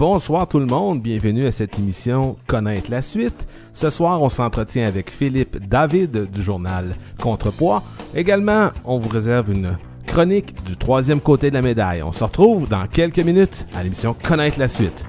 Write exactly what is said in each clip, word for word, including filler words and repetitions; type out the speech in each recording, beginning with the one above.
Bonsoir tout le monde, bienvenue à cette émission Connaître la suite. Ce soir, on s'entretient avec Philippe David du journal Contrepoids. Également, on vous réserve une chronique du troisième côté de la médaille. On se retrouve dans quelques minutes à l'émission Connaître la suite.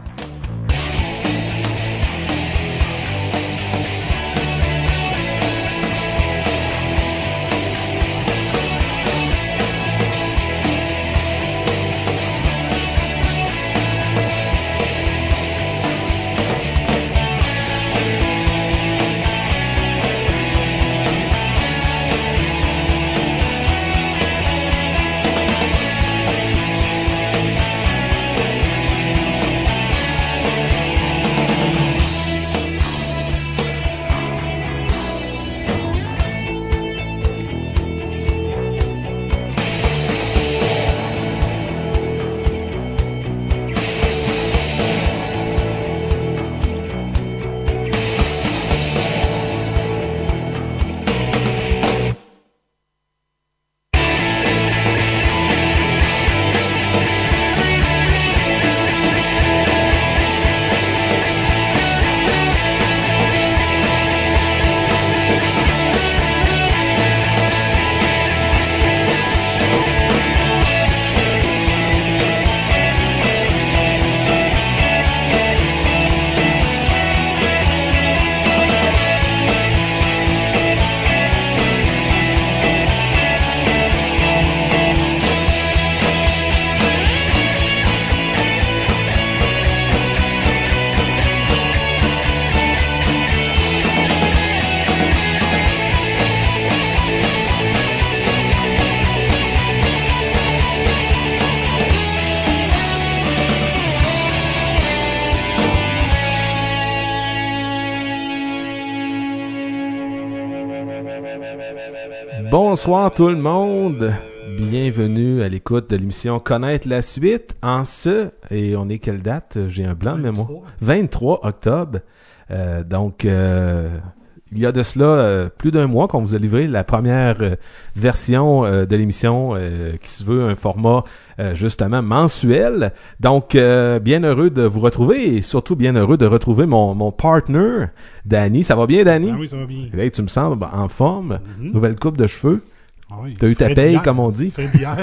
Bonsoir tout le monde, bienvenue à l'écoute de l'émission Connaître la suite en ce, et on est quelle date? J'ai un blanc de mémoire. vingt-trois octobre, euh, donc euh, il y a de cela euh, plus d'un mois qu'on vous a livré la première euh, version euh, de l'émission euh, qui se veut un format euh, justement mensuel. Donc euh, bien heureux de vous retrouver et surtout bien heureux de retrouver mon, mon partner, Danny. Ça va bien, Danny? Ah oui, ça va bien. Hey, tu me sens en forme, Mm-hmm. nouvelle coupe de cheveux. Ah oui, t'as eu ta paye, comme on dit.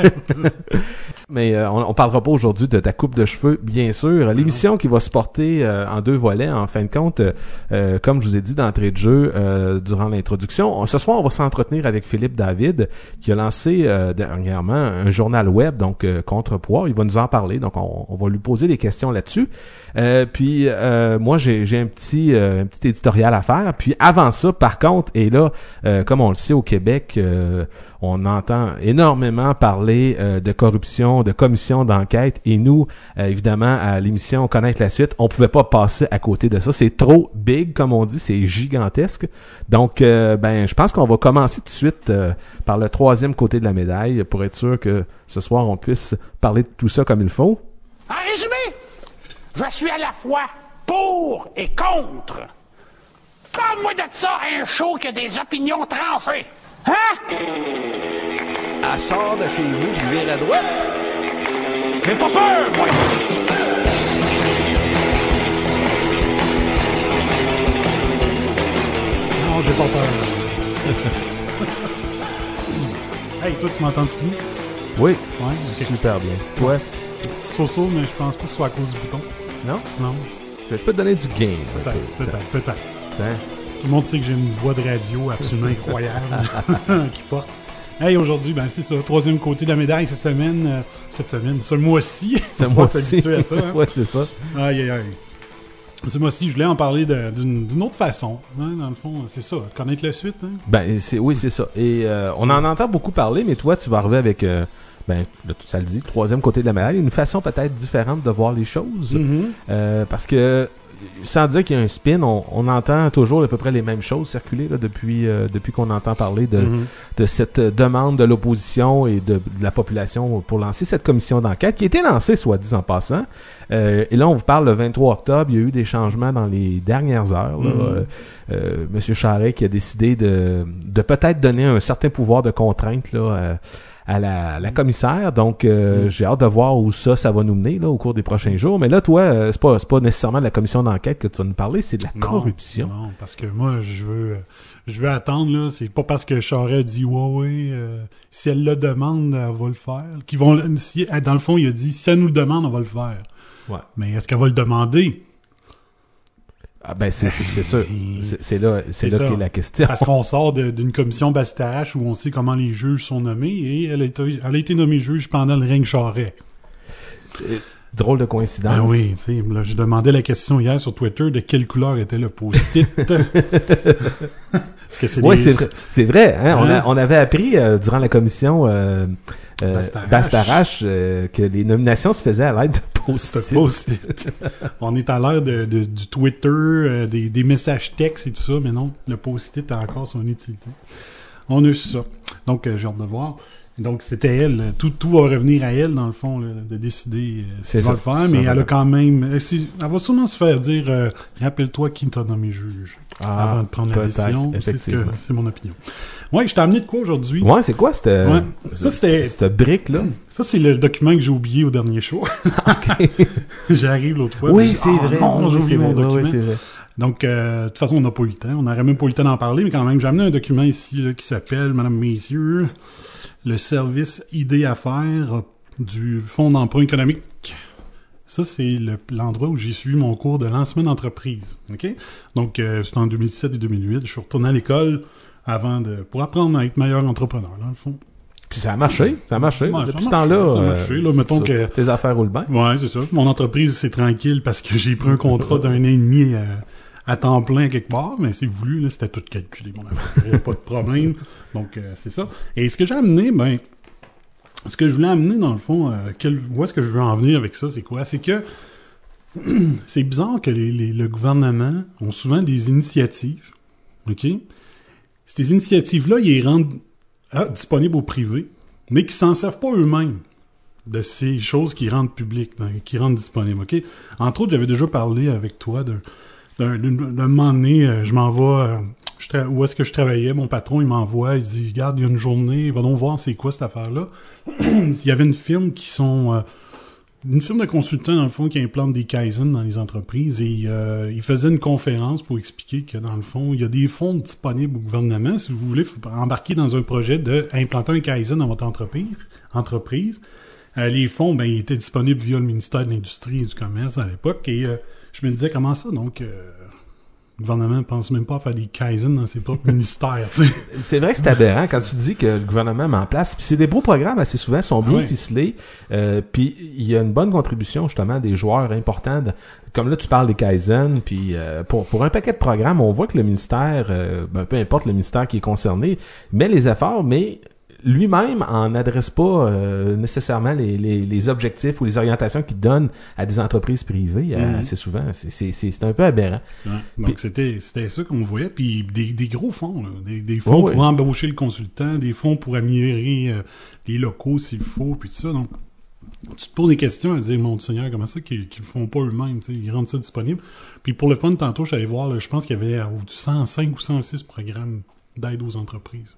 Mais euh, on, on parlera pas aujourd'hui de ta coupe de cheveux, bien sûr. L'émission qui va se porter euh, en deux volets, en fin de compte, euh, comme je vous ai dit d'entrée de jeu euh, durant l'introduction. Ce soir, on va s'entretenir avec Philippe David, qui a lancé euh, dernièrement un journal web, donc euh, Contrepoids. Il va nous en parler, donc on, on va lui poser des questions là-dessus. Euh, puis euh, moi, j'ai, j'ai un petit euh, un petit éditorial à faire. Puis avant ça, par contre, et là, euh, comme on le sait au Québec, euh, on entend énormément parler euh, de corruption, de commission d'enquête, et nous, euh, évidemment, à l'émission Connaître la suite, on pouvait pas passer à côté de ça. C'est trop big, comme on dit, c'est gigantesque. Donc, euh, ben, je pense qu'on va commencer tout de suite euh, par le troisième côté de la médaille, pour être sûr que ce soir, on puisse parler de tout ça comme il faut. En résumé, je suis à la fois pour et contre. Parle-moi de ça à un show qui a des opinions tranchées. Hein? Elle sort de chez vous puis vire à droite. J'ai pas peur, moi! Non, j'ai pas peur. Hey, toi, tu m'entends-tu bien? Oui, Ouais, ok. super bien. Toi? So-so, mais je pense pas que ce soit à cause du bouton. Non? Non, Je peux te donner du gain. un peut-être, peu. peut-être, peut-être. Hein? Tout le monde sait que j'ai une voix de radio absolument incroyable qui porte. Hey, aujourd'hui, ben c'est ça, troisième côté de la médaille cette semaine. Euh, cette semaine, ce mois-ci. Ce On va mois-ci. s'habituer à ça. Hein? Ouais, c'est ça. Aïe, aïe, aïe. Ce mois-ci, je voulais en parler de- d'une, d'une autre façon. Hein, dans le fond, c'est ça, connaître la suite. Hein? Ben, c'est, oui, c'est ça. Et euh, on en entend beaucoup parler, mais toi, tu vas arriver avec, euh, ben, là, ça le dit, le troisième côté de la médaille, une façon peut-être différente de voir les choses. Mm-hmm. Euh, parce que, sans dire qu'il y a un spin, on, on entend toujours à peu près les mêmes choses circuler là, depuis, euh, depuis qu'on entend parler de, Mm-hmm. de cette demande de l'opposition et de, de la population pour lancer cette commission d'enquête qui a été lancée, soit dit en passant. Euh, et là, on vous parle le vingt-trois octobre. Il y a eu des changements dans les dernières heures. Là. Mm-hmm. Euh, euh, Monsieur Charest qui a décidé de, de peut-être donner un certain pouvoir de contrainte là, euh, à la, la commissaire. Donc, euh, mm. j'ai hâte de voir où ça, ça va nous mener là au cours des prochains jours. Mais là, toi, euh, c'est pas, c'est pas nécessairement de la commission d'enquête que tu vas nous parler, c'est de la non, corruption. Non, parce que moi, je veux, je veux attendre là. C'est pas parce que Charest dit ouais, ouais, euh, si elle le demande, elle va le faire. Qu'ils vont, si, dans le fond, il a dit si elle nous le demande, on va le faire. Ouais. Mais est-ce qu'elle va le demander? Ah ben c'est c'est, c'est sûr, c'est, c'est là c'est, c'est là qu'est la question. Parce qu'on sort de, d'une commission Bastarache où on sait comment les juges sont nommés et elle a été, elle a été nommée juge pendant le règne Charest. Euh, drôle de coïncidence. Ben oui, tu sais, là, j'ai demandé la question hier sur Twitter de quelle couleur était le post-it. Est-ce que c'est oui, des... c'est vrai, c'est vrai. Hein? Hein? On, a, on avait appris euh, durant la commission euh, euh, Bastarache, Bastarache euh, que les nominations se faisaient à l'aide de post-it. post-it. On est à l'ère de, de, du Twitter, euh, des, des messages textes et tout ça, mais non, le post-it a encore son utilité. On a eu ça. Donc, euh, j'ai hâte de voir. Donc, c'était elle. Tout, tout va revenir à elle, dans le fond, là, de décider euh, ce qu'elle va le faire, mais elle a quand même... Elle, elle va sûrement se faire dire euh, « Rappelle-toi qui t'a nommé juge ah, avant de prendre la décision. » C'est, ce que, c'est mon opinion. Ouais, je t'ai amené de quoi aujourd'hui? Ouais, c'est quoi cette, ouais. ça, c'était, cette brique-là? Ça, c'est le document que j'ai oublié au dernier show. OK. J'arrive l'autre fois. Oui, je, c'est oh, vrai. Non, j'ai oublié mon document. Oui, c'est vrai. Donc, euh, de toute façon, on n'a pas eu le temps. On n'aurait même pas eu le temps d'en parler, mais quand même, j'ai amené un document ici là, qui s'appelle, Madame, Messieurs, le service Idées Affaires du Fonds d'emprunt économique. Ça, c'est le, l'endroit où j'ai suivi mon cours de lancement d'entreprise. OK? Donc, euh, c'était en deux mille sept et deux mille huit. Je suis retourné à l'école avant de pour apprendre à être meilleur entrepreneur, dans le fond. Puis ça a marché, ça a marché. Ouais, Depuis ce temps-là, ça a marché, là, euh, mettons ça, que tes affaires roulent bien. Ouais, c'est ça. Mon entreprise, c'est tranquille parce que j'ai pris un contrat d'un an et demi à, à temps plein quelque part, mais c'est voulu, là, c'était tout calculé, mon affaire. Il n'y a pas de problème. Donc, euh, c'est ça. Et ce que j'ai amené, ben, ce que je voulais amener, dans le fond, euh, quel, où est-ce que je veux en venir avec ça, c'est quoi? C'est que c'est bizarre que les, les, le gouvernement ont souvent des initiatives, OK? Ces initiatives-là, ils les rendent ah, disponibles au privé, mais qui s'en servent pas eux-mêmes de ces choses qui rendent publiques, qui rendent disponibles, OK? Entre autres, j'avais déjà parlé avec toi d'un, d'un, d'un, d'un moment donné, euh, je m'en vais, euh, je tra- où est-ce que je travaillais, mon patron, il m'envoie, il dit, regarde, il y a une journée, va donc voir c'est quoi cette affaire-là. Il y avait une firme qui sont... Euh, une firme de consultants, dans le fond, qui implante des Kaizen dans les entreprises et euh, il faisait une conférence pour expliquer que, dans le fond, il y a des fonds disponibles au gouvernement si vous voulez embarquer dans un projet d'implanter un Kaizen dans votre entreprise. entreprise. Euh, les fonds, ben, ils étaient disponibles via le ministère de l'Industrie et du Commerce à l'époque et euh, je me disais, comment ça? Donc, euh, le gouvernement ne pense même pas à faire des Kaizen dans ses propres ministères, tu sais. C'est vrai que c'est aberrant quand tu dis que le gouvernement met en place. Puis c'est des beaux programmes assez souvent, sont bien ah oui. ficelés. Euh, puis il y a une bonne contribution justement des joueurs importants. De, comme là, tu parles des Kaizen. Puis euh, pour pour un paquet de programmes, on voit que le ministère, euh, ben, peu importe le ministère qui est concerné, met les efforts, mais lui-même en adresse pas euh, nécessairement les, les, les objectifs ou les orientations qu'il donne à des entreprises privées mm-hmm. assez souvent. C'est, c'est, c'est, c'est un peu aberrant. Ouais. Donc puis, c'était c'était ça qu'on voyait. Puis des, des gros fonds, là. Des, des fonds oh, pour oui. embaucher le consultant, des fonds pour améliorer euh, les locaux s'il faut, puis tout ça. Donc tu te poses des questions à dire, mon Seigneur, comment ça qu'ils, qu'ils le font pas eux-mêmes, t'sais, ils rendent ça disponible. Puis pour le fun, tantôt, je suis allé voir, là, je pense qu'il y avait euh, cent cinq ou cent six programmes d'aide aux entreprises.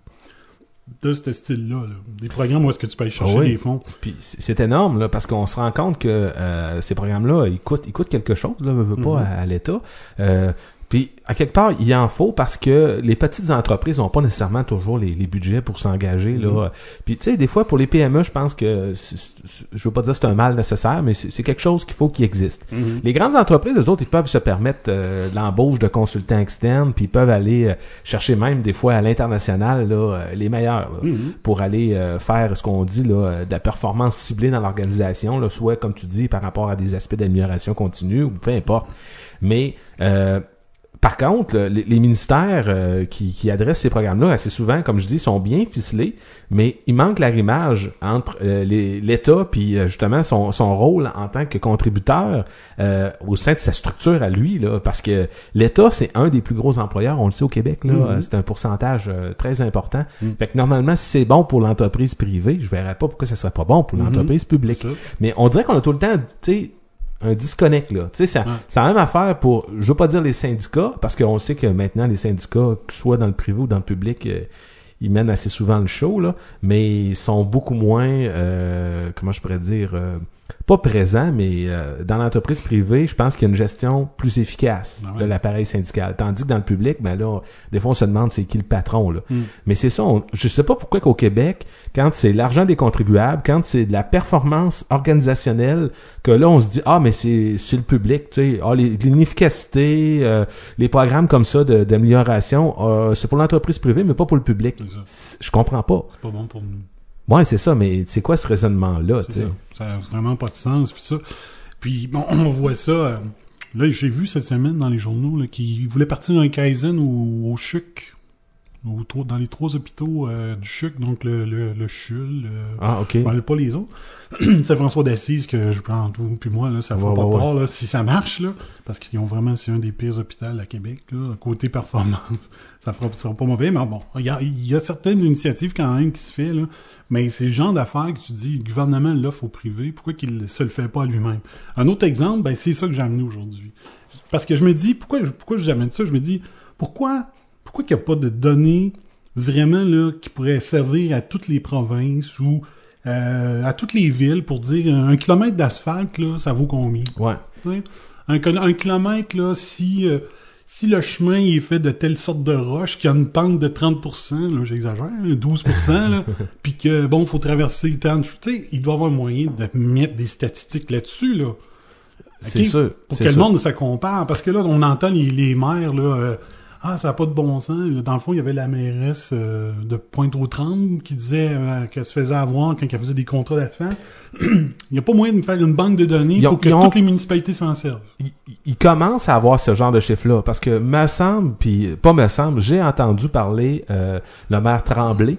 De ce style-là, là. Des programmes où est-ce que tu peux aller chercher oh oui. des fonds. Puis c'est énorme, là, parce qu'on se rend compte que euh, ces programmes-là, ils coûtent, ils coûtent quelque chose, là, veut, veut pas mm-hmm. à, à l'État. Euh, Puis, à quelque part, il en faut parce que les petites entreprises n'ont pas nécessairement toujours les, les budgets pour s'engager, là. Mm-hmm. Puis, tu sais, des fois, pour les P M E, je pense que, c'est, c'est, je veux pas dire que c'est un mal nécessaire, mais c'est, c'est quelque chose qu'il faut qu'il existe. Mm-hmm. Les grandes entreprises, eux autres, ils peuvent se permettre euh, l'embauche de consultants externes, puis ils peuvent aller euh, chercher même, des fois, à l'international, là, euh, les meilleurs, là, mm-hmm. pour aller euh, faire ce qu'on dit, là, euh, de la performance ciblée dans l'organisation, là, soit, comme tu dis, par rapport à des aspects d'amélioration continue, ou peu importe. Mais, euh, par contre, les, les ministères euh, qui, qui adressent ces programmes-là, assez souvent, comme je dis, sont bien ficelés, mais il manque l'arrimage entre euh, les, l'État puis euh, justement son, son rôle en tant que contributeur euh, au sein de sa structure à lui, là, parce que l'État, c'est un des plus gros employeurs, on le sait au Québec, là, mm-hmm. c'est un pourcentage euh, très important. Mm-hmm. Fait que normalement, si c'est bon pour l'entreprise privée, je verrais pas pourquoi ça serait pas bon pour mm-hmm. l'entreprise publique. Mais on dirait qu'on a tout le temps, tu sais, un disconnect, là. Tu sais, ça, ouais. c'est la même affaire pour, je veux pas dire les syndicats, parce qu'on sait que maintenant, les syndicats, que ce soit dans le privé ou dans le public, euh, ils mènent assez souvent le show, là, mais ils sont beaucoup moins, euh, comment je pourrais dire, euh, pas présents, mais euh, dans l'entreprise privée, je pense qu'il y a une gestion plus efficace ah ouais. de l'appareil syndical. Tandis que dans le public, ben là, des fois, on se demande c'est qui le patron, là. Mm. Mais c'est ça, on, je sais pas pourquoi qu'au Québec, quand c'est l'argent des contribuables, quand c'est de la performance organisationnelle, que là, on se dit, ah, mais c'est, c'est le public, tu sais, ah, les, l'inefficacité, euh, les programmes comme ça de, d'amélioration, euh, c'est pour l'entreprise privée, mais pas pour le public. Je comprends pas. C'est pas bon pour nous. Ouais, c'est ça, mais c'est quoi ce raisonnement-là, tu sais? Ça n'a vraiment pas de sens, puis ça. Puis, bon, on voit ça. Euh, là, j'ai vu cette semaine dans les journaux là, qu'ils voulaient partir d'un Kaizen au, au C H U C, au, dans les trois hôpitaux euh, du C H U C, donc le, le, le C H U L. Euh, ah, OK. Ben, pas les autres. C'est François d'Assise que je prends entre vous puis moi, là, ça ne ouais, fait pas ouais, peur, ouais. là, si ça marche, là, parce qu'ils ont vraiment, c'est un des pires hôpitaux à Québec, là, côté performance. Ça fera, ça sera pas mauvais, mais bon, il y a, il y a certaines initiatives quand même qui se fait, là. Mais c'est le genre d'affaires que tu dis, le gouvernement l'offre au privé, pourquoi qu'il ne se le fait pas à lui-même? Un autre exemple, ben, c'est ça que j'ai amené aujourd'hui. Parce que je me dis, pourquoi, pourquoi j'amène ça? Je me dis, pourquoi, pourquoi qu'il n'y a pas de données vraiment, là, qui pourraient servir à toutes les provinces ou, euh, à toutes les villes pour dire, un kilomètre d'asphalte, là, ça vaut combien? Ouais. Un, un kilomètre, là, si, euh, si le chemin il est fait de telle sorte de roche qu'il y a une pente de trente pour cent, là, j'exagère, douze pour cent, là, puis que, bon, faut traverser tant de... Tu sais, il doit y avoir moyen de mettre des statistiques là-dessus, là. C'est okay? sûr. Pour c'est que sûr. le monde se compare. Parce que là, on entend les, les maires, là, euh, ah, ça n'a pas de bon sens. Dans le fond, il y avait la mairesse euh, de Pointe-aux-Trembles qui disait euh, qu'elle se faisait avoir quand elle faisait des contrats d'asphalte. Il n'y a pas moyen de me faire une banque de données ils ont, pour que ont, toutes les municipalités s'en servent. Ils, ils commencent à avoir ce genre de chiffres-là. Parce que, me semble, puis pas me semble, j'ai entendu parler euh, le maire Tremblay,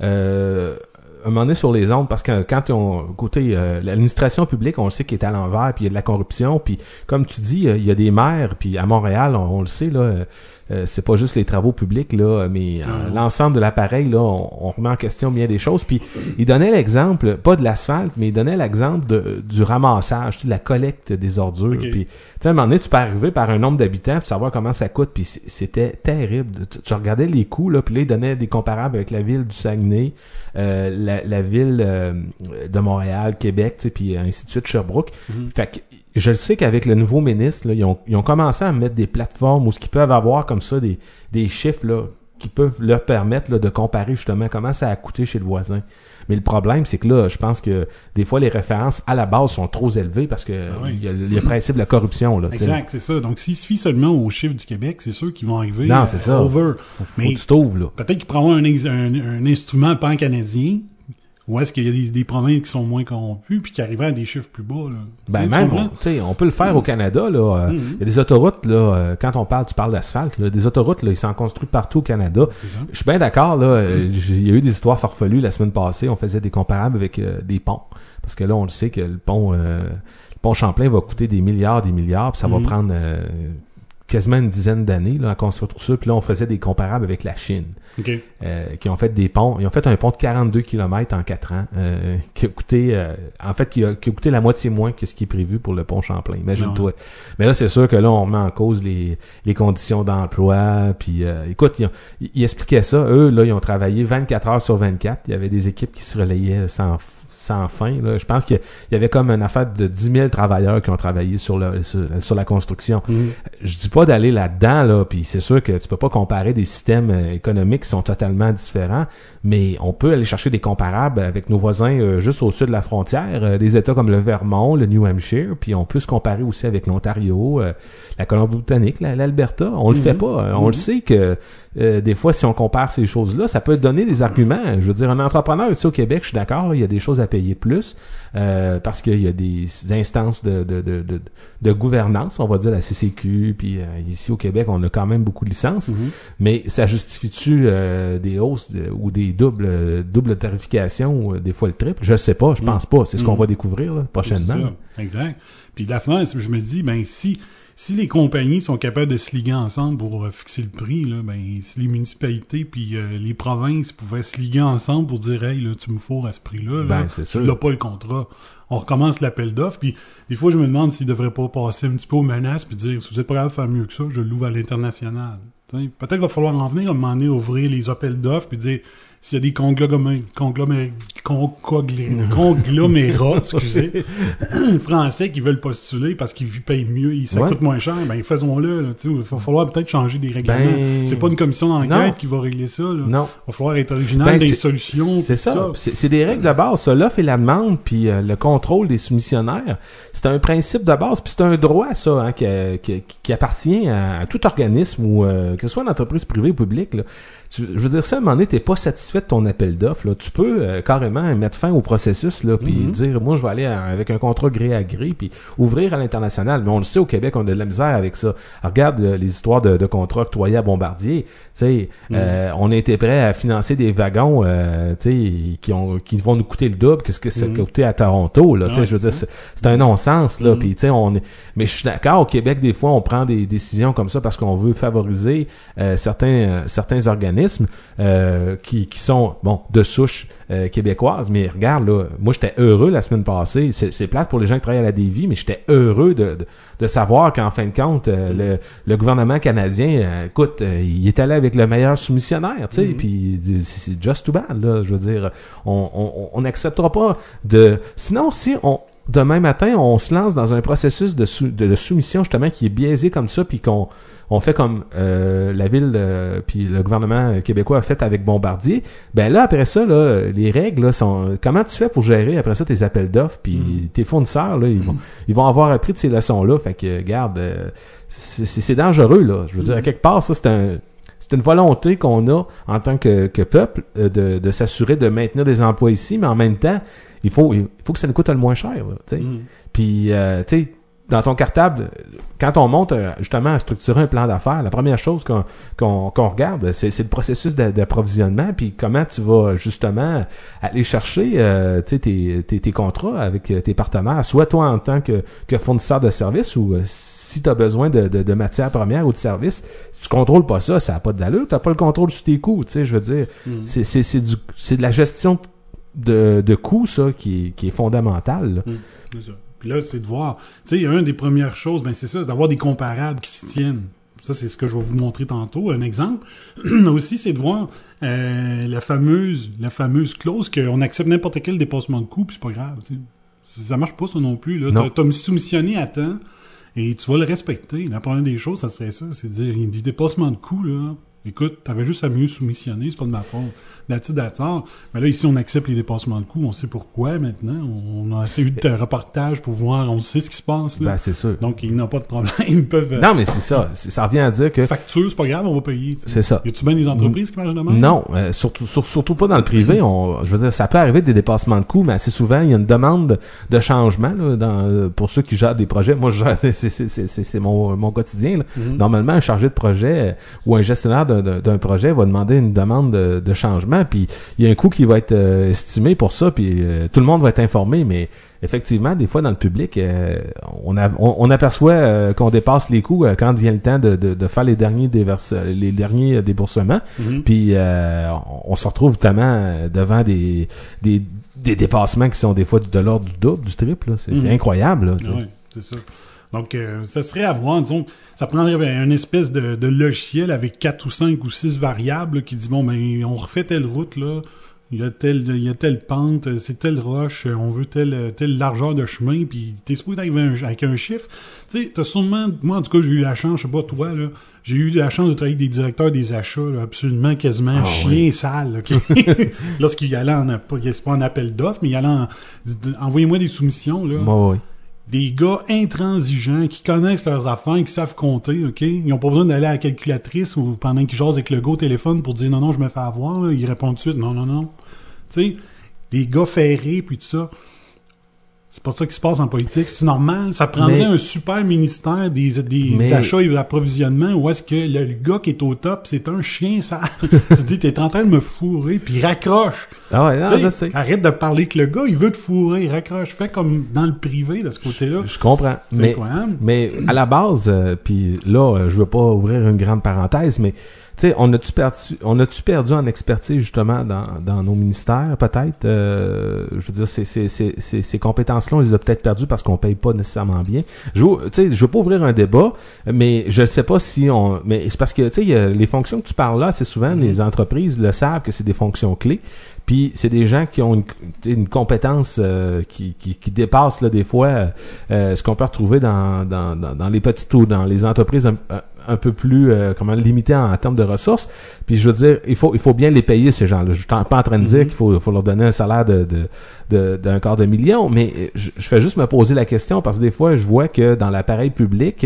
euh, un moment donné sur les ondes, parce que quand on écoutez, euh, l'administration publique, on le sait qu'il est à l'envers, puis il y a de la corruption, puis comme tu dis, euh, il y a des maires, puis à Montréal, on, on le sait, là, euh, euh, c'est pas juste les travaux publics, là, mais euh, mmh. l'ensemble de l'appareil, là, on, on remet en question bien des choses. Puis il donnait l'exemple, pas de l'asphalte, mais il donnait l'exemple de, du ramassage, de la collecte des ordures. Okay. Puis tu sais, à un moment donné, tu peux arriver par un nombre d'habitants puis savoir comment ça coûte, puis c'était terrible. Tu, tu regardais les coûts, là, puis là, il donnait des comparables avec la ville du Saguenay, euh, la, la ville euh, de Montréal, Québec, tu sais, puis ainsi de suite, Sherbrooke. Mm-hmm. Fait que je le sais qu'avec le nouveau ministre, là, ils ont, ils ont commencé à mettre des plateformes où ce qu'ils peuvent avoir comme ça des, des chiffres là, qui peuvent leur permettre là, de comparer justement comment ça a coûté chez le voisin. Mais le problème, c'est que là, je pense que des fois, les références à la base sont trop élevées parce que ah oui. il y a le principe de la corruption. Là, exact, c'est ça. Donc, s'il se fie seulement aux chiffres du Québec, c'est sûr qu'ils vont arriver non, c'est euh, ça. over. Faut, faut Mais que tu t'ouvres, là. Peut-être qu'ils pourront avoir un, un, un instrument pan-canadien. Ou est-ce qu'il y a des, des provinces qui sont moins corrompues puis qui arriveraient à des chiffres plus bas, là? Ben même, on, t'sais, on peut le faire mmh. au Canada, là. Il mmh. y a des autoroutes, là. Euh, quand on parle, tu parles d'asphalte, là. Des autoroutes, là, ils sont construits partout au Canada. Je suis bien d'accord, là. Il mmh. y a eu des histoires farfelues la semaine passée. On faisait des comparables avec euh, des ponts. Parce que là, on le sait que le pont, euh, le pont Champlain va coûter des milliards, des milliards, puis ça mmh. va prendre euh, quasiment une dizaine d'années, là, à construire tout ça. Puis là, on faisait des comparables avec la Chine. Okay. Euh, qui ont fait des ponts. Ils ont fait un pont de quarante-deux kilomètres en quatre ans, euh, qui a coûté, euh, en fait, qui a, qui a coûté la moitié moins que ce qui est prévu pour le pont Champlain. Imagine-toi. Non. Mais là, c'est sûr que là, on met en cause les, les conditions d'emploi. Puis, euh, écoute, ils, ont, ils expliquaient ça. Eux, là, ils ont travaillé vingt-quatre heures sur vingt-quatre. Il y avait des équipes qui se relayaient sans sans fin. Là. Je pense qu'il y avait comme une affaire de dix mille travailleurs qui ont travaillé sur, le, sur, sur la construction. Mmh. Je dis pas d'aller là-dedans, là, puis c'est sûr que tu peux pas comparer des systèmes euh, économiques qui sont totalement différents, mais on peut aller chercher des comparables avec nos voisins euh, juste au sud de la frontière, euh, des États comme le Vermont, le New Hampshire, puis on peut se comparer aussi avec l'Ontario, euh, la Colombie-Britannique, la, l'Alberta. On mmh. le fait pas. Mmh. On le sait que Euh, des fois, si on compare ces choses-là, ça peut donner des arguments. Je veux dire, un entrepreneur ici au Québec, je suis d'accord, là, il y a des choses à payer de plus euh, parce qu'il y a des instances de, de, de, de, de gouvernance, on va dire la C C Q, puis euh, ici au Québec, on a quand même beaucoup de licences, mm-hmm. mais ça justifie-tu euh, des hausses de, ou des doubles euh, double tarifications ou euh, des fois le triple? Je sais pas, je pense mm-hmm. pas. C'est ce qu'on va découvrir là, prochainement. Exact. Puis de la fin, je me dis, ben si Si les compagnies sont capables de se liguer ensemble pour euh, fixer le prix, là, ben si les municipalités puis euh, les provinces pouvaient se liguer ensemble pour dire hey là tu me fourres à ce prix-là, ben, là, tu l'as pas le contrat. On recommence l'appel d'offres, puis des fois je me demande s'ils devraient pas passer un petit peu aux menaces puis dire si vous êtes pas capable de faire mieux que ça, je l'ouvre à l'international. T'sais, peut-être qu'il va falloir en venir à un moment donné ouvrir les appels d'offres puis dire s'il y a des conglomérats, conglomérats, conglomérats, excusez, français qui veulent postuler parce qu'ils payent mieux, ils, ça ouais. coûte moins cher, ben faisons-le. Là, il va falloir peut-être changer des règlements. Ben... C'est pas une commission d'enquête non. qui va régler ça. Là. Non. Il va falloir être original ben, des solutions. C'est ça. ça. C'est, c'est des règles de base. Ça, l'offre et la demande, puis euh, le contrôle des soumissionnaires, c'est un principe de base, puis c'est un droit, ça, hein, qui, qui, qui appartient à, à tout organisme, ou euh, que ce soit une entreprise privée ou publique. Là. Tu, je veux dire, ça, à un moment donné, t'es pas satisfait de ton appel d'offres, là. Tu peux euh, carrément mettre fin au processus, là, puis mm-hmm. dire, moi, je vais aller à, avec un contrat gré à gré, puis ouvrir à l'international. Mais on le sait, au Québec, on a de la misère avec ça. Alors, regarde euh, les histoires de, de contrats octroyés à Bombardier. Tu sais, mm-hmm. euh, on a été prêt à financer des wagons, euh, tu sais, qui ont, qui vont nous coûter le double que ce que ça mm-hmm. coûtait à Toronto, là. Tu sais, je veux dire, c'est, c'est un non-sens, là. Mm-hmm. Puis, tu sais, on est, mais je suis d'accord, au Québec, des fois, on prend des décisions comme ça parce qu'on veut favoriser euh, certains, euh, certains organismes. Euh, qui, qui sont, bon, de souche euh, québécoise, mais regarde, là, moi, j'étais heureux la semaine passée, c'est, c'est plate pour les gens qui travaillent à la D V, mais j'étais heureux de, de, de savoir qu'en fin de compte, euh, le, le gouvernement canadien, euh, écoute, euh, il est allé avec le meilleur soumissionnaire, tu sais, mm-hmm. puis c'est just too bad, là, je veux dire, on on n'acceptera pas de... Sinon, si on... Demain matin, on se lance dans un processus de, sou, de, de soumission, justement, qui est biaisé comme ça, puis qu'on on fait comme euh, la ville euh, puis le gouvernement québécois a fait avec Bombardier, ben là, après ça, là, les règles là, sont... Comment tu fais pour gérer après ça tes appels d'offres, puis mm. tes fournisseurs, là, ils vont, ils vont avoir appris de ces leçons-là, fait que, regarde, euh, c'est, c'est, c'est dangereux, là. Je veux mm. dire, à quelque part, ça, c'est un... C'est une volonté qu'on a en tant que, que peuple euh, de, de s'assurer de maintenir des emplois ici, mais en même temps, il faut, il faut que ça nous coûte le moins cher, tu sais. Mm. Puis, euh, tu sais, dans ton cartable, quand on monte justement à structurer un plan d'affaires, la première chose qu'on, qu'on, qu'on regarde, c'est, c'est le processus d'approvisionnement, puis comment tu vas justement aller chercher euh, tu sais, tes, tes, tes contrats avec tes partenaires, soit toi en tant que, que fournisseur de services ou euh, si tu as besoin de, de, de matières premières ou de services, si tu contrôles pas ça, ça n'a pas d'allure, tu n'as pas le contrôle sur tes coûts, tu sais, je veux dire, mm. c'est, c'est, c'est, du, c'est de la gestion de, de coûts, ça, qui est, qui est fondamentale. Mm. C'est ça. Puis là, c'est de voir... Tu sais, une des premières choses, ben c'est ça, c'est d'avoir des comparables qui s'y tiennent. Ça, c'est ce que je vais vous montrer tantôt. Un exemple, aussi, c'est de voir euh, la fameuse la fameuse clause qu'on accepte n'importe quel dépassement de coût, puis c'est pas grave. Tu sais. Ça marche pas, ça non plus. Là. T'as, t'as soumissionné à temps, et tu vas le respecter. La première des choses, ça serait ça, c'est de dire, il y a du dépassement de coût, là... Écoute, t'avais juste à mieux soumissionner, c'est pas de ma faute. Là-dessus d'attendre. Mais là, ici, on accepte les dépassements de coûts, on sait pourquoi maintenant. On a assez eu de reportages pour voir, on sait ce qui se passe là. Ben, c'est sûr. Donc, ils n'ont pas de problème, ils peuvent... Non, mais c'est ça. C'est, ça revient à dire que... Facture, c'est pas grave, on va payer. T'sais. C'est ça. Y a-tu bien des entreprises qui marchent de même? Non, euh, surtout, sur, surtout pas dans le privé. On, je veux dire, ça peut arriver des dépassements de coûts, mais assez souvent, il y a une demande de, de changement là, dans, pour ceux qui gèrent des projets. Moi, je gère, c'est, c'est, c'est, c'est, c'est mon, mon quotidien. Là. Mm-hmm. Normalement, un chargé de projet euh, ou un gestionnaire d'un, d'un, d'un projet va demander une demande de, de changement, puis il y a un coût qui va être euh, estimé pour ça, puis euh, tout le monde va être informé, mais effectivement, des fois dans le public, euh, on, a, on, on aperçoit euh, qu'on dépasse les coûts euh, quand vient le temps de, de, de faire les derniers déverse, les derniers déboursements, mm-hmm. puis euh, on, on se retrouve notamment devant des, des, des dépassements qui sont des fois de l'ordre du double, du triple, là. C'est, mm-hmm. c'est incroyable. Là, oui, c'est ça. Donc, euh, ça serait à voir, disons, ça prendrait ben, une espèce de, de logiciel avec quatre ou cinq ou six variables là, qui dit, bon, ben, on refait telle route, là, il y a telle, il y a telle pente, c'est telle roche, on veut telle, telle largeur de chemin, puis t'es supposé arriver avec un chiffre. Tu sais, t'as sûrement, moi, en tout cas, j'ai eu la chance, je sais pas, toi, là, j'ai eu la chance de travailler avec des directeurs des achats, là, absolument, quasiment ah, chien oui. sale, okay? Lorsqu'il y allait en, c'est pas en appel d'offres, mais il y allait en, envoyez-moi des soumissions, là. Moi, oui. Des gars intransigeants qui connaissent leurs affaires, qui savent compter, OK? Ils n'ont pas besoin d'aller à la calculatrice ou pendant qu'ils jasent avec le gars au téléphone pour dire non, non, je me fais avoir. Là. Ils répondent tout de suite non, non, non. Tu sais, des gars ferrés puis tout ça. C'est pas ça qui se passe en politique. C'est normal. Ça prendrait mais, un super ministère des, des mais, achats et de l'approvisionnement où est-ce que le, le gars qui est au top, c'est un chien sale. Tu te dis, t'es en train de me fourrer, puis il raccroche. Ah ouais, non, je sais. Arrête de parler que le gars, il veut te fourrer, il raccroche. Fais comme dans le privé, de ce côté-là. Je, je comprends. Mais, mais à la base, euh, puis là, je veux pas ouvrir une grande parenthèse, mais tu sais, on a-tu perdu, on a-tu perdu en expertise justement dans, dans nos ministères, peut-être? Euh, je veux dire, ces, ces, ces, ces, ces compétences-là, on les a peut-être perdues parce qu'on paye pas nécessairement bien. Je veux, tu sais, je veux pas ouvrir un débat, mais je sais pas si on, mais c'est parce que, tu sais, les fonctions que tu parles là, c'est souvent, mm-hmm. les entreprises le savent que c'est des fonctions clés. Puis c'est des gens qui ont une, une compétence euh, qui, qui, qui dépasse là des fois euh, ce qu'on peut retrouver dans, dans, dans, dans les petites ou dans les entreprises un, un peu plus euh, comment limitées en, en termes de ressources. Puis je veux dire, il faut il faut bien les payer ces gens-là. Je suis pas en train de dire mm-hmm. qu'il faut, faut leur donner un salaire de, de, de d'un quart de million, mais je, je fais juste me poser la question parce que des fois je vois que dans l'appareil public,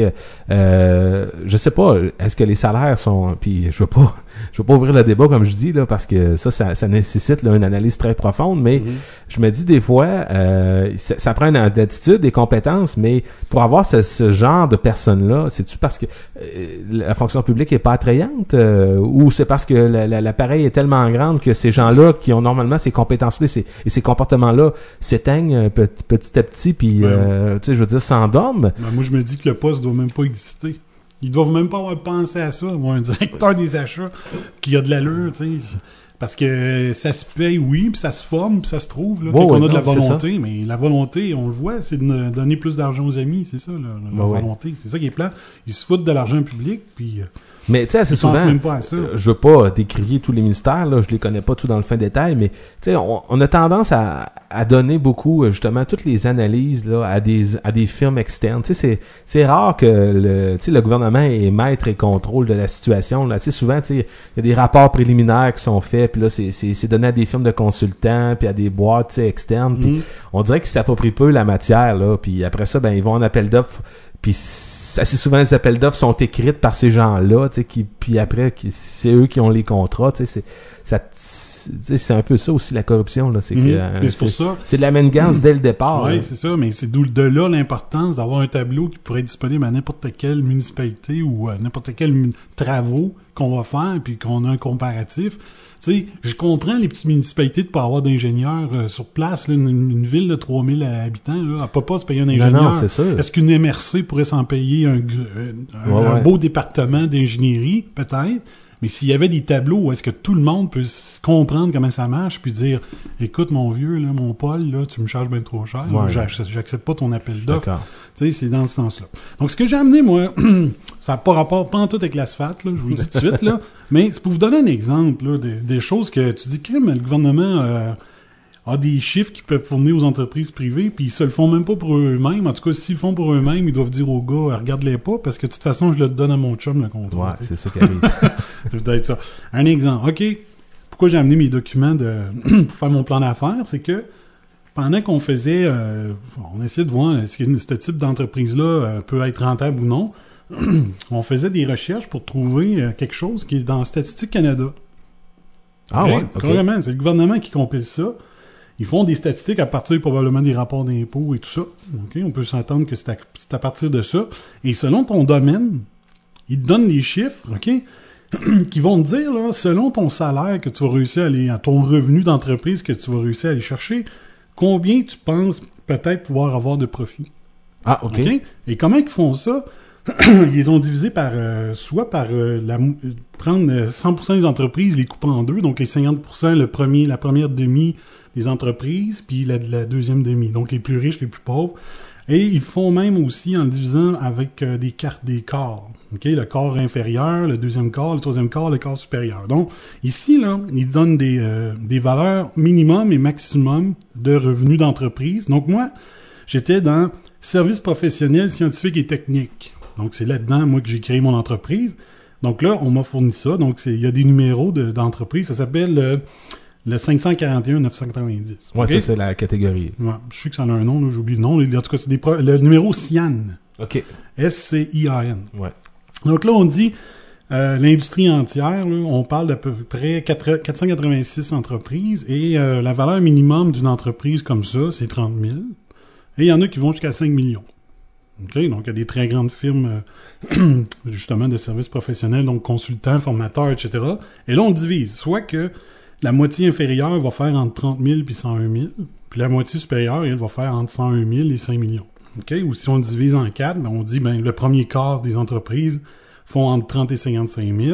euh, je sais pas, est-ce que les salaires sont, puis je veux pas je veux pas ouvrir le débat comme je dis là parce que ça ça, ça nécessite là, une analyse très profonde, mais mm-hmm. je me dis des fois euh, ça, ça prend une attitude, des compétences, mais pour avoir ce, ce genre de personnes là, c'est-tu parce que euh, la fonction publique est pas attrayante euh, ou c'est parce que la, la, l'appareil est tellement grande que ces gens-là qui ont normalement ces compétences-là ces, et ces comportements-là s'éteignent petit, petit à petit puis ben, euh, tu sais je veux dire s'endorment. Ben, moi je me dis que le poste doit même pas exister. Ils doivent même pas avoir pensé à ça. Moi, un directeur des achats qui a de l'allure, tu sais. Parce que ça se paye, oui, puis ça se forme, puis ça se trouve, là, oh, quand oui, on a de non, la volonté. Mais la volonté, on le voit, c'est de donner plus d'argent aux amis, c'est ça, là, la oh, volonté. Oui. C'est ça qui est plan. Ils se foutent de l'argent public, puis... Mais tu sais, assez souvent, même pas à ça. je veux pas décrier tous les ministères, là, je les connais pas tout dans le fin détail, mais tu sais, on, on a tendance à, à donner beaucoup justement toutes les analyses là à des à des firmes externes. Tu sais, c'est c'est rare que le tu sais le gouvernement est maître et contrôle de la situation. Là, tu sais, souvent, tu sais, il y a des rapports préliminaires qui sont faits, puis là, c'est c'est c'est donné à des firmes de consultants, puis à des boîtes tu sais externes, puis mm. on dirait qu'ils s'approprient peu la matière là, puis après ça, ben ils vont en appel d'offres. Puis assez souvent les appels d'offres sont écrits par ces gens-là, tu sais, qui puis après qui, c'est eux qui ont les contrats, tu sais, c'est ça, c'est un peu ça aussi la corruption là, c'est mmh. que euh, c'est, pour ça. C'est de la manigance mmh. dès le départ. Oui, c'est ça, mais c'est d'où de là l'importance d'avoir un tableau qui pourrait être disponible à n'importe quelle municipalité ou à n'importe quel mu- travaux qu'on va faire puis qu'on a un comparatif. Tu sais, je comprends les petites municipalités de pas avoir d'ingénieurs euh, sur place. Là, une, une ville de trois mille habitants, là, elle peut pas se payer un ingénieur. Non, non, c'est sûr. Est-ce qu'une M R C pourrait s'en payer un, un, ouais, un ouais. beau département d'ingénierie, peut-être? Mais s'il y avait des tableaux où est-ce que tout le monde peut comprendre comment ça marche puis dire « Écoute, mon vieux, là, mon Paul, là, tu me charges bien trop cher. Ouais, j'accepte, j'accepte pas ton appel d'offres. » Tu sais, c'est dans ce sens-là. Donc, ce que j'ai amené, moi, ça n'a pas rapport, pas en tout avec l'asphalte, là, je vous le dis tout de suite, là, mais c'est pour vous donner un exemple, là, des, des choses que tu dis, crime, le gouvernement euh, a des chiffres qu'ils peuvent fournir aux entreprises privées, puis ils se le font même pas pour eux-mêmes. En tout cas, s'ils le font pour eux-mêmes, ils doivent dire aux gars, regarde-les pas, parce que de toute façon, je le donne à mon chum, le contrat. Ouais, c'est ça qui arrive. C'est peut-être ça. Un exemple. OK. Pourquoi j'ai amené mes documents de pour faire mon plan d'affaires, c'est que pendant qu'on faisait, euh, on essayait de voir est-ce que ce type d'entreprise-là euh, peut être rentable ou non, on faisait des recherches pour trouver euh, quelque chose qui est dans Statistique Canada. Ah okay? ouais? Okay. Carrément, c'est le gouvernement qui compile ça. Ils font des statistiques à partir probablement des rapports d'impôts et tout ça. Okay? On peut s'entendre que c'est à, c'est à partir de ça. Et selon ton domaine, ils te donnent les chiffres, OK? qui vont te dire, là, selon ton salaire que tu vas réussir à aller, à ton revenu d'entreprise que tu vas réussir à aller chercher, combien tu penses peut-être pouvoir avoir de profit. Ah, OK. okay? Et comment ils font ça? Ils ont divisé par, euh, soit par euh, la, prendre cent pour cent des entreprises, les couper en deux, donc les cinquante pour cent, le premier, la première demi des entreprises, puis la, la deuxième demi, donc les plus riches, les plus pauvres. Et ils font même aussi en le divisant avec euh, des cartes des corps. Okay? Le corps inférieur, le deuxième corps, le troisième corps, le corps supérieur. Donc, ici, là, ils donnent des, euh, des valeurs minimum et maximum de revenus d'entreprise. Donc, moi, j'étais dans services professionnels, scientifiques et techniques. Donc, c'est là-dedans, moi, que j'ai créé mon entreprise. Donc là, on m'a fourni ça. Donc, il y a des numéros de, d'entreprise. Ça s'appelle euh, le cinq cent quarante et un neuf cent quatre-vingt-dix. Ouais, okay? Ça, c'est la catégorie. Ouais, je sais que ça a un nom, là, j'ai oublié le nom. En tout cas, c'est des pro- le numéro C I A N. OK. S C I A N. Ouais. Donc là, on dit euh, l'industrie entière, là, on parle d'à peu près quatre cent quatre-vingt-six entreprises et euh, la valeur minimum d'une entreprise comme ça, c'est trente mille. Et il y en a qui vont jusqu'à cinq millions. Okay? Donc, il y a des très grandes firmes, euh, justement, de services professionnels, donc consultants, formateurs, et cetera. Et là, on divise. Soit que la moitié inférieure va faire entre trente mille et cent un mille, puis la moitié supérieure, elle va faire entre cent un mille et cinq millions. Okay? Ou si on divise en quatre, ben on dit ben le premier quart des entreprises font entre trente et cinquante-cinq mille,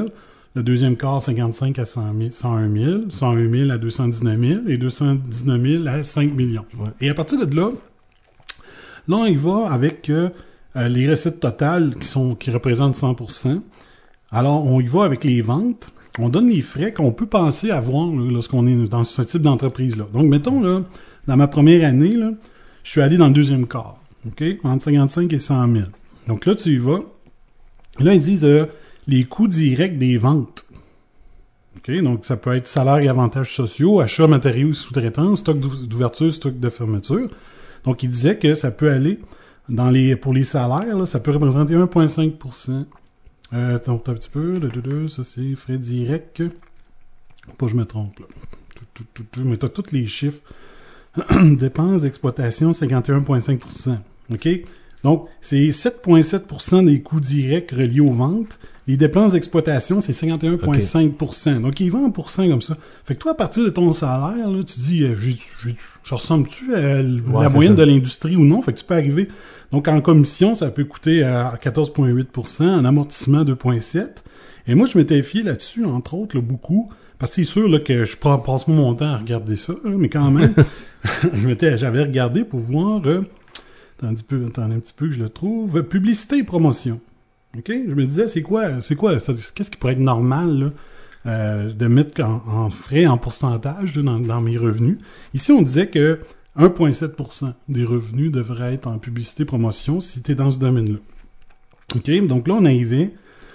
Le deuxième quart, cinquante-cinq à cent mille, cent un mille, cent un mille à deux cent dix-neuf mille et deux cent dix-neuf mille à cinq millions. Ouais. Et à partir de là, là, on y va avec euh, les recettes totales qui sont qui représentent cent pour cent. Alors, on y va avec les ventes. On donne les frais qu'on peut penser avoir là, lorsqu'on est dans ce type d'entreprise-là. Donc, mettons, là, dans ma première année, là, je suis allé dans le deuxième quart. OK? Entre cinquante-cinq et cent mille. Donc là, tu y vas. Là, ils disent euh, les coûts directs des ventes. OK? Donc, ça peut être salaire et avantages sociaux, achats, matériaux, sous-traitance, stock d'ouverture, stock de fermeture. Donc, ils disaient que ça peut aller dans les pour les salaires, là, ça peut représenter un virgule cinq pour cent. Euh, donc, un petit peu, de, de, de, ça c'est frais directs. Faut pas que je me trompe, là. Tout, tout, tout, tout, mais t'as tous les chiffres. Dépenses d'exploitation, cinquante et un virgule cinq pour cent. OK? Donc, c'est sept virgule sept pour cent des coûts directs reliés aux ventes. Les dépenses d'exploitation, c'est cinquante et un virgule cinq pour cent. Okay. Donc, ils vendent en pourcent comme ça. Fait que toi, à partir de ton salaire, là, tu dis, euh, j'ai, j'ai, je ressemble-tu à l- ouais, la moyenne ça. de l'industrie ou non? Fait que tu peux arriver. Donc, en commission, ça peut coûter à quatorze virgule huit pour cent, en amortissement deux virgule sept pour cent. Et moi, je m'étais fié là-dessus, entre autres, là, beaucoup. Parce que c'est sûr là, que je prends, passe mon temps à regarder ça, là, mais quand même, je m'étais, j'avais regardé pour voir... Euh, Attendez un, peu, attendez un petit peu que je le trouve. Publicité et promotion. OK? Je me disais, c'est quoi, c'est quoi, ça, qu'est-ce qui pourrait être normal, là, euh, de mettre en, en frais, en pourcentage, là, dans, dans mes revenus. Ici, on disait que un virgule sept pour cent des revenus devraient être en publicité et promotion si tu es dans ce domaine-là. OK? Donc là, on arrivait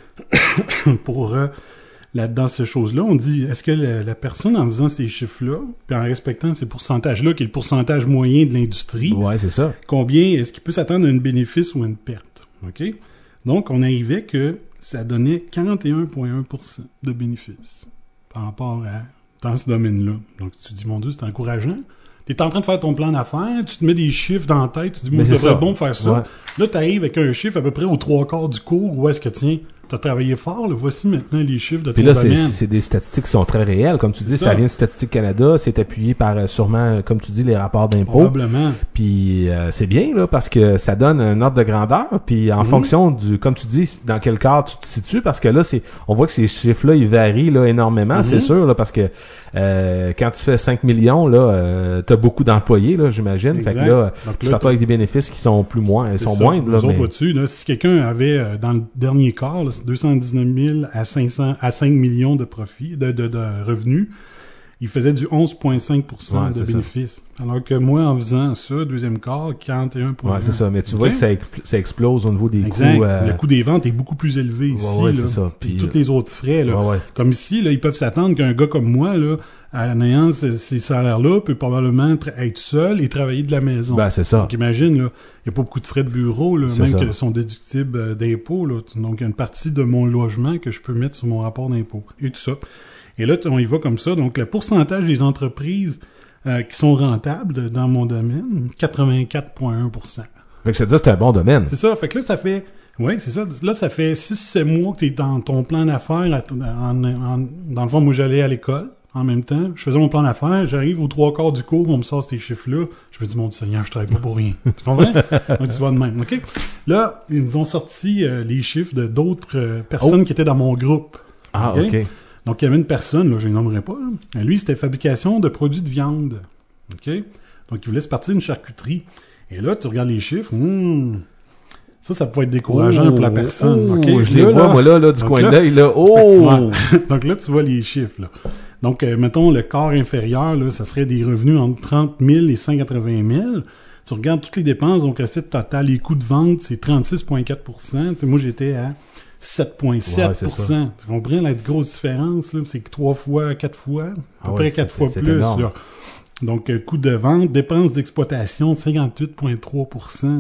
pour, euh, là, dans ces choses-là, on dit, est-ce que la, la personne, en faisant ces chiffres-là, puis en respectant ces pourcentages-là, qui est le pourcentage moyen de l'industrie, ouais, c'est ça. combien est-ce qu'il peut s'attendre à un bénéfice ou à une perte? OK? Donc, on arrivait que ça donnait quarante et un virgule un pour cent de bénéfice par rapport à dans ce domaine-là. Donc, tu te dis, mon Dieu, c'est encourageant. Tu es en train de faire ton plan d'affaires, tu te mets des chiffres dans la tête, tu te dis, moi, c'est bon de faire ça. Ouais. Là, tu arrives avec un chiffre à peu près aux trois quarts du cours, où est-ce que, tiens, tu as travaillé fort, là, voici maintenant les chiffres de Puis ton là, domaine. c'est, c'est des statistiques qui sont très réelles. Comme tu dis, ça. ça vient de Statistique Canada. C'est appuyé par, euh, sûrement, comme tu dis, les rapports d'impôts. Probablement. Puis euh, c'est bien, là, parce que ça donne un ordre de grandeur. Puis en Mm-hmm. fonction du, comme tu dis, dans quel cadre tu te situes, parce que là, c'est, on voit que ces chiffres-là, ils varient là énormément, Mm-hmm. c'est sûr, là, parce que euh, quand tu fais cinq millions, là, euh, t'as beaucoup d'employés, là, j'imagine. Exact. Fait que là, Donc tu là, te retrouves avec des bénéfices qui sont plus moins, C'est sont ça. moindres. Là, Nous autres, mais... vois-tu, là, si quelqu'un avait, euh, dans le dernier quart, là, c'est deux cent dix-neuf mille à cinq cents, à cinq millions de profits, de, de, de revenus, il faisait du onze virgule cinq pour cent Ouais, de c'est bénéfices. Alors que moi, en faisant ça, deuxième quart, quarante et un virgule un. Ouais, c'est ça. Mais tu OK? vois que ça, expl- ça explose au niveau des Exact. coûts. euh, Le coût des ventes est beaucoup plus élevé ici. ouais, là. c'est ça. Puis, Puis, tous les autres frais, là. ouais, ouais. Comme ici, là, ils peuvent s'attendre qu'un gars comme moi, là, en ayant ces, ces salaires-là, peut probablement tra- être seul et travailler de la maison. Ben, c'est ça. Donc, imagine, là, il n'y a pas beaucoup de frais de bureau, là, C'est même ça. qu'ils sont déductibles euh, d'impôts, là. Donc, il y a une partie de mon logement que je peux mettre sur mon rapport d'impôt. Et tout ça. Et là, on y va comme ça. Donc, le pourcentage des entreprises euh, qui sont rentables de- dans mon domaine, quatre-vingt-quatre virgule un pour cent. Fait que ça veut dire que c'est un bon domaine. C'est ça. Fait que là, ça fait... Oui, c'est ça. Là, ça fait six sept mois que tu es dans ton plan d'affaires. à- En, en- dans le fond, moi, j'allais à l'école en même temps. Je faisais mon plan d'affaires. J'arrive aux trois quarts du cours, on me sort ces chiffres-là. Je me dis, mon Dieu Seigneur, je travaille pas pour rien. Tu comprends? Donc, tu vas de même. OK? Là, ils nous ont sorti euh, les chiffres de d'autres euh, personnes Oh. qui étaient dans mon groupe. Ah, OK? OK. Donc, il y avait une personne, là, je ne nommerai pas. Là. Lui, c'était fabrication de produits de viande. OK? Donc, il voulait se partir d'une charcuterie. Et là, tu regardes les chiffres. hmm, Ça, ça peut être décourageant Oh, pour la personne. oh, OK? je les Là, vois, là, moi, là, là du donc coin là- de l'œil, là. Oh! Ouais. Donc là, tu vois les chiffres. Là. Donc, euh, mettons, le quart inférieur, là, ça serait des revenus entre trente mille et cent quatre-vingt mille. Tu regardes toutes les dépenses, donc recette totale, les coûts de vente, c'est trente-six virgule quatre pour cent. Tu sais, moi, j'étais à sept virgule sept pour cent. Ouais, tu comprends la grosse différence? Là? C'est que trois fois, quatre fois, à peu Ah près ouais, quatre c'est- fois c'est plus. énorme. Là. Donc, euh, coût de vente, dépenses d'exploitation, cinquante-huit virgule trois pour cent.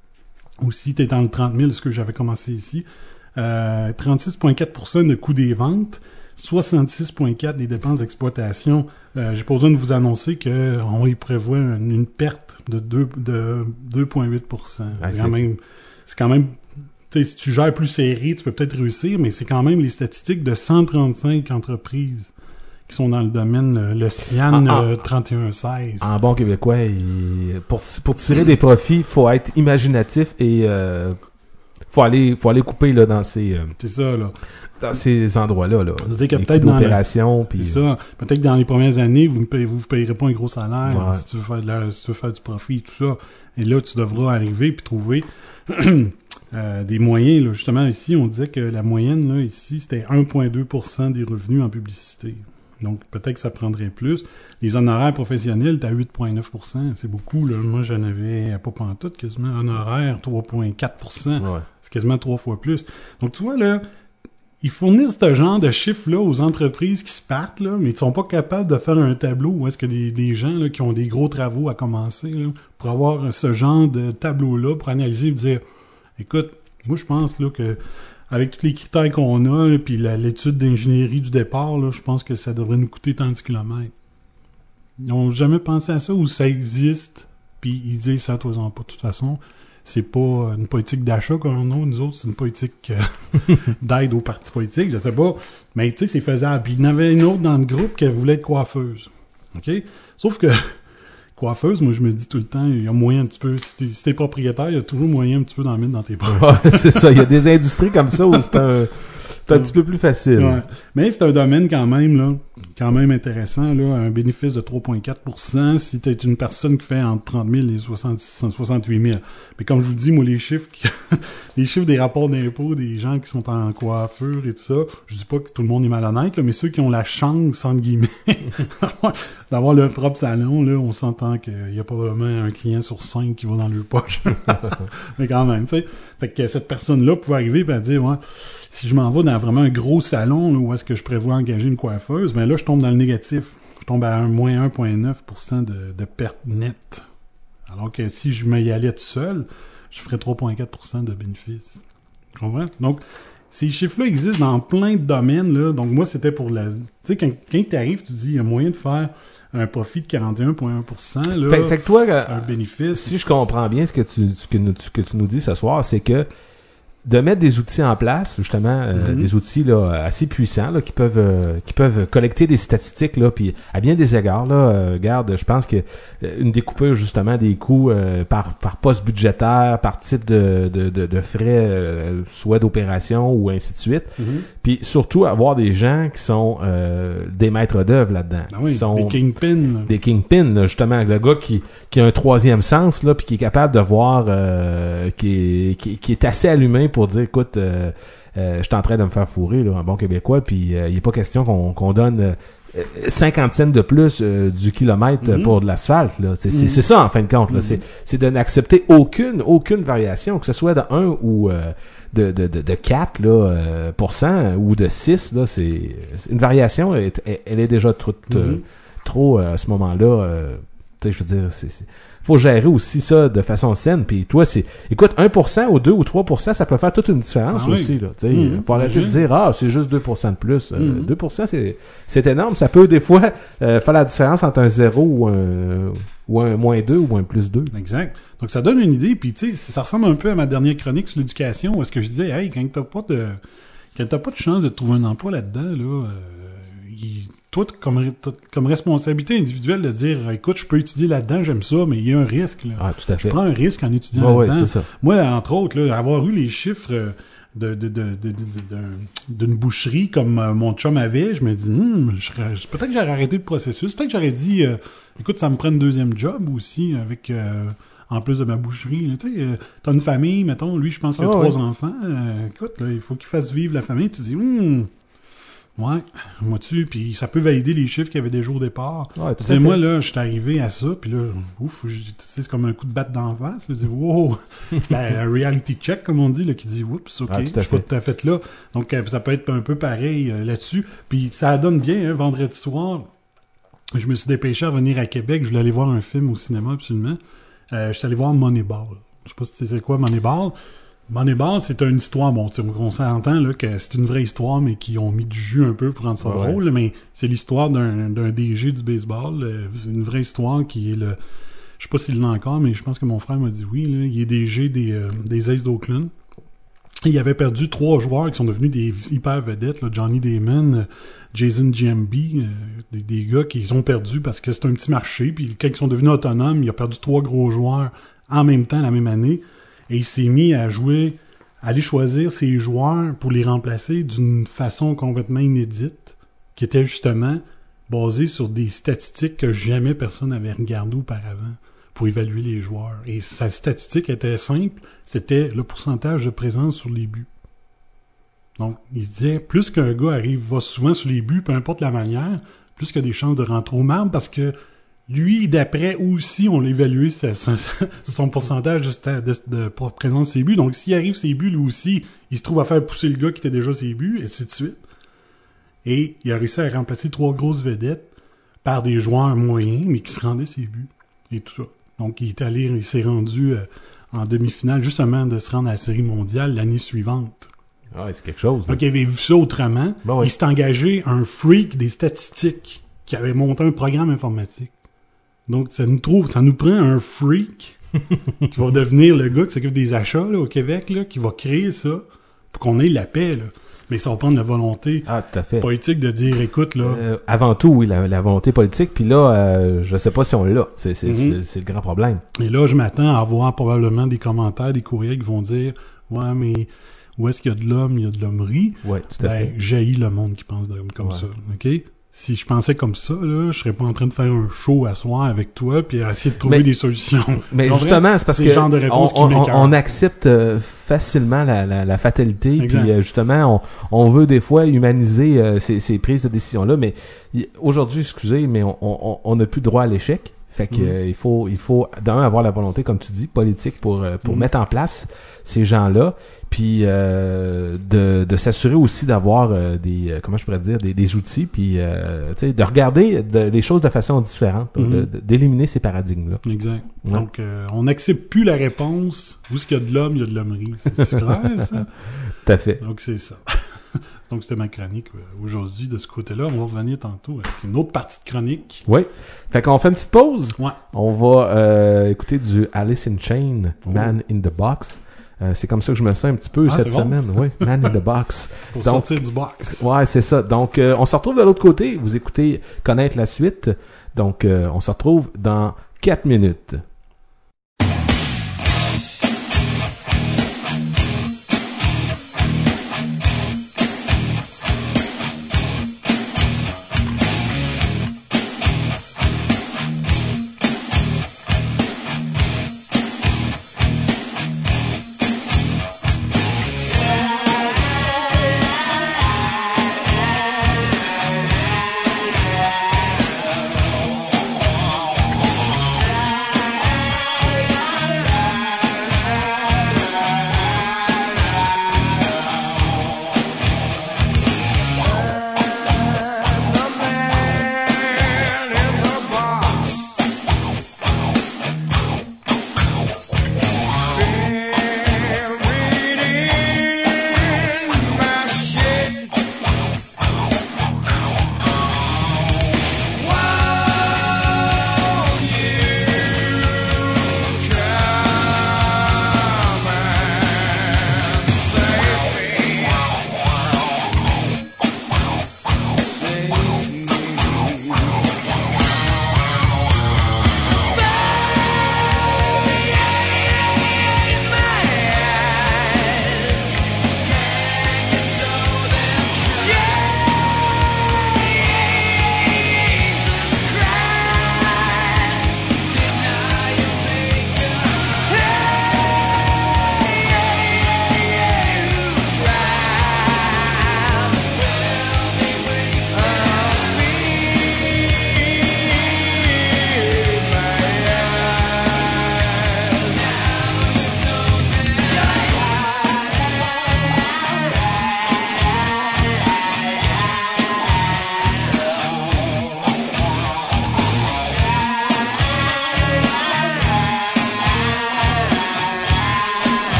Aussi, tu es dans le trente mille, ce que j'avais commencé ici. Euh, trente-six virgule quatre pour cent de coût des ventes, soixante-six virgule quatre pour cent des dépenses d'exploitation. Euh, j'ai pas besoin de vous annoncer qu'on y prévoit une, une perte de deux de deux virgule huit pour cent. Ah, c'est c'est- quand même... C'est quand même... Tu sais, si tu gères plus serré, tu peux peut-être réussir, mais c'est quand même les statistiques de cent trente-cinq entreprises qui sont dans le domaine, euh, le CIAN Ah, ah. euh, trente et un seize. En bon québécois, il- pour, pour tirer des profits, faut être imaginatif et euh, faut aller, faut aller couper là dans ces, euh, c'est ça là. Dans ces endroits-là là. C'est-à-dire que peut-être dans l'opération, puis c'est ça. Peut-être que dans les premières années, vous ne payez, vous, vous payerez pas un gros salaire ouais. si tu veux faire de la, si tu veux faire du profit, tout ça. Et là, tu devras arriver puis trouver euh, des moyens. Là, justement, ici, on disait que la moyenne là ici, c'était un virgule deux pour cent des revenus en publicité. Donc, peut-être que ça prendrait plus. Les honoraires professionnels, t'as huit virgule neuf pour cent. C'est beaucoup, là. Moi, j'en avais pas pantoute, quasiment. Honoraires, trois virgule quatre pour cent. Ouais. C'est quasiment trois fois plus. Donc, tu vois, là, ils fournissent ce genre de chiffres-là aux entreprises qui se partent, là, mais ils sont pas capables de faire un tableau où est-ce que des, des gens, là, qui ont des gros travaux à commencer, là, pour avoir ce genre de tableau-là, pour analyser et dire, écoute, moi, je pense, là, que, avec tous les critères qu'on a, là, puis la, l'étude d'ingénierie du départ, là, je pense que ça devrait nous coûter tant de kilomètres. Ils n'ont jamais pensé à ça, ou ça existe, puis ils disent ça, toi, en pas. De toute façon, c'est pas une politique d'achat qu'on a, nous autres, c'est une politique euh, d'aide aux partis politiques, je sais pas. Mais tu sais, c'est faisable. Puis il y en avait une autre dans le groupe qui voulait être coiffeuse. OK? Sauf que coiffeuse, moi, je me dis tout le temps, il y a moyen un petit peu, si t'es, si t'es propriétaire, il y a toujours moyen un petit peu d'en mettre dans tes poches. Ouais, c'est ça. Il y a des industries comme ça où c'est un, c'est un petit peu plus facile. Ouais. Mais c'est un domaine quand même, là, quand même intéressant, là, un bénéfice de trois virgule quatre pour cent si t'es une personne qui fait entre trente mille et soixante-huit mille. Mais comme je vous dis, moi, les chiffres, qui, les chiffres des rapports d'impôts des gens qui sont en coiffure et tout ça, je dis pas que tout le monde est malhonnête, là, mais ceux qui ont la chance, entre guillemets, d'avoir leur propre salon, là, on s'entend qu'il y a pas vraiment un client sur cinq qui va dans leur poche. Mais quand même, tu sais. Fait que cette personne-là pouvait arriver et dire, ouais, si je m'en vais dans vraiment un gros salon, là, où est-ce que je prévois engager une coiffeuse, ben là, je tombe dans le négatif. Je tombe à un, moins un virgule neuf pour cent de, de perte nette. Alors que si je m'y allais tout seul, je ferais trois virgule quatre pour cent de bénéfices. Tu comprends? Donc, ces chiffres-là existent dans plein de domaines, là. Donc, moi, c'était pour la... Tu sais, quand, quand tu arrives, tu dis, il y a moyen de faire un profit de quarante et un virgule un pour cent, là. Fait, fait que toi, un bénéfice. Si je comprends bien ce que tu, ce que, nous, ce que tu nous dis ce soir, c'est que de mettre des outils en place, justement, euh, mm-hmm. des outils là assez puissants là qui peuvent euh, qui peuvent collecter des statistiques là, puis à bien des égards là, euh, regarde, je pense que euh, une découpure justement des coûts euh, par par poste budgétaire, par type de de de, de frais, euh, soit d'opération ou ainsi de suite. Mm-hmm. Puis surtout avoir des gens qui sont euh, des maîtres d'œuvre là-dedans, ah oui, qui sont des kingpins, des kingpins là, justement, le gars qui qui a un troisième sens là, puis qui est capable de voir, euh, qui est qui, qui est assez allumé pour dire, écoute, euh, euh, je suis en train de me faire fourrer, là, un bon Québécois, puis euh, il n'est pas question qu'on, qu'on donne euh, cinquante cents de plus euh, du kilomètre mm-hmm. pour de l'asphalte. Là. C'est, mm-hmm. c'est, c'est ça, en fin de compte. Là. Mm-hmm. C'est, c'est de n'accepter aucune aucune variation, que ce soit de un ou euh, de, de, de, de quatre là, euh, pour cent ou de six. Là, c'est, une variation, elle, elle est déjà trop, mm-hmm. euh, trop euh, à ce moment-là. Euh, tu sais, je veux dire, c'est... c'est faut gérer aussi ça de façon saine. Puis toi, c'est... Écoute, un pour cent ou deux ou trois pour cent, ça peut faire toute une différence ah, aussi. Oui. Là, tu sais, mmh, faut arrêter mmh. de dire, ah, c'est juste deux pour cent de plus. Mmh. Euh, deux pour cent, c'est, c'est énorme. Ça peut, des fois, euh, faire la différence entre un zéro ou un, ou un moins deux ou un plus deux. Exact. Donc, ça donne une idée. Puis, tu sais, ça ressemble un peu à ma dernière chronique sur l'éducation, où est-ce que je disais, hey, quand t'as pas de, quand t'as pas de chance de trouver un emploi là-dedans, là, euh, il... toi, comme, comme responsabilité individuelle de dire, écoute, je peux étudier là-dedans, j'aime ça, mais il y a un risque. Là. Ah, tout à fait. Je prends un risque en étudiant ouais, là-dedans. Ouais, c'est ça. Moi, entre autres, là, avoir eu les chiffres de, de, de, de, de, de, d'une boucherie comme euh, mon chum avait, je me dis, hmm, je serais, peut-être que j'aurais arrêté le processus. Peut-être que j'aurais dit, euh, écoute, ça me prend un deuxième job aussi avec... Euh, en plus de ma boucherie. Tu sais, euh, t'as une famille, mettons, lui, je pense qu'il a oh, trois ouais. enfants. Euh, écoute, là, il faut qu'il fasse vivre la famille. Tu te dis, hmm... Ouais, moi dessus, puis ça peut valider les chiffres qu'il y avait déjà au départ. Ouais, tu sais, moi, là, je suis arrivé à ça, puis là, ouf, tu sais, c'est comme un coup de batte d'en face. Là, je dis, wow! Un reality check, comme on dit, là, qui dit, oups, ok, ah, je suis pas tout à fait là. Donc, euh, ça peut être un peu pareil euh, là-dessus. Puis ça donne bien, hein, vendredi soir, je me suis dépêché à venir à Québec, je voulais aller voir un film au cinéma, absolument. Euh, je suis allé voir Moneyball. Je sais pas si tu sais c'est quoi, Moneyball. Moneyball, c'est une histoire, bon, on s'entend là que c'est une vraie histoire, mais qui ont mis du jus un peu pour rendre ça ouais. drôle, mais c'est l'histoire d'un, d'un D G du baseball. Euh, c'est une vraie histoire qui est le... Je sais pas s'il l'a encore, mais je pense que mon frère m'a dit oui. Là, il est D G des, euh, des Aces d'Oakland. Et il avait perdu trois joueurs qui sont devenus des hyper vedettes, là, Johnny Damon, euh, Jason Giambi, euh, des, des gars qui ont perdu parce que c'est un petit marché, puis quand ils sont devenus autonomes, il a perdu trois gros joueurs en même temps, la même année. Et il s'est mis à jouer aller choisir ses joueurs pour les remplacer d'une façon complètement inédite, qui était justement basée sur des statistiques que jamais personne n'avait regardées auparavant pour évaluer les joueurs. Et sa statistique était simple, c'était le pourcentage de présence sur les buts. Donc, il se disait, plus qu'un gars arrive, va souvent sur les buts, peu importe la manière, plus qu'il y a des chances de rentrer au marbre, parce que lui, d'après aussi, on l'évaluait sa, sa, son pourcentage de, de, de, de présence sur ses buts. Donc, s'il arrive ses buts, lui aussi, il se trouve à faire pousser le gars qui était déjà ses buts, et ainsi de suite. Et il a réussi à remplacer trois grosses vedettes par des joueurs moyens, mais qui se rendaient ses buts, et tout ça. Donc, il est allé, il s'est rendu euh, en demi-finale, justement, de se rendre à la Série mondiale l'année suivante. Ah, c'est quelque chose. Là. Donc, il avait vu ça autrement. Bon, oui. Il s'est engagé un freak des statistiques qui avait monté un programme informatique. Donc, ça nous trouve, ça nous prend un freak qui va devenir le gars qui s'occupe des achats là, au Québec, là, qui va créer ça pour qu'on ait la paix. Là. Mais ça va prendre la volonté ah, tout à fait. politique de dire, écoute, là... Euh, avant tout, oui, la, la volonté politique. Puis là, euh, je sais pas si on l'a. C'est, c'est, mm-hmm. c'est, c'est le grand problème. Et là, je m'attends à avoir probablement des commentaires, des courriels qui vont dire, ouais, mais... Où est-ce qu'il y a de l'homme, il y a de l'hommerie. Oui, tout à ben, fait. J'haïs le monde qui pense de l'homme comme ouais. ça. OK? Si je pensais comme ça, là, je serais pas en train de faire un show à soir avec toi puis à essayer de trouver mais, des solutions. Mais justement, c'est parce c'est que le genre de réponse on, qui on, on accepte euh, facilement la, la, la fatalité. Puis euh, justement, on, on veut des fois humaniser euh, ces, ces prises de décision-là. Mais y, aujourd'hui, excusez, mais on n'a plus droit à l'échec. Fait que mmh. euh, il faut il faut d'un avoir la volonté, comme tu dis, politique pour euh, pour mmh. mettre en place ces gens-là, puis euh, de de s'assurer aussi d'avoir euh, des euh, comment je pourrais dire des, des outils, puis euh, tu sais de regarder de, les choses de façon différente, mmh. de, de, d'éliminer ces paradigmes-là. Exact. Ouais. Donc euh, on n'accepte plus la réponse où est-ce qu'il y a de l'homme, il y a de l'hommerie. C'est, c'est clair ça. Tout à fait. Donc c'est ça. Donc, c'était ma chronique euh, aujourd'hui de ce côté-là. On va revenir tantôt avec une autre partie de chronique. Oui. Fait qu'on fait une petite pause. Ouais. On va euh, écouter du Alice in Chains, oh. Man in the Box. Euh, c'est comme ça que je me sens un petit peu ah, cette semaine. Bon. Oui, Man in the Box. Pour Donc, sortir du box. Ouais, c'est ça. Donc, euh, on se retrouve de l'autre côté. Vous écoutez Connaître la suite. Donc, euh, on se retrouve dans quatre minutes.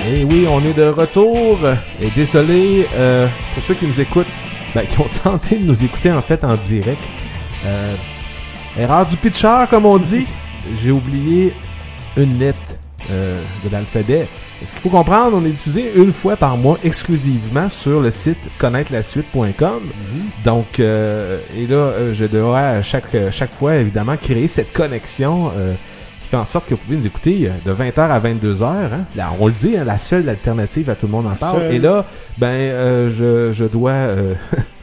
Et oui, on est de retour. Et désolé euh, pour ceux qui nous écoutent, ben, qui ont tenté de nous écouter en fait en direct. Euh, erreur du pitcher, comme on dit. J'ai oublié une lettre euh, de l'alphabet. Ce qu'il faut comprendre, on est diffusé une fois par mois exclusivement sur le site connaître la suite point com. Mm-hmm. Donc, euh, et là, euh, je dois à chaque, chaque fois, évidemment, créer cette connexion euh, qui fait en sorte que vous pouvez nous écouter de vingt heures à vingt-deux heures. Hein. Là, on le dit, hein, la seule alternative à tout le monde en parle. Seul. Et là, ben, euh, je, je dois euh,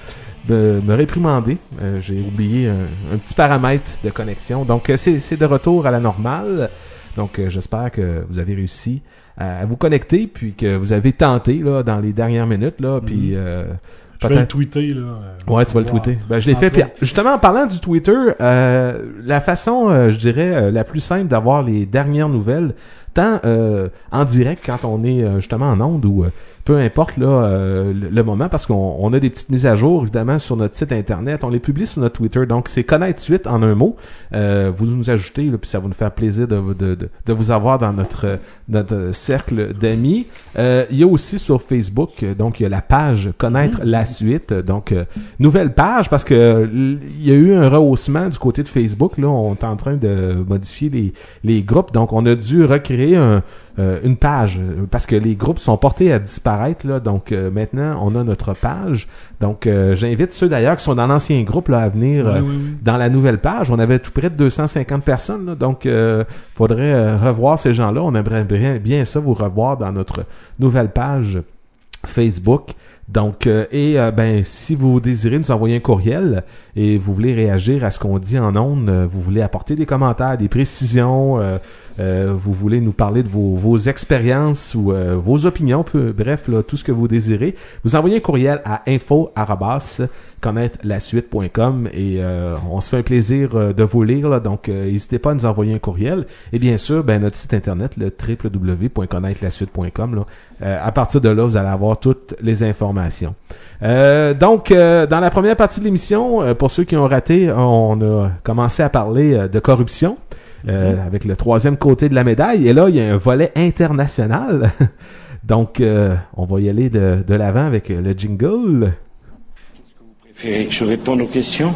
me, me réprimander. Euh, j'ai oublié un, un petit paramètre de connexion. Donc, c'est, c'est de retour à la normale. Donc, euh, j'espère que vous avez réussi à vous connecter, puis que vous avez tenté là dans les dernières minutes là, puis euh, je vais le tweeter là. Euh, ouais, tu vas le tweeter. Ben je l'ai fait. Puis justement en parlant du Twitter, euh, la façon, euh, je dirais, euh, la plus simple d'avoir les dernières nouvelles, tant euh, en direct quand on est euh, justement en onde ou euh, peu importe là euh, le, le moment, parce qu'on on a des petites mises à jour évidemment sur notre site internet, on les publie sur notre Twitter, donc c'est connaître suite en un mot. Euh, vous nous ajoutez là, puis ça va nous faire plaisir de, de, de, de vous avoir dans notre notre cercle d'amis. Euh, il y a aussi sur Facebook, donc il y a la page connaître mmh. la suite, donc euh, nouvelle page parce que il y a eu un rehaussement du côté de Facebook là, on est en train de modifier les les groupes, donc on a dû recréer un Euh, une page, parce que les groupes sont portés à disparaître, là, donc euh, maintenant on a notre page, donc euh, j'invite ceux d'ailleurs qui sont dans l'ancien groupe là, à venir oui, euh, oui, oui. dans la nouvelle page. On avait tout près de deux cent cinquante personnes, là, donc il euh, faudrait euh, revoir ces gens-là, on aimerait bien, bien ça vous revoir dans notre nouvelle page Facebook. Donc, euh, et euh, ben, si vous désirez nous envoyer un courriel et vous voulez réagir à ce qu'on dit en ondes, euh, vous voulez apporter des commentaires, des précisions, euh, euh, vous voulez nous parler de vos, vos expériences ou euh, vos opinions, peu, bref, là, tout ce que vous désirez, vous envoyez un courriel à info arobase connaître la suite point com et euh, on se fait un plaisir euh, de vous lire, là, donc euh, n'hésitez pas à nous envoyer un courriel. Et bien sûr, ben, notre site internet, le w w w point connaître la suite point com, là, euh, à partir de là, vous allez avoir toutes les informations. Euh, donc, euh, dans la première partie de l'émission, euh, pour ceux qui ont raté, on a commencé à parler euh, de corruption, euh, mm-hmm. avec le troisième côté de la médaille. Et là, il y a un volet international. Donc, euh, on va y aller de, de l'avant avec le jingle. Est-ce que vous préférez que je réponde aux questions?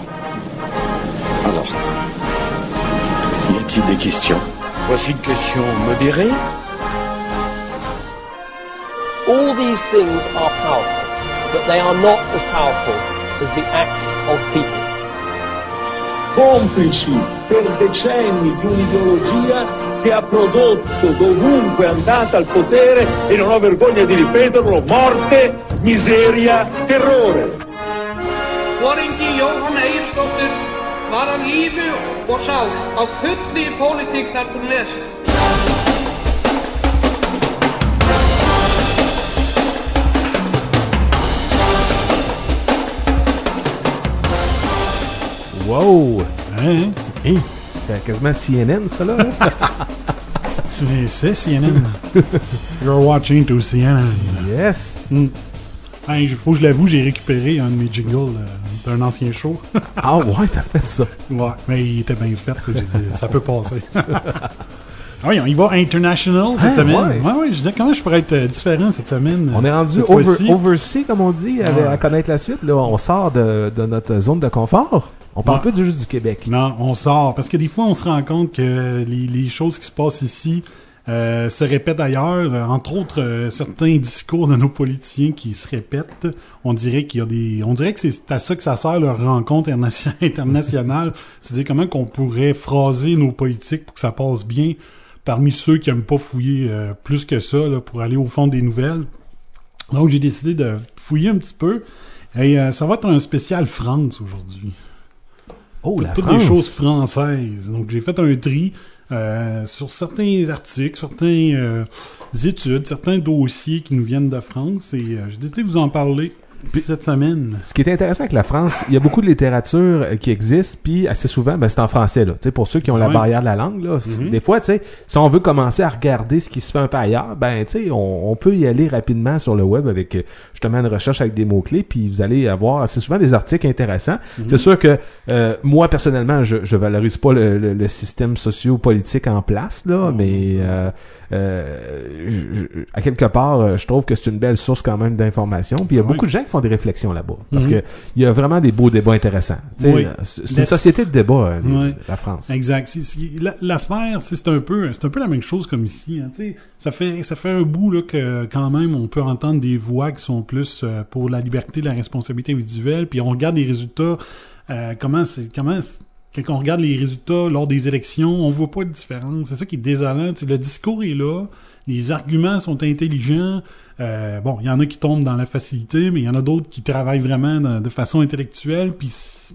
Alors, y a-t-il des questions? Voici une question modérée. All these things are powerful, but they are not as powerful as the acts of people. Complici per decenni di un'ideologia che ha prodotto dovunque è andata al potere, e non ho vergogna di ripeterlo, morte, miseria, terrore. Foringi Jóhann Egilsdóttir var af lífi og sál á fulli í pólitík þar til lesi. Wow! Hein? Hey, c'est quasiment C N N, ça, là. c'est, c'est C N N. You're watching to C N N. Yes! Mm. Il faut que je l'avoue, j'ai récupéré un de mes jingles euh, d'un ancien show. Ah ouais, t'as fait ça? Ouais, mais il était bien fait. J'ai dit, ça peut passer. Ah oui, on y va international cette hein, semaine. Ouais, ouais, ouais je disais, comment je pourrais être euh, différent cette semaine? On est rendu over, oversea, comme on dit, avec, ouais. à connaître la suite. Là, on sort de, de notre zone de confort. On parle ouais. pas juste du Québec. Non, on sort. Parce que des fois, on se rend compte que les, les choses qui se passent ici euh, se répètent ailleurs. Entre autres, euh, certains discours de nos politiciens qui se répètent. On dirait qu'il y a des, on dirait que c'est à ça que ça sert leur rencontre internationale. C'est-à-dire comment qu'on pourrait phraser nos politiques pour que ça passe bien parmi ceux qui n'aiment pas fouiller euh, plus que ça là, pour aller au fond des nouvelles. Donc, j'ai décidé de fouiller un petit peu. Et euh, ça va être un spécial France aujourd'hui. Oh, la Toutes France. des choses françaises. Donc, j'ai fait un tri euh, sur certains articles, certaines euh, études, certains dossiers qui nous viennent de France. Et euh, j'ai décidé de vous en parler. Puis, cette semaine. Ce qui est intéressant avec la France, il y a beaucoup de littérature qui existe, puis assez souvent, ben, c'est en français, là. Tu sais, pour ceux qui ont la ouais. barrière de la langue, là. Mm-hmm. Des fois, tu sais, si on veut commencer à regarder ce qui se fait un peu ailleurs, ben, tu sais, on, on peut y aller rapidement sur le web avec, justement, une recherche avec des mots-clés, puis vous allez avoir assez souvent des articles intéressants. Mm-hmm. C'est sûr que, euh, moi, personnellement, je, je valorise pas le, le, le système socio-politique en place, là, mm-hmm. mais, euh, euh, je, je, à quelque part, je trouve que c'est une belle source quand même d'informations, puis il y a oui. beaucoup de gens qui font des réflexions là-bas, parce mm-hmm. que il y a vraiment des beaux débats intéressants. Oui. C'est une Let's... société de débat, hein, oui. la France. Exact. C'est, c'est, l'affaire, c'est, c'est un peu, c'est un peu la même chose comme ici. Hein, tu sais, ça fait, ça fait un bout là que quand même on peut entendre des voix qui sont plus euh, pour la liberté, la responsabilité individuelle, puis on regarde les résultats. Euh, comment c'est, comment c'est, quand on regarde les résultats lors des élections, on voit pas de différence. C'est ça qui est désolant. Tu sais, le discours est là, les arguments sont intelligents. Euh, bon, il y en a qui tombent dans la facilité, mais il y en a d'autres qui travaillent vraiment de, de façon intellectuelle, puis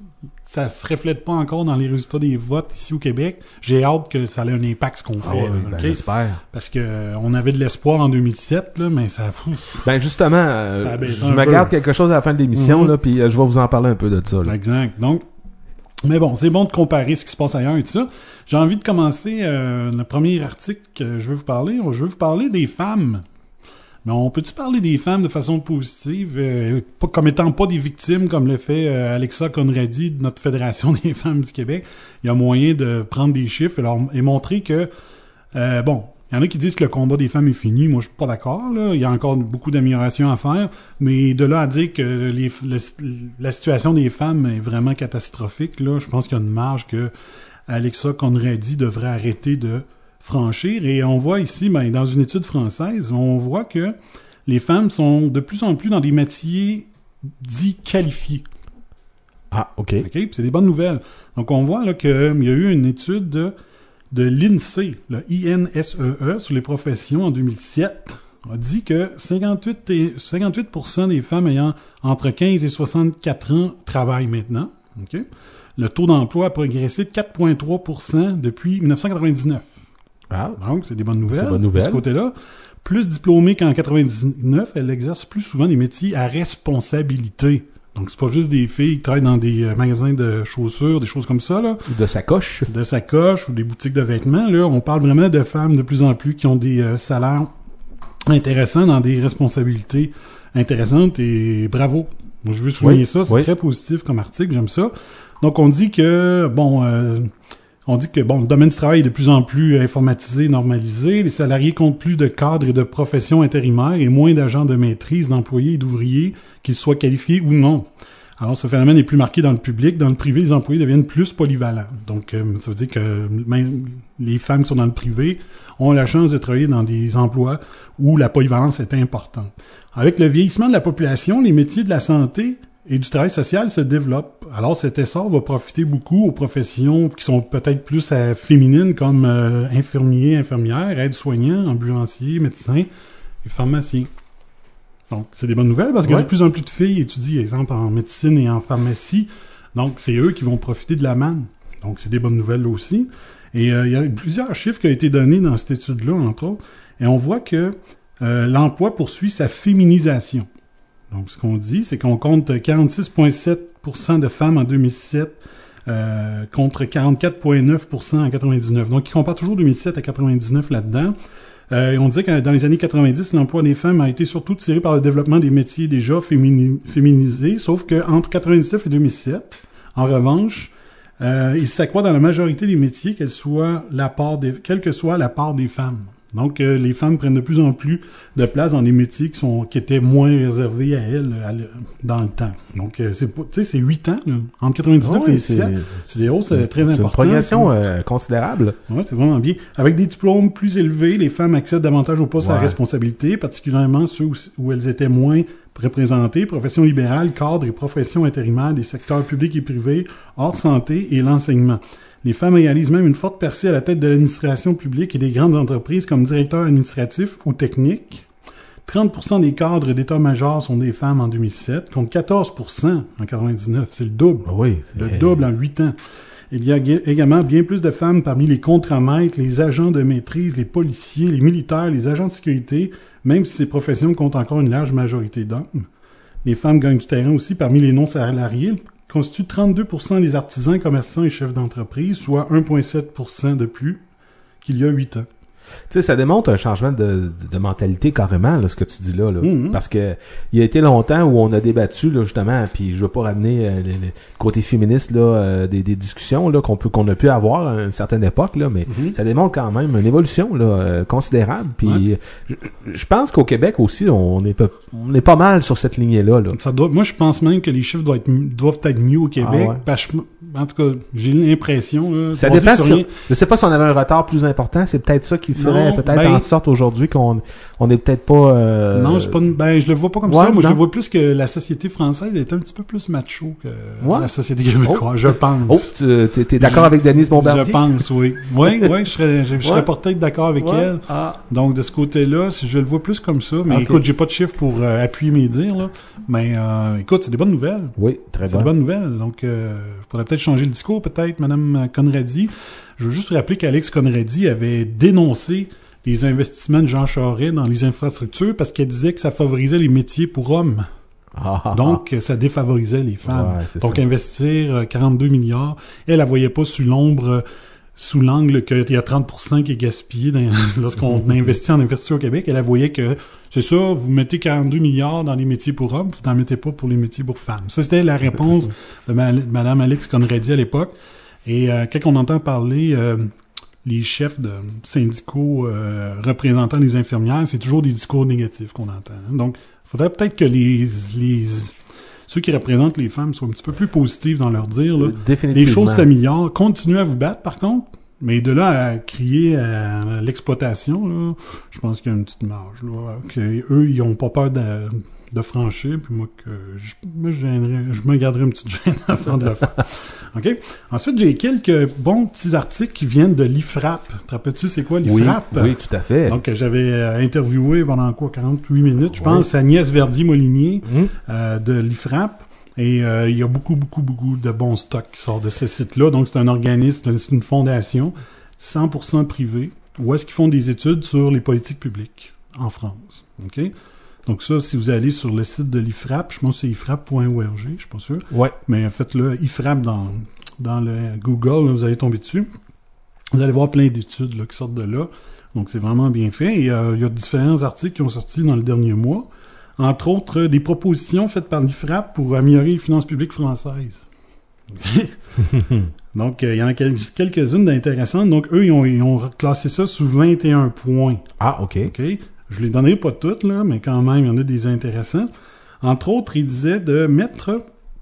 ça se reflète pas encore dans les résultats des votes ici au Québec. J'ai hâte que ça ait un impact ce qu'on fait. Ah ouais, ben, okay? J'espère. Parce que euh, on avait de l'espoir en deux mille sept, là, mais ça... Ouf, ben justement, euh, je me peu. garde quelque chose à la fin de l'émission, mm-hmm. là, puis euh, je vais vous en parler un peu de ça. Là. Exact. Donc, mais bon, c'est bon de comparer ce qui se passe ailleurs et tout ça. J'ai envie de commencer euh, le premier article que je veux vous parler. Je veux vous parler des femmes. Mais on peut-tu parler des femmes de façon positive, euh, pas, comme étant pas des victimes, comme le fait euh, Alexa Conradi de notre Fédération des femmes du Québec? Il y a moyen de prendre des chiffres et, leur, et montrer que, euh, bon, il y en a qui disent que le combat des femmes est fini. Moi, je suis pas d'accord, là. Il y a encore beaucoup d'améliorations à faire. Mais de là à dire que les, le, la situation des femmes est vraiment catastrophique, là, je pense qu'il y a une marge que Alexa Conradi devrait arrêter de franchir. Et on voit ici, ben, dans une étude française, on voit que les femmes sont de plus en plus dans des métiers dits qualifiés. Ah, OK. OK, puis c'est des bonnes nouvelles. Donc, on voit là qu'il y a eu une étude de, de l'INSEE, le I N S E E, sur les professions en deux mille sept, a dit que cinquante-huit, et, cinquante-huit pour cent des femmes ayant entre quinze et soixante-quatre ans travaillent maintenant. OK? Le taux d'emploi a progressé de quatre virgule trois pour cent depuis dix-neuf cent quatre-vingt-dix-neuf. Ah. Donc, c'est des bonnes nouvelles. C'est bonne nouvelle. De ce côté-là. Plus diplômée qu'en quatre-vingt-dix-neuf, elle exerce plus souvent des métiers à responsabilité. Donc, c'est pas juste des filles qui travaillent dans des euh, magasins de chaussures, des choses comme ça, là. Ou de sacoches. De sacoches ou des boutiques de vêtements, là. On parle vraiment de femmes de plus en plus qui ont des euh, salaires intéressants dans des responsabilités intéressantes et bravo. Moi, je veux souligner oui, ça. C'est oui. très positif comme article. J'aime ça. Donc, on dit que, bon, euh, on dit que, bon, le domaine du travail est de plus en plus informatisé, normalisé. Les salariés comptent plus de cadres et de professions intérimaires et moins d'agents de maîtrise, d'employés et d'ouvriers, qu'ils soient qualifiés ou non. Alors, ce phénomène est plus marqué dans le public. Dans le privé, les employés deviennent plus polyvalents. Donc, euh, ça veut dire que même les femmes qui sont dans le privé ont la chance de travailler dans des emplois où la polyvalence est importante. Avec le vieillissement de la population, les métiers de la santé et du travail social se développent. Alors, cet essor va profiter beaucoup aux professions qui sont peut-être plus euh, féminines, comme euh, infirmiers, infirmières, aides-soignants, ambulanciers, médecins et pharmaciens. Donc, c'est des bonnes nouvelles parce qu'il ouais. y a de plus en plus de filles étudient, exemple, en médecine et en pharmacie. Donc, c'est eux qui vont profiter de la manne. Donc, c'est des bonnes nouvelles là aussi. Et euh, il y a plusieurs chiffres qui ont été donnés dans cette étude-là, entre autres. Et on voit que euh, l'emploi poursuit sa féminisation. Donc, ce qu'on dit, c'est qu'on compte quarante-six virgule sept pour cent de femmes en deux mille sept euh, contre quarante-quatre virgule neuf pour cent en quatre-vingt-dix-neuf. Donc, ils comparent toujours deux mille sept à quatre-vingt-dix-neuf là-dedans. Euh, on disait que dans les années quatre-vingt-dix, l'emploi des femmes a été surtout tiré par le développement des métiers déjà fémini- féminisés, sauf qu'entre quatre-vingt-dix-neuf et deux mille sept, en revanche, euh, il s'accroît dans la majorité des métiers, qu'elle soit la part des, quelle que soit la part des femmes. Donc, euh, les femmes prennent de plus en plus de place dans des métiers qui sont qui étaient moins réservés à elles à, dans le temps. Donc, euh, c'est tu sais, c'est huit ans, là, entre quatre-vingt-dix-neuf et deux mille sept. C'est, c'est des hausses euh, très importantes. C'est une progression euh, considérable. Oui, c'est vraiment bien. Avec des diplômes plus élevés, les femmes accèdent davantage aux postes ouais. à responsabilité, particulièrement ceux où, où elles étaient moins représentées, professions libérales, cadres et professions intérimaires des secteurs publics et privés, hors santé et l'enseignement. Les femmes réalisent même une forte percée à la tête de l'administration publique et des grandes entreprises comme directeurs administratifs ou techniques. trente pour cent des cadres d'état-major sont des femmes en deux mille sept, contre quatorze pour cent en quatre-vingt-dix-neuf. C'est le double. Oui, c'est... Le double en huit ans. Il y a également bien plus de femmes parmi les contremaîtres, les agents de maîtrise, les policiers, les militaires, les agents de sécurité, même si ces professions comptent encore une large majorité d'hommes. les femmes gagnent du terrain aussi parmi les non-salariés. Elles constituent trente-deux pour cent des artisans, commerçants et chefs d'entreprise, soit un virgule sept pour cent de plus qu'il y a huit ans. Tu sais, ça démontre un changement de, de, de mentalité carrément, là, ce que tu dis là, là. Mm-hmm. Parce que il y a été longtemps où on a débattu, là, justement, puis je veux pas ramener euh, le, le côté féministe, là, euh, des, des discussions, là, qu'on peut, qu'on a pu avoir à une certaine époque, là, mais mm-hmm. ça démontre quand même une évolution, là, euh, considérable. Puis, ouais. je, je pense qu'au Québec aussi, on est pas, on est pas mal sur cette lignée-là, là. Ça doit, moi, je pense même que les chiffres doivent être, doivent être mieux au Québec. Ah ouais. Parce que, en tout cas, j'ai l'impression, là. Ça dépasse sur, je sais pas si on avait un retard plus important, c'est peut-être ça qui ferait non, peut-être ben, en sorte aujourd'hui qu'on on est peut-être pas euh... non c'est pas ben je le vois pas comme ouais, ça moi non. Je le vois plus que la société française est un petit peu plus macho que ouais. la société québécoise oh. je pense oh tu t'es, t'es d'accord je, avec Denise Bombardier je pense oui oui oui je serais je, je serais ouais. peut-être d'accord avec ouais. elle ah. Donc de ce côté-là je le vois plus comme ça mais okay. Écoute j'ai pas de chiffres pour euh, appuyer mes dires là mais euh, écoute c'est des bonnes nouvelles oui très c'est bien des bonnes nouvelles donc euh, je pourrais peut-être changer le discours peut-être Madame Conradi je veux juste rappeler qu'Alex Conradi avait dénoncé les investissements de Jean Charest dans les infrastructures parce qu'elle disait que ça favorisait les métiers pour hommes. Ah, donc, ah. ça défavorisait les femmes. Ouais, donc, ça. Investir quarante-deux milliards, elle, elle voyait pas sous l'ombre, sous l'angle qu'il y a trente pour cent qui est gaspillé dans, lorsqu'on investit en infrastructure au Québec. Elle, elle voyait que, c'est ça, vous mettez quarante-deux milliards dans les métiers pour hommes, vous n'en mettez pas pour les métiers pour femmes. Ça, c'était la réponse de ma, Mme Alex Conradi à l'époque. Et euh, quand on entend parler... Euh, les chefs de syndicaux euh, représentant les infirmières, c'est toujours des discours négatifs qu'on entend. Donc, il faudrait peut-être que les, les ceux qui représentent les femmes soient un petit peu plus positifs dans leur dire. Là. Définitivement. Les choses s'améliorent. Continuez à vous battre, par contre. Mais de là à crier à l'exploitation, là, je pense qu'il y a une petite marge. Là, que eux, ils ont pas peur de, de franchir, puis moi, que je, moi, je, gênerais, je me garderais une petite gêne avant de le faire. OK? Ensuite, j'ai quelques bons petits articles qui viennent de l'I F R A P. Te rappelles-tu, c'est quoi l'I F R A P? Oui, oui, tout à fait. Donc, j'avais euh, interviewé pendant quoi, quarante-huit minutes, je oui. pense, Agnès Verdier-Molinier mmh. euh, de l'I F R A P. Et euh, il y a beaucoup, beaucoup, beaucoup de bons stocks qui sortent de ce site-là. Donc, c'est un organisme, c'est une fondation cent pour cent privée où est-ce qu'ils font des études sur les politiques publiques en France. OK? Donc ça, si vous allez sur le site de l'I F R A P, je pense que c'est i f r a p point org, je suis pas sûr. Ouais. Mais faites-le I F R A P dans, dans le Google, là, vous allez tomber dessus. Vous allez voir plein d'études là, qui sortent de là. Donc c'est vraiment bien fait. Et euh, il y a différents articles qui ont sorti dans le dernier mois. Entre autres, des propositions faites par l'I F R A P pour améliorer les finances publiques françaises. Donc, il euh, y en a quel- quelques-unes d'intéressantes. Donc, eux, ils ont, ils ont classé ça sous vingt et un points. Ah, OK. OK. Je les donnerai pas toutes, là, mais quand même, il y en a des intéressants. Entre autres, ils disaient de mettre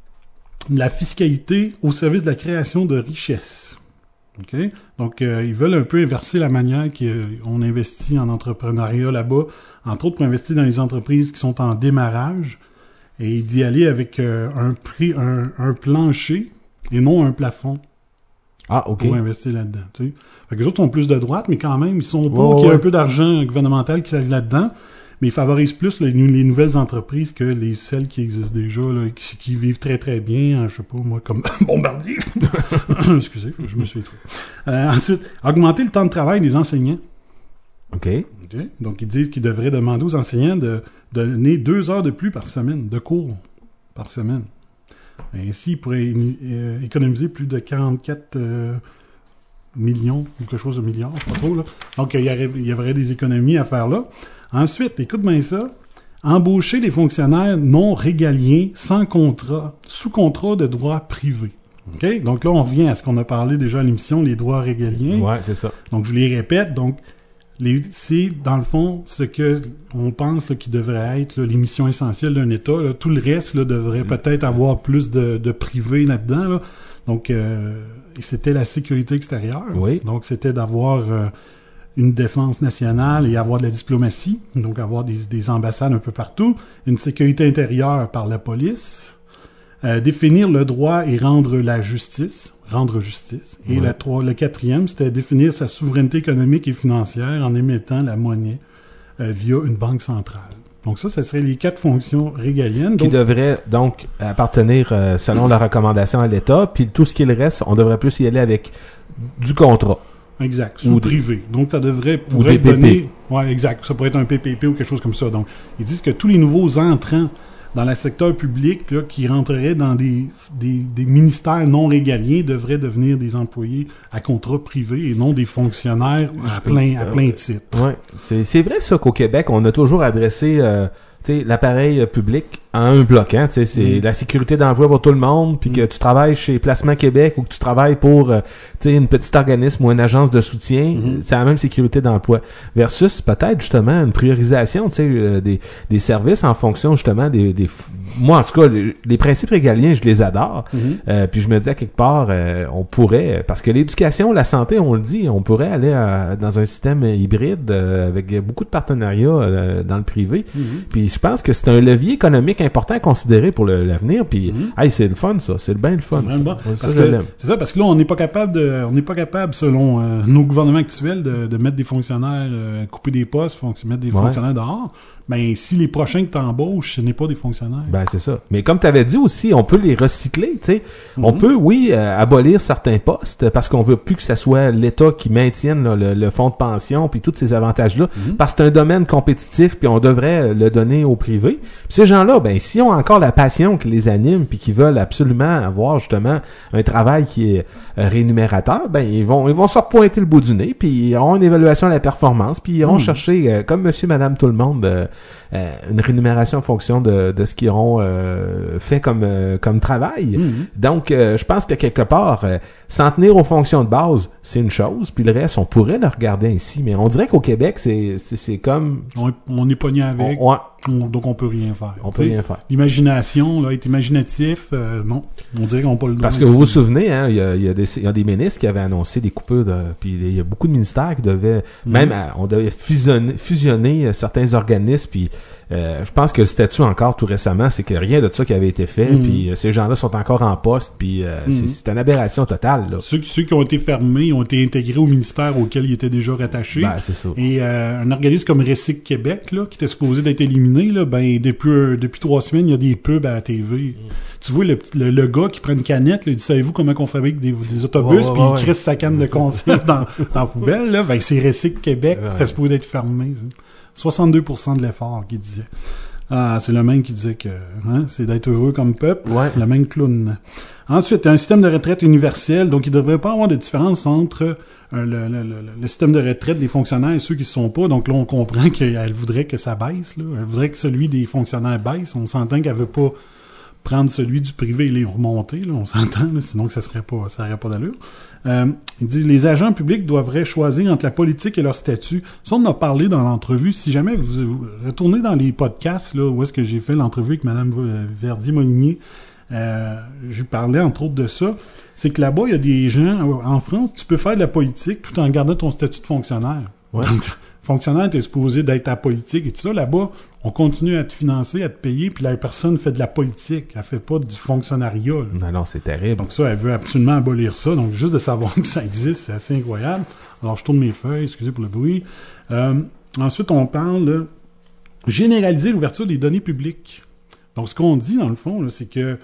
la fiscalité au service de la création de richesses. OK? Donc, euh, ils veulent un peu inverser la manière qu'on investit en entrepreneuriat là-bas, entre autres pour investir dans les entreprises qui sont en démarrage, et d'y aller avec euh, un prix, un, un plancher et non un plafond. Ah, OK. Pour investir là-dedans. Tu sais. Fait que les autres sont plus de droite, mais quand même, ils sont pas oh, qu'il y ait ouais. un peu d'argent gouvernemental qui arrive là-dedans, mais ils favorisent plus les, les nouvelles entreprises que les celles qui existent déjà, là, qui, qui vivent très très bien, hein, je sais pas, moi, comme Bombardier. Excusez, je me suis fait. Euh, ensuite, augmenter le temps de travail des enseignants. OK. Okay. Donc, ils disent qu'ils devraient demander aux enseignants de, de donner deux heures de plus par semaine, de cours par semaine. Ainsi, ils pourraient euh, économiser plus de quarante-quatre euh, millions, ou quelque chose de milliards, je sais pas trop, là. Donc, il y, aurait, il y aurait des économies à faire là. Ensuite, écoute bien ça, embaucher des fonctionnaires non régaliens sans contrat, sous contrat de droit privé. OK? Donc là, on revient à ce qu'on a parlé déjà à l'émission, les droits régaliens. Ouais, c'est ça. Donc, je les répète. Donc, les, c'est, dans le fond, ce que on pense là, qui devrait être là, les missions essentielles d'un État. Là. Tout le reste là, devrait peut-être avoir plus de, de privé là-dedans. Là. Donc, euh, et c'était la sécurité extérieure. Oui. Donc, c'était d'avoir euh, une défense nationale et avoir de la diplomatie. Donc, avoir des, des ambassades un peu partout. Une sécurité intérieure par la police. Euh, définir le droit et rendre la justice. Rendre justice. Et ouais. la trois, le quatrième, c'était définir sa souveraineté économique et financière en émettant la monnaie euh, via une banque centrale. Donc ça, ça serait les quatre fonctions régaliennes. Qui donc, devraient donc appartenir euh, selon la recommandation à l'État, puis tout ce qui le reste, on devrait plus y aller avec du contrat. Exact, sous ou privé. Des, donc ça devrait ou des être donné... Ouais, exact. Ça pourrait être un P P P ou quelque chose comme ça. Donc, ils disent que tous les nouveaux entrants dans le secteur public, là, qui rentreraient dans des, des, des ministères non régaliens, devraient devenir des employés à contrat privé et non des fonctionnaires à plein, à plein titre. Ouais, c'est, c'est vrai ça qu'au Québec, on a toujours adressé euh, tu sais, l'appareil public à un bloc, hein, tu sais, c'est mm. la sécurité d'emploi pour tout le monde, puis mm. que tu travailles chez Placement Québec ou que tu travailles pour, euh, tu sais, une petite organisme ou une agence de soutien, mm. c'est la même sécurité d'emploi. Versus peut-être justement une priorisation, tu sais, euh, des, des services en fonction justement des, des, moi en tout cas, les, les principes régaliens, je les adore. Mm. Euh, puis je me dis à quelque part, euh, on pourrait, parce que l'éducation, la santé, on le dit, on pourrait aller à, dans un système hybride euh, avec beaucoup de partenariats euh, dans le privé. Mm. Puis je pense que c'est un levier économique important à considérer pour le, l'avenir, puis mm-hmm. hey, c'est le fun ça, c'est bien le fun. C'est, bon. Parce que, c'est ça, parce que là on n'est pas capable de, on n'est pas capable selon euh, nos gouvernements actuels de, de mettre des fonctionnaires, euh, couper des postes, fon- mettre des ouais. fonctionnaires dehors. Ben si les prochains que t'embauches, ce n'est pas des fonctionnaires. Ben c'est ça. Mais comme tu avais dit aussi, on peut les recycler, tu sais. Mm-hmm. On peut oui euh, abolir certains postes parce qu'on veut plus que ça soit l'État qui maintienne là, le, le fonds de pension puis tous ces avantages-là, mm-hmm. parce que c'est un domaine compétitif puis on devrait le donner au privé. Puis ces gens-là, ben s'ils ont encore la passion qui les anime puis qui veulent absolument avoir justement un travail qui est euh, rémunérateur, ben ils vont ils vont se repointer le bout du nez puis ils auront une évaluation de la performance puis ils iront mm-hmm. chercher euh, comme monsieur madame tout le monde euh, Euh, une rémunération en fonction de, de ce qu'ils auront euh, fait comme euh, comme travail. Mm-hmm. Donc, euh, je pense que quelque part, euh, s'en tenir aux fonctions de base, c'est une chose, puis le reste, on pourrait le regarder ainsi. Mais on dirait qu'au Québec, c'est c'est, c'est comme... On, on est pogné avec, on, ouais. on, donc on peut rien faire. On peut rien faire. L'imagination, là, être imaginatif, euh, non. On dirait qu'on n'a pas le droit. Parce que vous vous souvenez, hein, il y a, il y a des, il y a des ministres qui avaient annoncé des coupures de... Puis il y a beaucoup de ministères qui devaient... Mm-hmm. Même, à, on devait fusionner, fusionner certains organismes, puis... Euh, je pense que le statut encore tout récemment, c'est que rien de ça qui avait été fait, mmh. puis euh, ces gens-là sont encore en poste, puis euh, mmh. c'est, c'est une aberration totale. Là. Ceux, ceux qui ont été fermés ont été intégrés au ministère auquel ils étaient déjà rattachés. Ben, c'est ça. Et euh, un organisme comme Recyc Québec, là, qui était supposé d'être éliminé, là, ben depuis euh, depuis trois semaines, il y a des pubs à la T V. Mmh. Tu vois le, le, le gars qui prend une canette, là, il dit savez-vous comment on fabrique des, des autobus, puis ouais, ouais, il crisse sa canne de conserve dans, dans la poubelle, là, ben c'est Recyc Québec, ouais. C'était supposé d'être fermé. Ça. soixante-deux pour cent de l'effort qu'il disait. Ah, c'est le même qui disait que hein, c'est d'être heureux comme peuple, ouais. Le même clown. Ensuite, un système de retraite universel, donc il ne devrait pas avoir de différence entre euh, le, le, le, le système de retraite des fonctionnaires et ceux qui ne sont pas. Donc là, on comprend qu'elle voudrait que ça baisse. Là. Elle voudrait que celui des fonctionnaires baisse. On s'entend qu'elle veut pas prendre celui du privé et les remonter, là, on s'entend, là, sinon que ça serait pas, ça n'aurait pas d'allure. Euh, il dit, les agents publics devraient choisir entre la politique et leur statut. Ça, on en a parlé dans l'entrevue. Si jamais vous, vous retournez dans les podcasts, là, où est-ce que j'ai fait l'entrevue avec Mme Verdier-Molinier, euh, je lui parlais entre autres de ça. C'est que là-bas, il y a des gens, en France, tu peux faire de la politique tout en gardant ton statut de fonctionnaire. Ouais. Donc, fonctionnaire, t'es supposé d'être à politique et tout ça. Là-bas, on continue à te financer, à te payer, puis la personne fait de la politique. Elle fait pas du fonctionnariat. Là. Non, non, c'est terrible. Donc ça, elle veut absolument abolir ça. Donc juste de savoir que ça existe, c'est assez incroyable. Alors, je tourne mes feuilles, excusez pour le bruit. Euh, ensuite, on parle de généraliser l'ouverture des données publiques. Donc, ce qu'on dit, dans le fond, là, c'est que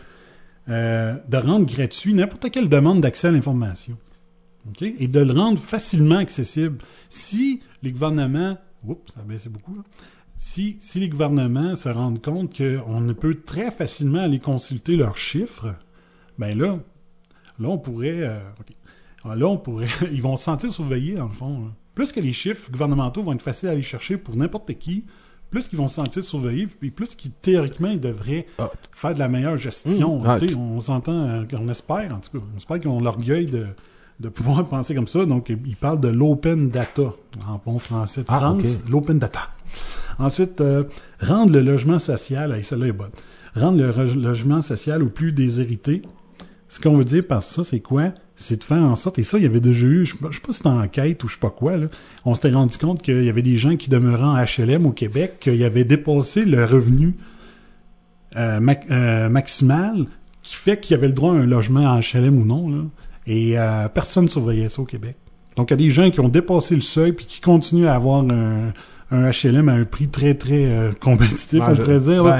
euh, de rendre gratuit n'importe quelle demande d'accès à l'information. Okay? Et de le rendre facilement accessible. Si les gouvernements... Oups, ça a baissé beaucoup, là. Si, si les gouvernements se rendent compte qu'on ne peut très facilement aller consulter leurs chiffres, ben là, là, on pourrait... Euh, okay. Là, on pourrait... Ils vont se sentir surveillés, dans le fond. Là. Plus que les chiffres gouvernementaux vont être faciles à aller chercher pour n'importe qui, plus qu'ils vont se sentir surveillés, puis plus qu'ils, théoriquement, ils devraient ah. faire de la meilleure gestion. Mmh. Ah, tu... On s'entend, on espère, en tout cas, on espère qu'ils ont l'orgueil de... de pouvoir penser comme ça. Donc, il parle de l'open data, en bon français de ah, France, okay. L'open data. Ensuite, euh, rendre le logement social, hey, celle-là est bonne, rendre le re- logement social au plus déshérité. Ce qu'on veut dire par ça, c'est quoi? C'est de faire en sorte, et ça, il y avait déjà eu, je ne sais pas si c'était en enquête ou je sais pas quoi, là, on s'était rendu compte qu'il y avait des gens qui demeuraient en H L M au Québec, qu'ils avaient dépassé le revenu euh, ma- euh, maximal, qui fait qu'il y avait le droit à un logement en H L M ou non, là. Et euh, personne ne surveillait ça au Québec. Donc, il y a des gens qui ont dépassé le seuil puis qui continuent à avoir un, un H L M à un prix très, très euh, compétitif, ouais, on pourrait dire. Ouais.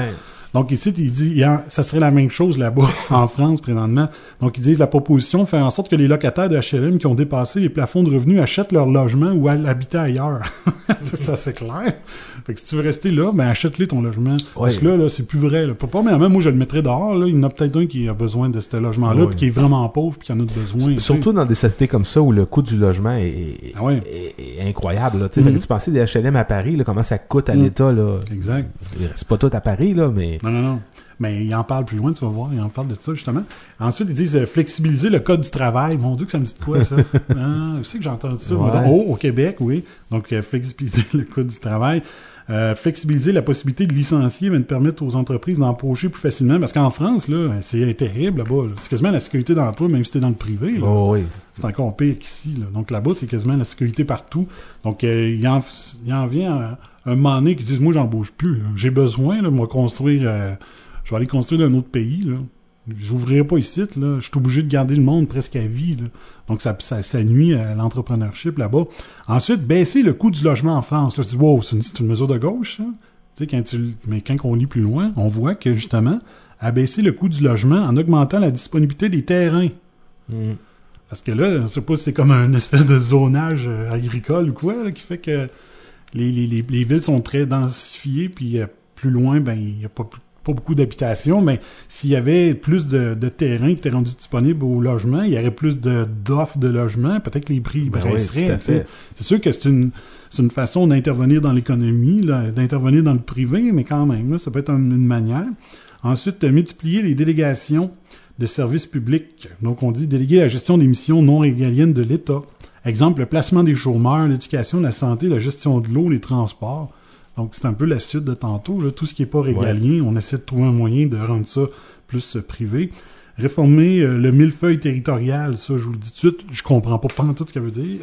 Donc ici, il dit, il y a, ça serait la même chose là-bas, en France, présentement. Donc ils disent, la proposition fait en sorte que les locataires de H L M qui ont dépassé les plafonds de revenus achètent leur logement ou habitent ailleurs. C'est assez clair. Fait que si tu veux rester là, ben achète-les ton logement. Ouais. Parce que là, là, c'est plus vrai. Là. Pas mais même moi, je le mettrais dehors. Là. Il y en a peut-être un qui a besoin de ce logement-là, ouais. puis qui est vraiment pauvre, puis qui en a besoin. Surtout dans des sociétés comme ça où le coût du logement est, est, ah ouais. est, est incroyable. Là. Mm-hmm. Fait que tu pensais des H L M à Paris, là, comment ça coûte à mm. l'État. Là. Exact. C'est pas tout à Paris, là, mais... Non, non, non. Mais il en parle plus loin, tu vas voir. Il en parle de ça, justement. Ensuite, ils disent euh, flexibiliser le code du travail. Mon Dieu, que ça me dit de quoi, ça? Ah, je sais que j'ai entendu ça. Ouais. Oh, au Québec, oui. Donc, euh, flexibiliser le code du travail. Euh, flexibiliser la possibilité de licencier, mais de permettre aux entreprises d'embaucher plus facilement. Parce qu'en France, là, c'est terrible là-bas. Là. C'est quasiment la sécurité d'emploi, même si t'es dans le privé. Là. Oh, oui. C'est encore pire qu'ici. Là. Donc là-bas, c'est quasiment la sécurité partout. Donc, euh, il, en, il en vient à, à un moment donné qui disent, moi, j'embauche plus. Là. J'ai besoin, là, moi, construire... Euh, je vais aller construire dans un autre pays, là. J'ouvrirai pas ici, là. Je suis obligé de garder le monde presque à vie, là. Donc, ça, ça, ça nuit à l'entrepreneurship là-bas. Ensuite, baisser le coût du logement en France. Là, tu dis, wow, c'est une, c'est une mesure de gauche, ça. Tu sais, quand tu, mais quand on lit plus loin, on voit que, justement, à baisser le coût du logement en augmentant la disponibilité des terrains. Mm. Parce que là, je sais pas si c'est comme un espèce de zonage euh, agricole ou quoi, là, qui fait que les, les, les, les villes sont très densifiées, puis euh, plus loin, ben, il n'y a pas, pas beaucoup d'habitations, mais s'il y avait plus de, de terrain qui étaient rendus disponibles au logement, il y aurait plus de, d'offres de logement, peut-être que les prix ben baisseraient. Oui, c'est sûr que c'est une, c'est une façon d'intervenir dans l'économie, là, d'intervenir dans le privé, mais quand même, là, ça peut être une, une manière. Ensuite, multiplier les délégations de services publics. Donc, on dit déléguer la gestion des missions non régaliennes de l'État. Exemple, le placement des chômeurs, l'éducation, la santé, la gestion de l'eau, les transports. Donc, c'est un peu la suite de tantôt. Là. Tout ce qui n'est pas régalien, ouais. On essaie de trouver un moyen de rendre ça plus euh, privé. Réformer euh, le millefeuille territorial, ça, je vous le dis tout de suite, je comprends pas tout ce que ça veut dire.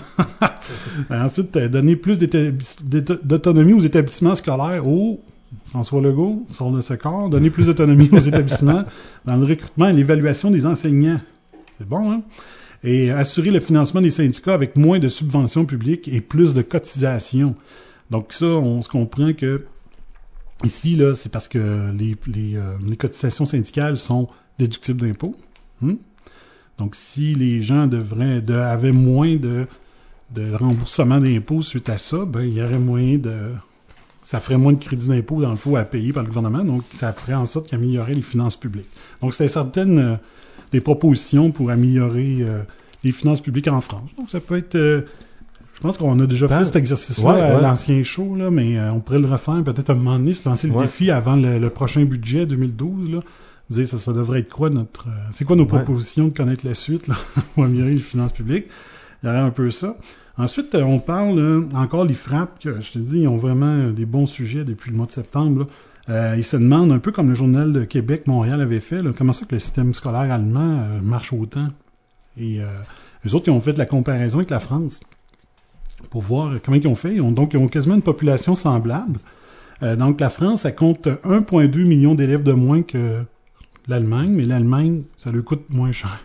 Ensuite, euh, donner plus d'autonomie aux établissements scolaires. Oh! François Legault, sort de ce corps, donner plus d'autonomie aux établissements dans le recrutement et l'évaluation des enseignants. C'est bon, hein? Et assurer le financement des syndicats avec moins de subventions publiques et plus de cotisations. Donc ça, on se comprend que ici, là, c'est parce que les, les, euh, les cotisations syndicales sont déductibles d'impôts. Hum? Donc si les gens devraient de, avaient moins de, de remboursement d'impôts suite à ça, ben il y aurait moyen de... Ça ferait moins de crédit d'impôt, dans le fond, à payer par le gouvernement. Donc, ça ferait en sorte qu'améliorer les finances publiques. Donc, c'était certaines euh, des propositions pour améliorer euh, les finances publiques en France. Donc, ça peut être... Euh, je pense qu'on a déjà ben, fait cet exercice-là ouais, à ouais. l'ancien show, là, mais euh, on pourrait le refaire peut-être à un moment donné, se lancer le ouais. défi avant le, le prochain budget deux mille douze, là. Dire ça, ça devrait être quoi notre... Euh, c'est quoi nos ouais. propositions de connaître la suite, là, pour améliorer les finances publiques? Il y aurait un peu ça. Ensuite, on parle euh, encore l'I F R A P, que je te dis, ils ont vraiment des bons sujets depuis le mois de septembre. Là. Euh, ils se demandent, un peu comme le Journal de Québec, Montréal avait fait, là, comment ça que le système scolaire allemand euh, marche autant. Et euh, eux autres, ils ont fait la comparaison avec la France pour voir comment ils ont fait. Ils ont, donc, ils ont quasiment une population semblable. Euh, donc, la France, elle compte un virgule deux million d'élèves de moins que l'Allemagne, mais l'Allemagne, ça lui coûte moins cher.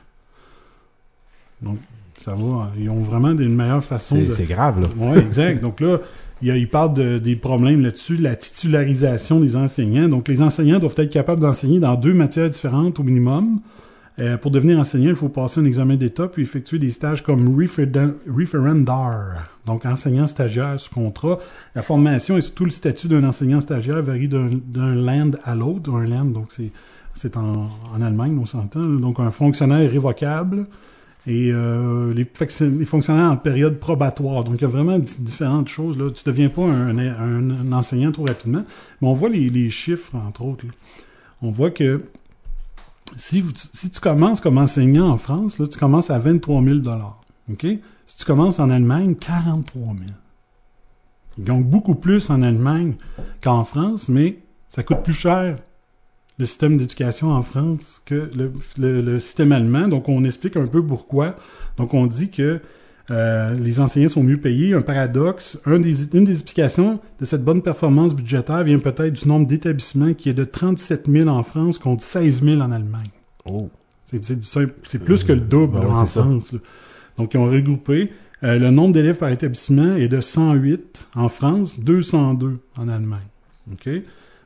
Donc, ça va. Ils ont vraiment une meilleure façon c'est, de... C'est grave, là. Oui, exact. Donc là, il y a, ils parlent de, des problèmes là-dessus, la titularisation des enseignants. Donc, les enseignants doivent être capables d'enseigner dans deux matières différentes au minimum. Euh, pour devenir enseignant, il faut passer un examen d'État puis effectuer des stages comme referendar, referendar donc enseignant stagiaire sous contrat. La formation et surtout le statut d'un enseignant stagiaire varie d'un, d'un land à l'autre. Un land, donc c'est, c'est en, en Allemagne, on s'entend. Donc, un fonctionnaire révocable. Et euh, les, les fonctionnaires en période probatoire. Donc, il y a vraiment d- différentes choses. Là. Tu ne deviens pas un, un, un enseignant trop rapidement. Mais on voit les, les chiffres, entre autres. Là. On voit que si, vous, si tu commences comme enseignant en France, là, tu commences à vingt-trois mille dollars. Okay? Si tu commences en Allemagne, quarante-trois mille. Ils gagnent beaucoup plus en Allemagne qu'en France, mais ça coûte plus cher le système d'éducation en France que le, le, le système allemand. Donc, on explique un peu pourquoi. Donc, on dit que euh, les enseignants sont mieux payés. Un paradoxe. Un des, une des explications de cette bonne performance budgétaire vient peut-être du nombre d'établissements qui est de trente-sept mille en France contre seize mille en Allemagne. Oh. C'est, c'est, du simple, c'est plus que le double ben, là, en France. Là. Donc, ils ont regroupé. Euh, le nombre d'élèves par établissement est de cent huit en France, deux cent deux en Allemagne. OK?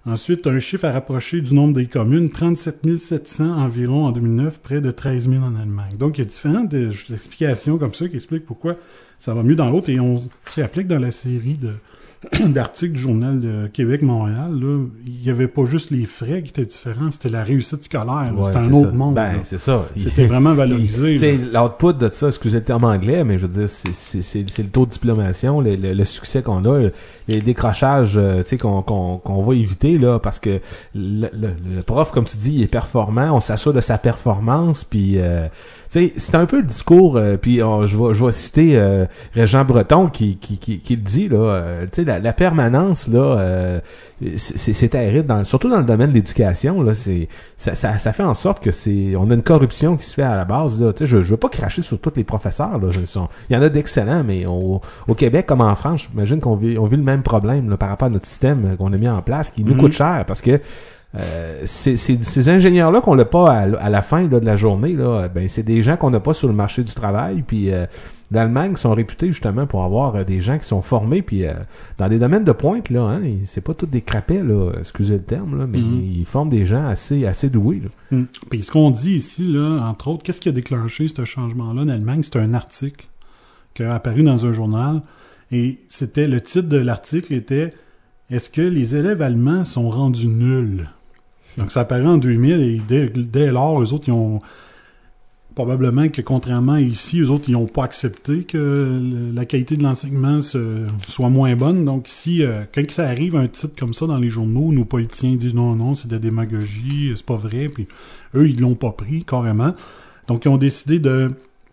Ensuite, un chiffre à rapprocher du nombre des communes, trente-sept mille sept cents environ en deux mille neuf, près de treize mille en Allemagne. Donc, il y a différentes euh, explications comme ça qui expliquent pourquoi ça va mieux dans l'autre. Et on s'y applique dans la série de d'articles du Journal de Québec-Montréal. Là, il n'y avait pas juste les frais qui étaient différents, c'était la réussite scolaire. Ouais, c'était un autre ça. monde. Ben, là. c'est ça. C'était vraiment valorisé. Tu sais, l'output de ça, excusez le terme anglais, mais je veux dire, c'est, c'est, c'est, c'est le taux de diplomation, le, le, le succès qu'on a, les décrochages euh, tu sais, qu'on, qu'on, qu'on va éviter, là, parce que le, le, le prof, comme tu dis, il est performant, on s'assure de sa performance, puis euh, tu sais, c'est un peu le discours, euh, puis oh, je vais je vais citer euh, Régent Breton qui qui qui, qui le dit là, euh, tu sais, la, la permanence là, euh, c'est, c'est terrible, dans, surtout dans le domaine de l'éducation là, c'est ça, ça ça fait en sorte que c'est on a une corruption qui se fait à la base là, tu sais, je je veux pas cracher sur tous les professeurs là, sont, il y en a d'excellents, mais on, au Québec comme en France, j'imagine qu'on vit on vit le même problème là, par rapport à notre système qu'on a mis en place, qui nous mm-hmm. coûte cher parce que Euh, c'est, c'est, ces ingénieurs-là qu'on n'a pas à, à la fin là, de la journée, là, ben c'est des gens qu'on n'a pas sur le marché du travail. Puis euh, l'Allemagne sont réputés justement pour avoir euh, des gens qui sont formés, puis euh, dans des domaines de pointe là, hein, c'est pas tous des crapets là, excusez le terme là, mais mm-hmm. ils forment des gens assez assez doués. Là. Mm. Puis ce qu'on dit ici là, entre autres, qu'est-ce qui a déclenché ce changement-là en Allemagne, c'est un article qui a apparu dans un journal et c'était le titre de l'article était est-ce que les élèves allemands sont rendus nuls? Donc, ça apparaît en deux mille et dès, dès lors, eux autres, ils ont probablement que, contrairement à ici, eux autres, ils n'ont pas accepté que le, la qualité de l'enseignement se, soit moins bonne. Donc, ici, euh, quand ça arrive, un titre comme ça dans les journaux, nos politiciens disent non, non, c'est de la démagogie, c'est pas vrai. Puis, eux, ils l'ont pas pris, carrément. Donc, ils ont décidé de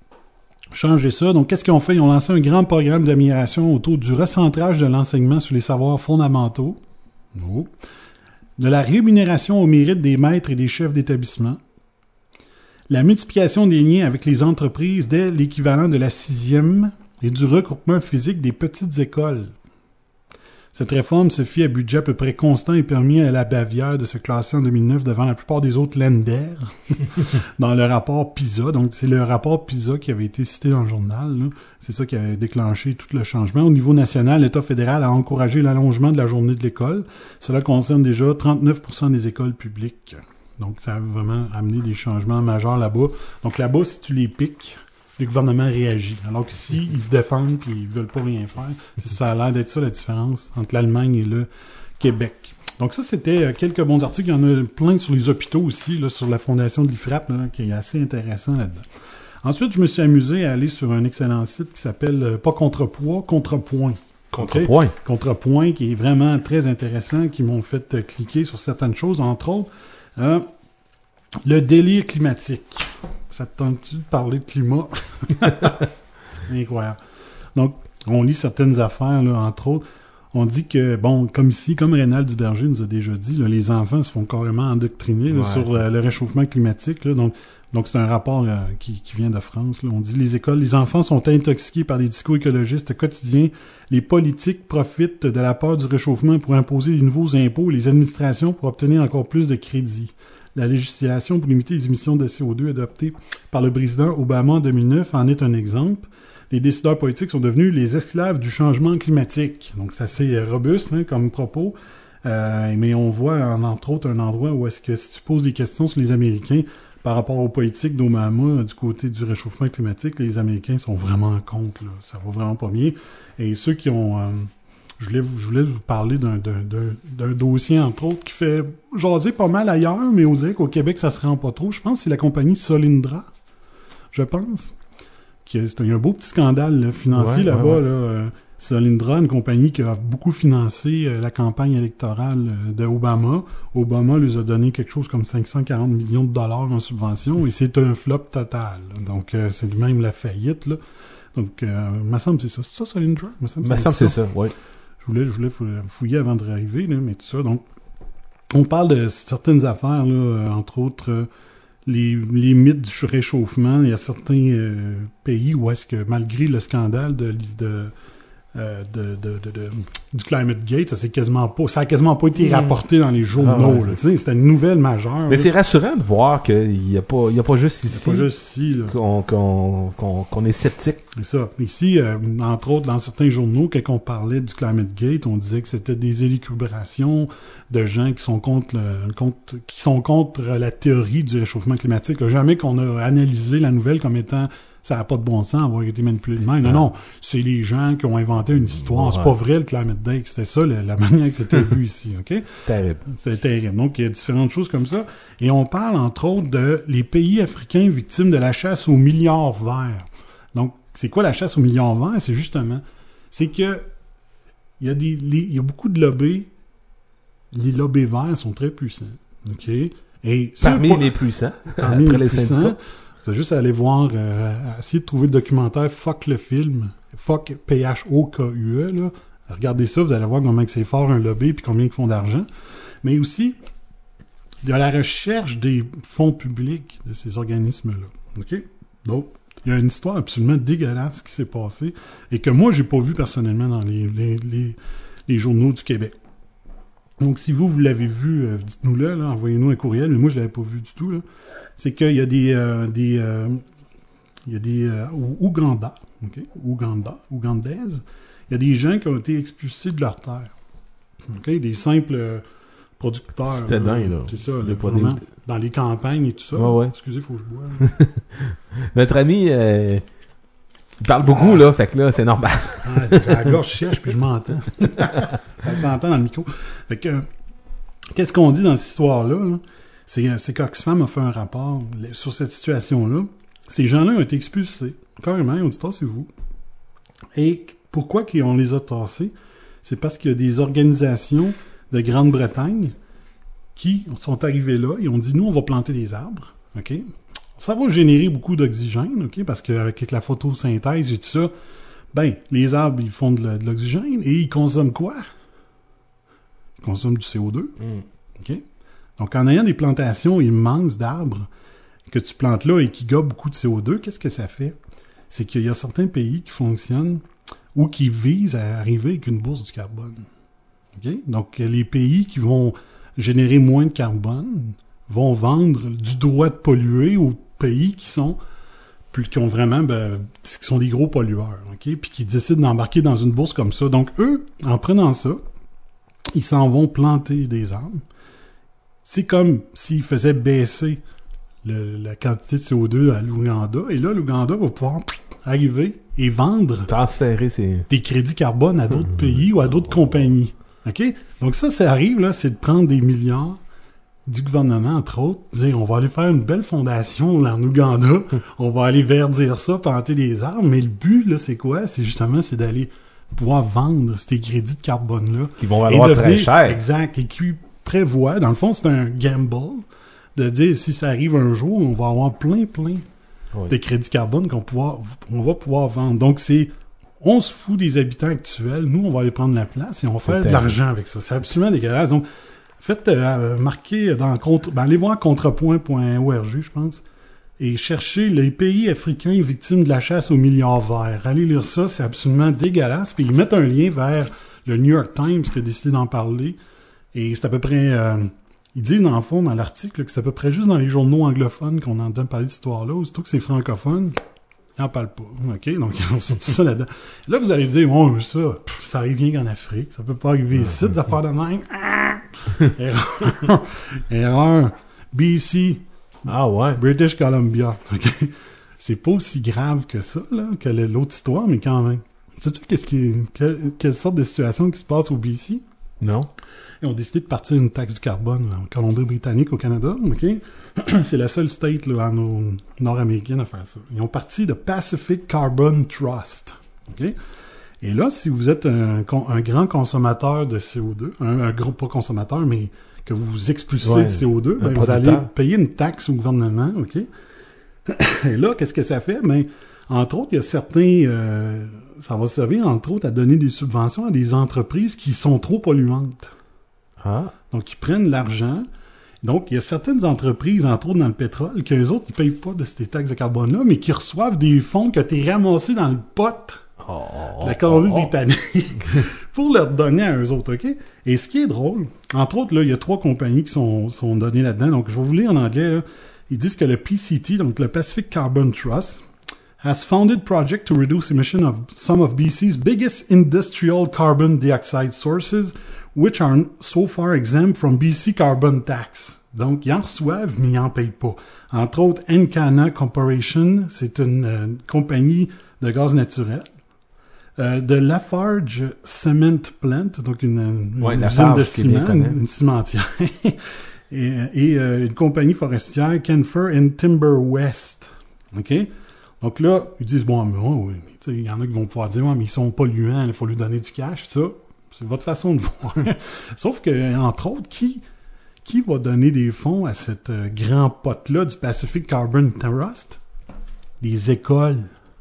changer ça. Donc, qu'est-ce qu'ils ont fait? Ils ont lancé un grand programme d'amélioration autour du recentrage de l'enseignement sur les savoirs fondamentaux. Oh. De la rémunération au mérite des maîtres et des chefs d'établissement, la multiplication des liens avec les entreprises dès l'équivalent de la sixième et du regroupement physique des petites écoles. Cette réforme se fit à budget à peu près constant et permis à la Bavière de se classer en deux mille neuf devant la plupart des autres Länder dans le rapport PISA. Donc, c'est le rapport PISA qui avait été cité dans le journal. Là. C'est ça qui avait déclenché tout le changement. Au niveau national, l'État fédéral a encouragé l'allongement de la journée de l'école. Cela concerne déjà trente-neuf pour cent des écoles publiques. Donc, ça a vraiment amené des changements majeurs là-bas. Donc, là-bas, si tu les piques, le gouvernement réagit. Alors qu'ici, ils se défendent puis ils veulent pas rien faire. Ça a l'air d'être ça la différence entre l'Allemagne et le Québec. Donc ça, c'était quelques bons articles. Il y en a plein sur les hôpitaux aussi, là, sur la fondation de l'I F R A P, là, qui est assez intéressant là-dedans. Ensuite, je me suis amusé à aller sur un excellent site qui s'appelle euh, pas Contrepoids, Contrepoint. Contrepoint. Okay? Contrepoint, qui est vraiment très intéressant, qui m'ont fait euh, cliquer sur certaines choses, entre autres. Euh, le délire climatique. Ça te tente-tu de parler de climat? Incroyable. Donc, on lit certaines affaires, là, entre autres. On dit que, bon, comme ici, comme Rénal Duberger nous a déjà dit, là, les enfants se font carrément endoctriner là, ouais, sur euh, le réchauffement climatique. Là, donc, donc, c'est un rapport euh, qui, qui vient de France. Là. On dit les écoles, les enfants sont intoxiqués par des discours écologistes quotidiens. Les politiques profitent de la peur du réchauffement pour imposer de nouveaux impôts et les administrations pour obtenir encore plus de crédits. La législation pour limiter les émissions de C O deux adoptée par le président Obama en deux mille neuf en est un exemple. Les décideurs politiques sont devenus les esclaves du changement climatique. Donc, c'est assez robuste hein, comme propos. Euh, mais on voit, en, entre autres, un endroit où est-ce que si tu poses des questions sur les Américains par rapport aux politiques d'Obama du côté du réchauffement climatique, les Américains sont vraiment contre. Là. Ça va vraiment pas bien. Et ceux qui ont... Euh, Je voulais, vous, je voulais vous parler d'un, d'un, d'un, d'un dossier, entre autres, qui fait jaser pas mal ailleurs, mais on dirait qu'au Québec, ça se rend pas trop. Je pense que c'est la compagnie Solyndra, je pense. Qui a, c'est un, il y a un beau petit scandale là, financier ouais, là-bas. Ouais, ouais. Là, euh, Solyndra, une compagnie qui a beaucoup financé euh, la campagne électorale euh, de Obama. Obama lui a donné quelque chose comme cinq cent quarante millions de dollars en subvention, et c'est un flop total. Donc, euh, c'est même la faillite. Là. Donc, euh, il me semble que c'est ça. C'est ça, Solyndra? Il me semble que c'est, c'est ça, oui. Je voulais, je voulais fouiller avant de arriver, là, mais tout ça. Donc, on parle de certaines affaires, là, entre autres, euh, les, les mythes du réchauffement. Il y a certains euh, pays où est-ce que, malgré le scandale de, de euh, de, de, de, de, du Climate Gate, ça, c'est quasiment pas, ça a quasiment pas été rapporté dans les journaux. Ah ouais, là, tu sais, c'était une nouvelle majeure. Mais là. c'est rassurant de voir qu'il n'y a, pas, il y a pas juste ici, pas juste ici là. Qu'on, qu'on, qu'on, qu'on est sceptique. C'est ça. Ici, euh, entre autres, dans certains journaux, quand on parlait du Climate Gate, on disait que c'était des élucubrations de gens qui sont contre, le, contre qui sont contre la théorie du réchauffement climatique. Là, jamais qu'on a analysé la nouvelle comme étant ça n'a pas de bon sens avoir été manipulé de même. Non, non, c'est les gens qui ont inventé une histoire. Ouais. C'est pas vrai le Climate Gate. C'était ça la, la manière que c'était vu ici. OK? Terrible. C'est terrible. Donc, il y a différentes choses comme ça. Et on parle, entre autres, de les pays africains victimes de la chasse aux milliards verts. Donc, c'est quoi la chasse aux milliards verts? C'est justement, c'est que il y a des, les, il y a beaucoup de lobbies. Les lobbies verts sont très puissants. OK? Et parmi pas, les puissants. Parmi après les, les puissants, syndicats. C'est juste aller voir, euh, essayer de trouver le documentaire Fuck le film. Fuck P H O K U E, là. Regardez ça, vous allez voir comment c'est fort un lobby puis combien ils font d'argent. Mais aussi, il y a la recherche des fonds publics de ces organismes-là. OK? Donc, il y a une histoire absolument dégueulasse qui s'est passée et que moi, j'ai pas vu personnellement dans les, les, les, les journaux du Québec. Donc, si vous, vous l'avez vu, euh, dites-nous-le, là, envoyez-nous un courriel, mais moi, je l'avais pas vu du tout, là. C'est qu'il y a des... Euh, des euh, il y a des... Euh, Ouganda, OK? Ouganda, Ougandaises. Il y a des gens qui ont été expulsés de leur terre. OK? Des simples euh, producteurs. C'était dingue, là. C'est ça, là, le vraiment, dans les campagnes et tout ça. Ouais, ouais. Excusez, il faut que je boive. Notre ami... Euh... Il parle beaucoup, ah. là, fait que là, c'est normal. Ah, j'ai la gorge sèche, puis je m'entends. Ça s'entend dans le micro. Fait que, qu'est-ce qu'on dit dans cette histoire-là? Là? C'est, c'est qu'Oxfam a fait un rapport sur cette situation-là. Ces gens-là ont été expulsés. Carrément, ils ont dit « tassez-vous ». Et pourquoi on les a tassés? C'est parce qu'il y a des organisations de Grande-Bretagne qui sont arrivées là et ont dit « nous, on va planter des arbres. OK? » Ça va générer beaucoup d'oxygène, OK? Parce qu'avec la photosynthèse et tout ça, ben, les arbres, ils font de, de l'oxygène et ils consomment quoi? Ils consomment du C O deux. Mm. OK? Donc, en ayant des plantations immenses d'arbres que tu plantes là et qui gobent beaucoup de C O deux, qu'est-ce que ça fait? C'est qu'il y a certains pays qui fonctionnent ou qui visent à arriver avec une bourse du carbone. OK? Donc, les pays qui vont générer moins de carbone vont vendre du droit de polluer aux pays qui sont plus, qui ont vraiment ben, qui sont des gros pollueurs, OK? Puis qui décident d'embarquer dans une bourse comme ça. Donc, eux, en prenant ça, ils s'en vont planter des arbres. C'est comme s'ils faisaient baisser le, la quantité de C O deux à l'Ouganda. Et là, l'Ouganda va pouvoir pff, arriver et vendre transférer ses... des crédits carbone à d'autres pays ou à d'autres compagnies. OK? Donc ça, ça arrive, là, c'est de prendre des milliards du gouvernement, entre autres, dire on va aller faire une belle fondation là, en Ouganda, on va aller verdir ça, planter des arbres, mais le but, là, c'est quoi? C'est justement, c'est d'aller pouvoir vendre ces crédits de carbone-là. Qui vont valoir devenir, très cher. Exact, et qui prévoit, dans le fond, c'est un gamble, de dire, si ça arrive un jour, on va avoir plein, plein oui. de crédits carbone qu'on, pouvoir, on va pouvoir vendre. Donc, c'est, on se fout des habitants actuels, nous, on va aller prendre la place et on va faire de l'argent avec ça. C'est absolument dégueulasse. Donc, faites, euh, marquez dans contre, ben, allez voir contrepoint point org, je pense, et cherchez les pays africains victimes de la chasse aux milliards verts. Allez lire ça, c'est absolument dégueulasse. Puis ils mettent un lien vers le New York Times qui a décidé d'en parler. Et c'est à peu près... Euh, ils disent, dans le fond, dans l'article, que c'est à peu près juste dans les journaux anglophones qu'on entend parler de cette histoire-là. Aussitôt que c'est francophone, ils n'en parlent pas. OK? Donc, ils ont sorti ça là-dedans. Là, vous allez dire, oh, mais ça, pff, ça arrive bien qu'en Afrique. Ça peut pas arriver ici, des affaires de même. Erreur. Erreur. B C. Ah ouais. British Columbia. Okay? C'est pas aussi grave que ça, là, que l'autre histoire, mais quand même. Sais-tu qu'est-ce qui, quelle, quelle sorte de situation qui se passe au B C? Non. Ils ont décidé de partir une taxe du carbone là, en Colombie-Britannique, au Canada. Okay? C'est la seule state là, en, nord-américaine à faire ça. Ils ont parti de Pacific Carbon Trust. Okay? Et là, si vous êtes un, un grand consommateur de C O deux, un, un gros, pas consommateur, mais que vous vous expulsez ouais, de C O deux, ben, vous allez payer une taxe au gouvernement. OK? Et là, qu'est-ce que ça fait? Ben, entre autres, il y a certains... Euh, ça va servir, entre autres, à donner des subventions à des entreprises qui sont trop polluantes. Ah. Donc, ils prennent l'argent. Donc, il y a certaines entreprises, entre autres dans le pétrole, qu'eux autres, ils ne payent pas de ces taxes de carbone-là, mais qui reçoivent des fonds que tu es ramassés dans le pot Oh, de la Colombie-Britannique oh, oh. pour leur donner à eux autres, OK? Et ce qui est drôle, entre autres, là, il y a trois compagnies qui sont, sont données là-dedans. Donc, je vais vous lire en anglais, là. Ils disent que le P C T, donc le Pacific Carbon Trust, has founded project to reduce emission of some of B C's biggest industrial carbon dioxide sources, which are so far exempt from B C carbon tax. Donc, ils en reçoivent, mais ils n'en payent pas. Entre autres, Encana Corporation, c'est une, une compagnie de gaz naturel. Euh, de Lafarge Cement Plant, donc une, une ouais, usine de ciment, une, une cimentière. et et euh, une compagnie forestière, Canfor and Timber West. OK? Donc là, ils disent, bon, mais oh, oui, il y en a qui vont pouvoir dire, ouais, mais ils sont polluants, il faut lui donner du cash, ça. C'est votre façon de voir. Sauf que, entre autres, qui, qui va donner des fonds à cette euh, grand pot-là du Pacific Carbon Trust? Les écoles.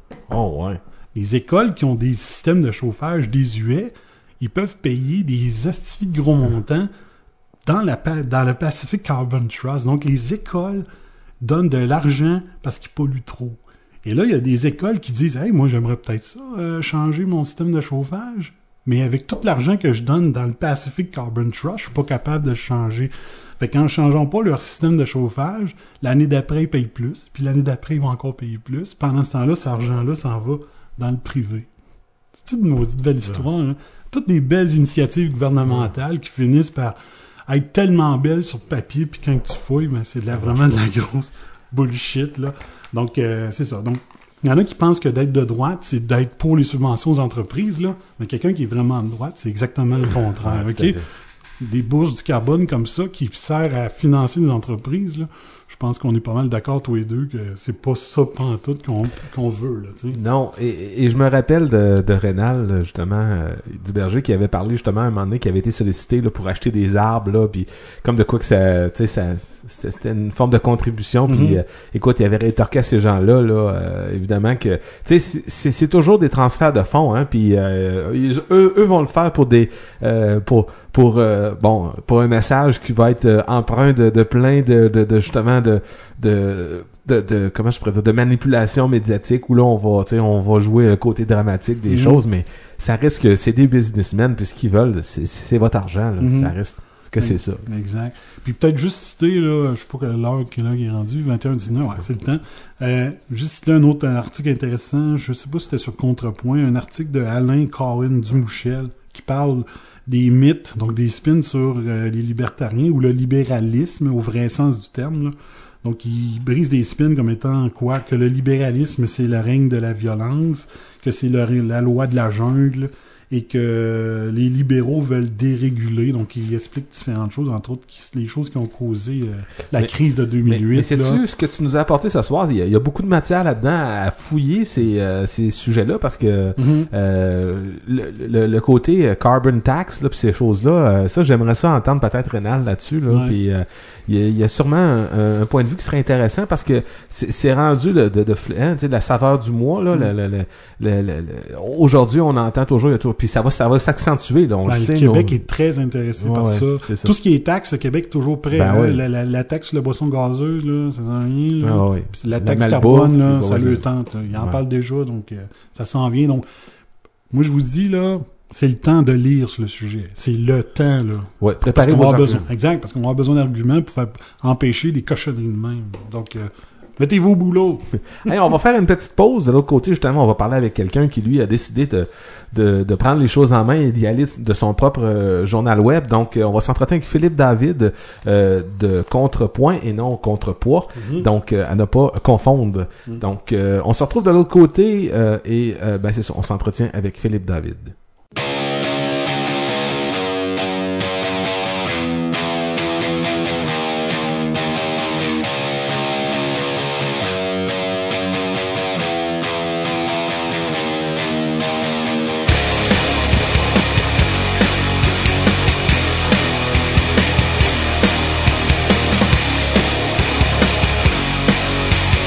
Oh, ouais. Les écoles qui ont des systèmes de chauffage désuets, ils peuvent payer des hosties de gros montants dans, la, dans le Pacific Carbon Trust. Donc, les écoles donnent de l'argent parce qu'ils polluent trop. Et là, il y a des écoles qui disent « Hey, moi, j'aimerais peut-être ça, euh, changer mon système de chauffage. Mais avec tout l'argent que je donne dans le Pacific Carbon Trust, je suis pas capable de le changer. » Fait qu'en ne changeant pas leur système de chauffage, l'année d'après, ils payent plus. Puis l'année d'après, ils vont encore payer plus. Pendant ce temps-là, cet argent-là s'en va dans le privé. C'est une maudite belle histoire. Hein? Toutes des belles initiatives gouvernementales qui finissent par être tellement belles sur papier, puis quand tu fouilles, ben, c'est de la, vraiment de la grosse bullshit. Là. Donc, euh, c'est ça. Donc, il y en a qui pensent que d'être de droite, c'est d'être pour les subventions aux entreprises. Là. Mais quelqu'un qui est vraiment de droite, c'est exactement le contraire. Ouais, okay? Des bourses du carbone comme ça qui servent à financer les entreprises, là, je pense qu'on est pas mal d'accord tous les deux que c'est pas ça pantoute qu'on, qu'on veut. Là, t'sais. Non, et, et je me rappelle de, de Rénal, justement, euh, du berger, qui avait parlé justement à un moment donné, qui avait été sollicité là, pour acheter des arbres, là, puis comme de quoi que ça, tu sais, ça, c'était, c'était une forme de contribution, puis mm-hmm. euh, écoute, il avait rétorqué à ces gens-là, là, euh, évidemment que, tu sais, c'est, c'est, c'est toujours des transferts de fonds, hein, puis euh, ils, eux, eux vont le faire pour des, euh, pour pour euh, bon pour un message qui va être euh, empreint de, de plein de, de, de justement de, de de de comment je pourrais dire de manipulation médiatique où là on va tu sais on va jouer le côté dramatique des mmh. choses, mais ça reste que c'est des businessmen, puis ce qu'ils veulent c'est, c'est votre argent là. Mmh. Ça reste que c'est ça. Exact. Puis peut-être juste citer là, je sais pas quelle heure qui est rendu, vingt et une dix-neuf, ouais, c'est le temps. Euh, juste citer un autre un article intéressant, je sais pas si c'était sur Contrepoint, un article de Alain Cohen Dumouchel qui parle des mythes, donc des spins sur euh, les libertariens ou le libéralisme au vrai sens du terme. Là. Donc, il brise des spins comme étant quoi? Que le libéralisme, c'est le règne de la violence, que c'est le, la loi de la jungle, et que les libéraux veulent déréguler. Donc, il explique différentes choses, entre autres les choses qui ont causé euh, la mais, crise de deux mille huit. Mais, mais sais-tu là. Ce que tu nous as apporté ce soir? Il y a, il y a beaucoup de matière là-dedans à fouiller ces, euh, ces sujets-là, parce que mm-hmm. euh, le, le, le côté carbon tax, là, puis ces choses-là, euh, ça, j'aimerais ça entendre peut-être Rénal là-dessus. Là, ouais. Puis euh, il, y a, il y a sûrement un, un point de vue qui serait intéressant, parce que c'est, c'est rendu le, de, de, hein, tu sais, la saveur du mois. Là, mm. le, le, le, le, le, le, aujourd'hui, on entend toujours... Il y a toujours puis ça va, ça va s'accentuer, là, on ben, le sait. Le Québec nos... est très intéressé ouais, par ouais, ça. ça. Tout ce qui est taxe, le Québec est toujours prêt. Ben, hein, ouais. la, la, la taxe sur la boisson gazeuse, là, ça s'en vient. Là. Ah, ouais. Puis la taxe la carbone, là, ça le tente. Là. Il en ouais. parle déjà, donc euh, ça s'en vient. Donc, moi, je vous dis, là, c'est le temps de lire sur le sujet. C'est le temps, là. Ouais, préparez vos besoin. Exact, parce qu'on va avoir besoin d'arguments pour faire empêcher des cochonneries de même. Donc... Euh, mettez-vous au boulot. Hey, on va faire une petite pause. De l'autre côté, justement, on va parler avec quelqu'un qui, lui, a décidé de, de, de prendre les choses en main et d'y aller de son propre euh, journal web. Donc, euh, on va s'entretenir avec Philippe David euh, de Contrepoint et non Contrepoids. Mm-hmm. Donc, euh, à ne pas confondre. Mm-hmm. Donc, euh, on se retrouve de l'autre côté euh, et euh, ben c'est ça, on s'entretient avec Philippe David.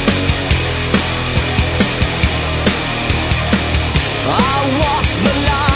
I walk the line.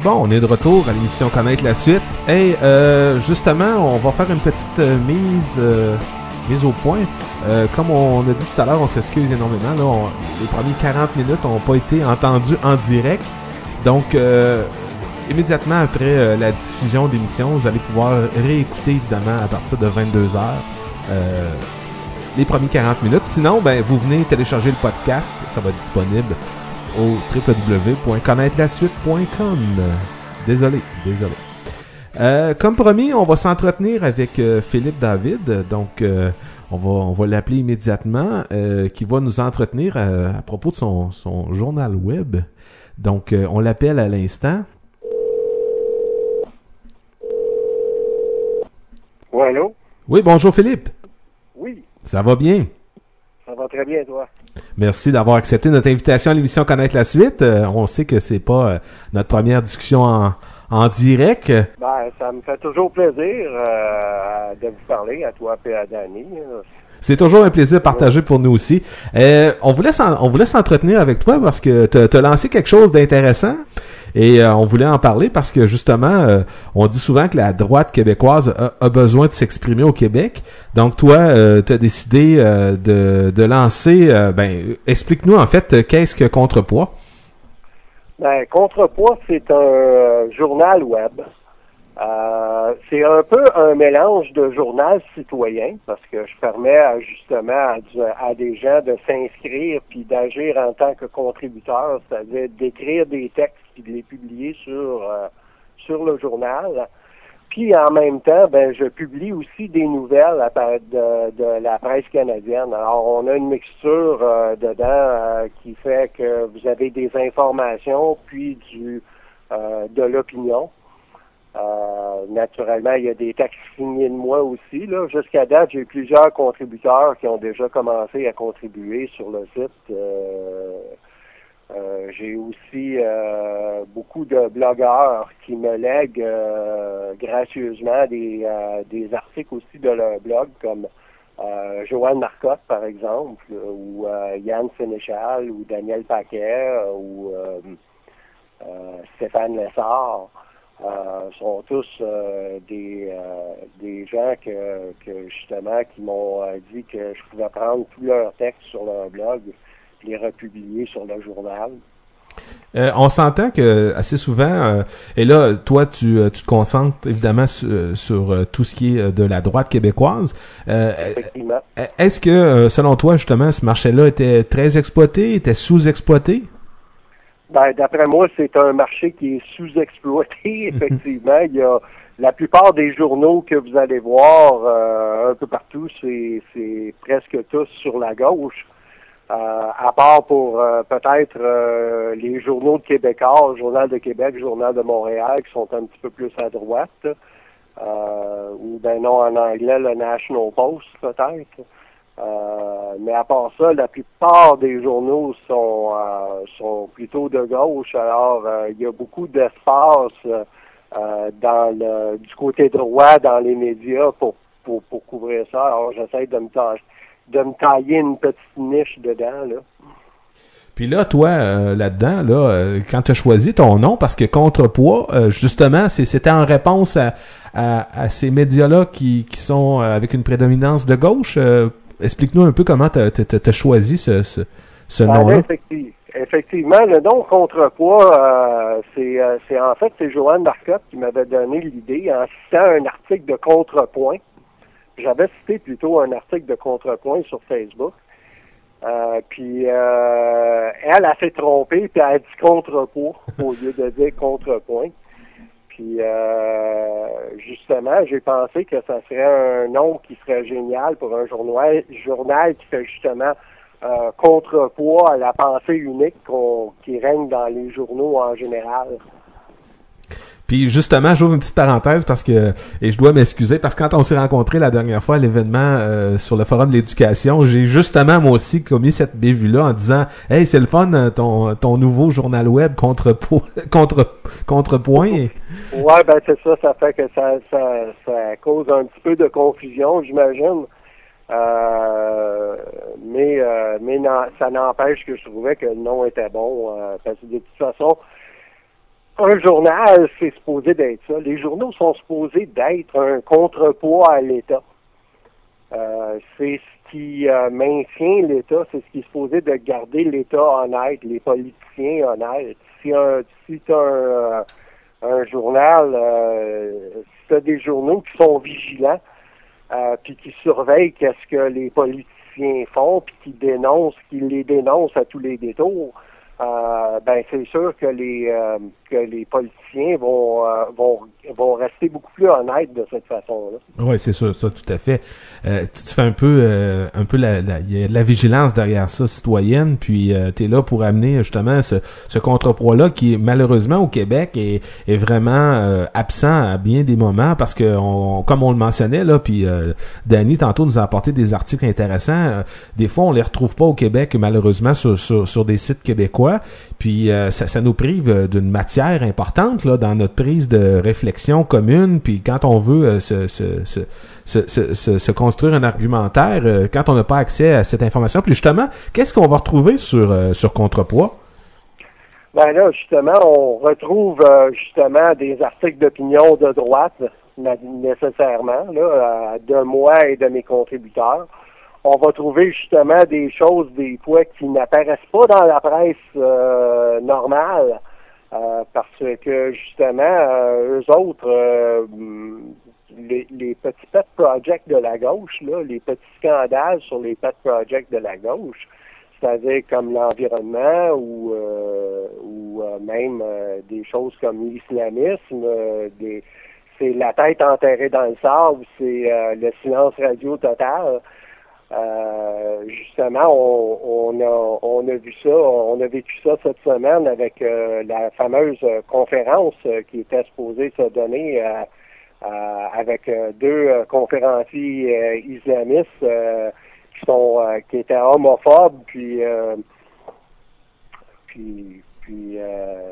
Bon, on est de retour à l'émission Connaître la suite. Et euh, justement, on va faire une petite euh, mise euh, mise au point. Euh, comme on a dit tout à l'heure, on s'excuse énormément. Là, on, les premières quarante minutes n'ont pas été entendues en direct. Donc, euh, immédiatement après euh, la diffusion de l'émission, vous allez pouvoir réécouter évidemment à partir de vingt-deux heures euh, les premières quarante minutes. Sinon, ben, vous venez télécharger le podcast. Ça va être disponible au w w w point connaître la suite point com. Désolé, désolé. Euh, comme promis, on va s'entretenir avec euh, Philippe David. Donc, euh, on va, on va l'appeler immédiatement, euh, qui va nous entretenir à, à propos de son, son journal web. Donc, euh, on l'appelle à l'instant. Oui, allô? Oui, bonjour Philippe. Oui. Ça va bien? Ça va très bien, toi. Merci d'avoir accepté notre invitation à l'émission Connaître la suite. Euh, on sait que c'est pas euh, notre première discussion en, en direct. Ben, ça me fait toujours plaisir euh, de vous parler, à toi et à Danny. C'est toujours un plaisir partagé pour nous aussi. Euh, on voulait s'en, on voulait s'entretenir avec toi parce que tu as lancé quelque chose d'intéressant et euh, on voulait en parler parce que justement, euh, on dit souvent que la droite québécoise a, a besoin de s'exprimer au Québec. Donc toi, euh, tu as décidé euh, de, de lancer, euh, ben, explique-nous en fait, qu'est-ce que Contrepoids? Ben, Contrepoids, c'est un journal web. Euh, c'est un peu un mélange de journal citoyen parce que je permets à, justement à, à des gens de s'inscrire puis d'agir en tant que contributeurs, c'est-à-dire d'écrire des textes puis de les publier sur euh, sur le journal. Puis en même temps, ben je publie aussi des nouvelles à, de, de la presse canadienne. Alors on a une mixture euh, dedans euh, qui fait que vous avez des informations puis du euh, de l'opinion. Euh, naturellement, il y a des textes signés de moi aussi. Là. Jusqu'à date, j'ai plusieurs contributeurs qui ont déjà commencé à contribuer sur le site. Euh, euh, j'ai aussi euh, beaucoup de blogueurs qui me lèguent euh, gracieusement des, euh, des articles aussi de leur blog, comme euh, Joanne Marcotte, par exemple, ou euh, Yann Sénéchal, ou Daniel Paquet, ou euh, euh, Stéphane Lessard. Euh, sont tous euh, des euh, des gens que, que justement qui m'ont euh, dit que je pouvais prendre tous leurs textes sur leur blog et les republier sur le journal. Euh, on s'entend que assez souvent, euh, et là, toi, tu, tu te concentres évidemment sur, sur euh, tout ce qui est de la droite québécoise. Euh, Effectivement. Est-ce que, selon toi, justement, ce marché-là était très exploité, était sous-exploité? Ben, d'après moi, c'est un marché qui est sous-exploité, effectivement. Il y a la plupart des journaux que vous allez voir euh, un peu partout, c'est, c'est presque tous sur la gauche. Euh, à part pour euh, peut-être euh, les journaux de Québécois, Journal de Québec, Journal de Montréal, qui sont un petit peu plus à droite. Euh, ou ben non, en anglais, le National Post, peut-être. Euh, mais à part ça, la plupart des journaux sont euh, sont plutôt de gauche. Alors, euh, il y a beaucoup d'espace euh, dans le du côté droit dans les médias pour pour, pour couvrir ça. Alors, j'essaie de me tailler, de me tailler une petite niche dedans, là. Puis là, toi, euh, là-dedans, là, euh, quand tu as choisi ton nom, parce que Contrepoids, euh, justement, c'est, c'était en réponse à, à, à ces médias-là qui, qui sont euh, avec une prédominance de gauche. Euh, explique-nous un peu comment tu as choisi ce, ce, ce ben, nom-là. Effectivement, effectivement, le nom Contrepoids, euh, c'est, euh, c'est en fait, c'est Joanne Marcotte qui m'avait donné l'idée en citant un article de Contrepoint. J'avais cité plutôt un article de Contrepoint sur Facebook. Euh, puis euh, elle, elle s'est trompée, puis elle a dit Contrepoids au lieu de dire Contrepoint. Puis euh, justement, j'ai pensé que ça serait un nom qui serait génial pour un journal, journal qui fait justement euh, contrepoids à la pensée unique qu'on, qui règne dans les journaux en général. Puis justement, j'ouvre une petite parenthèse parce que, et je dois m'excuser, parce que quand on s'est rencontrés la dernière fois à l'événement euh, sur le Forum de l'éducation, j'ai justement moi aussi commis cette bévue-là en disant « Hey, c'est le fun, ton ton nouveau journal web Contrepoids, contre, Contrepoint. » Ouais, ben c'est ça, ça fait que ça, ça, ça cause un petit peu de confusion, j'imagine. Euh, mais euh, mais non, ça n'empêche que je trouvais que le nom était bon, euh, parce que de toute façon, un journal, c'est supposé d'être ça. Les journaux sont supposés d'être un contrepoids à l'État. Euh, c'est ce qui euh, maintient l'État, c'est ce qui est supposé de garder l'État honnête, les politiciens honnêtes. Si un, si t'as un, un journal, euh, si t'as des journaux qui sont vigilants, euh, puis qui surveillent qu'est-ce que les politiciens font, puis qui dénoncent, qui les dénoncent à tous les détours, Euh, ben c'est sûr que les euh, que les politiciens vont euh, vont vont rester beaucoup plus honnêtes de cette façon-là. Oui, c'est sûr, ça tout à fait. Euh, tu, tu fais un peu euh, un peu la la, y a de la vigilance derrière ça citoyenne, puis euh, tu es là pour amener justement ce ce contrepoids-là qui malheureusement au Québec est est vraiment euh, absent à bien des moments parce que on, comme on le mentionnait là, puis euh, Danny tantôt nous a apporté des articles intéressants. Euh, des fois on les retrouve pas au Québec malheureusement sur sur sur des sites québécois. Puis euh, ça, ça nous prive d'une matière importante là dans notre prise de réflexion commune. Puis quand on veut euh, se, se, se, se, se, se construire un argumentaire, euh, quand on n'a pas accès à cette information, puis justement, qu'est-ce qu'on va retrouver sur euh, sur Contrepoids? Ben là, justement, on retrouve euh, justement des articles d'opinion de droite, nécessairement, là, de moi et de mes contributeurs. On va trouver justement des choses, des fois, qui n'apparaissent pas dans la presse euh, normale, euh, parce que, justement, euh, eux autres, euh, les, les petits pet projects de la gauche, là, les petits scandales sur les pet projects de la gauche, c'est-à-dire comme l'environnement ou, euh, ou euh, même euh, des choses comme l'islamisme, euh, des, c'est la tête enterrée dans le sable, c'est euh, le silence radio total. Euh, justement, on, on a on a vu ça, on a vécu ça cette semaine avec euh, la fameuse euh, conférence euh, qui était supposée se donner euh, euh, avec euh, deux euh, conférenciers euh, islamistes euh, qui sont euh, qui étaient homophobes puis euh, puis puis euh,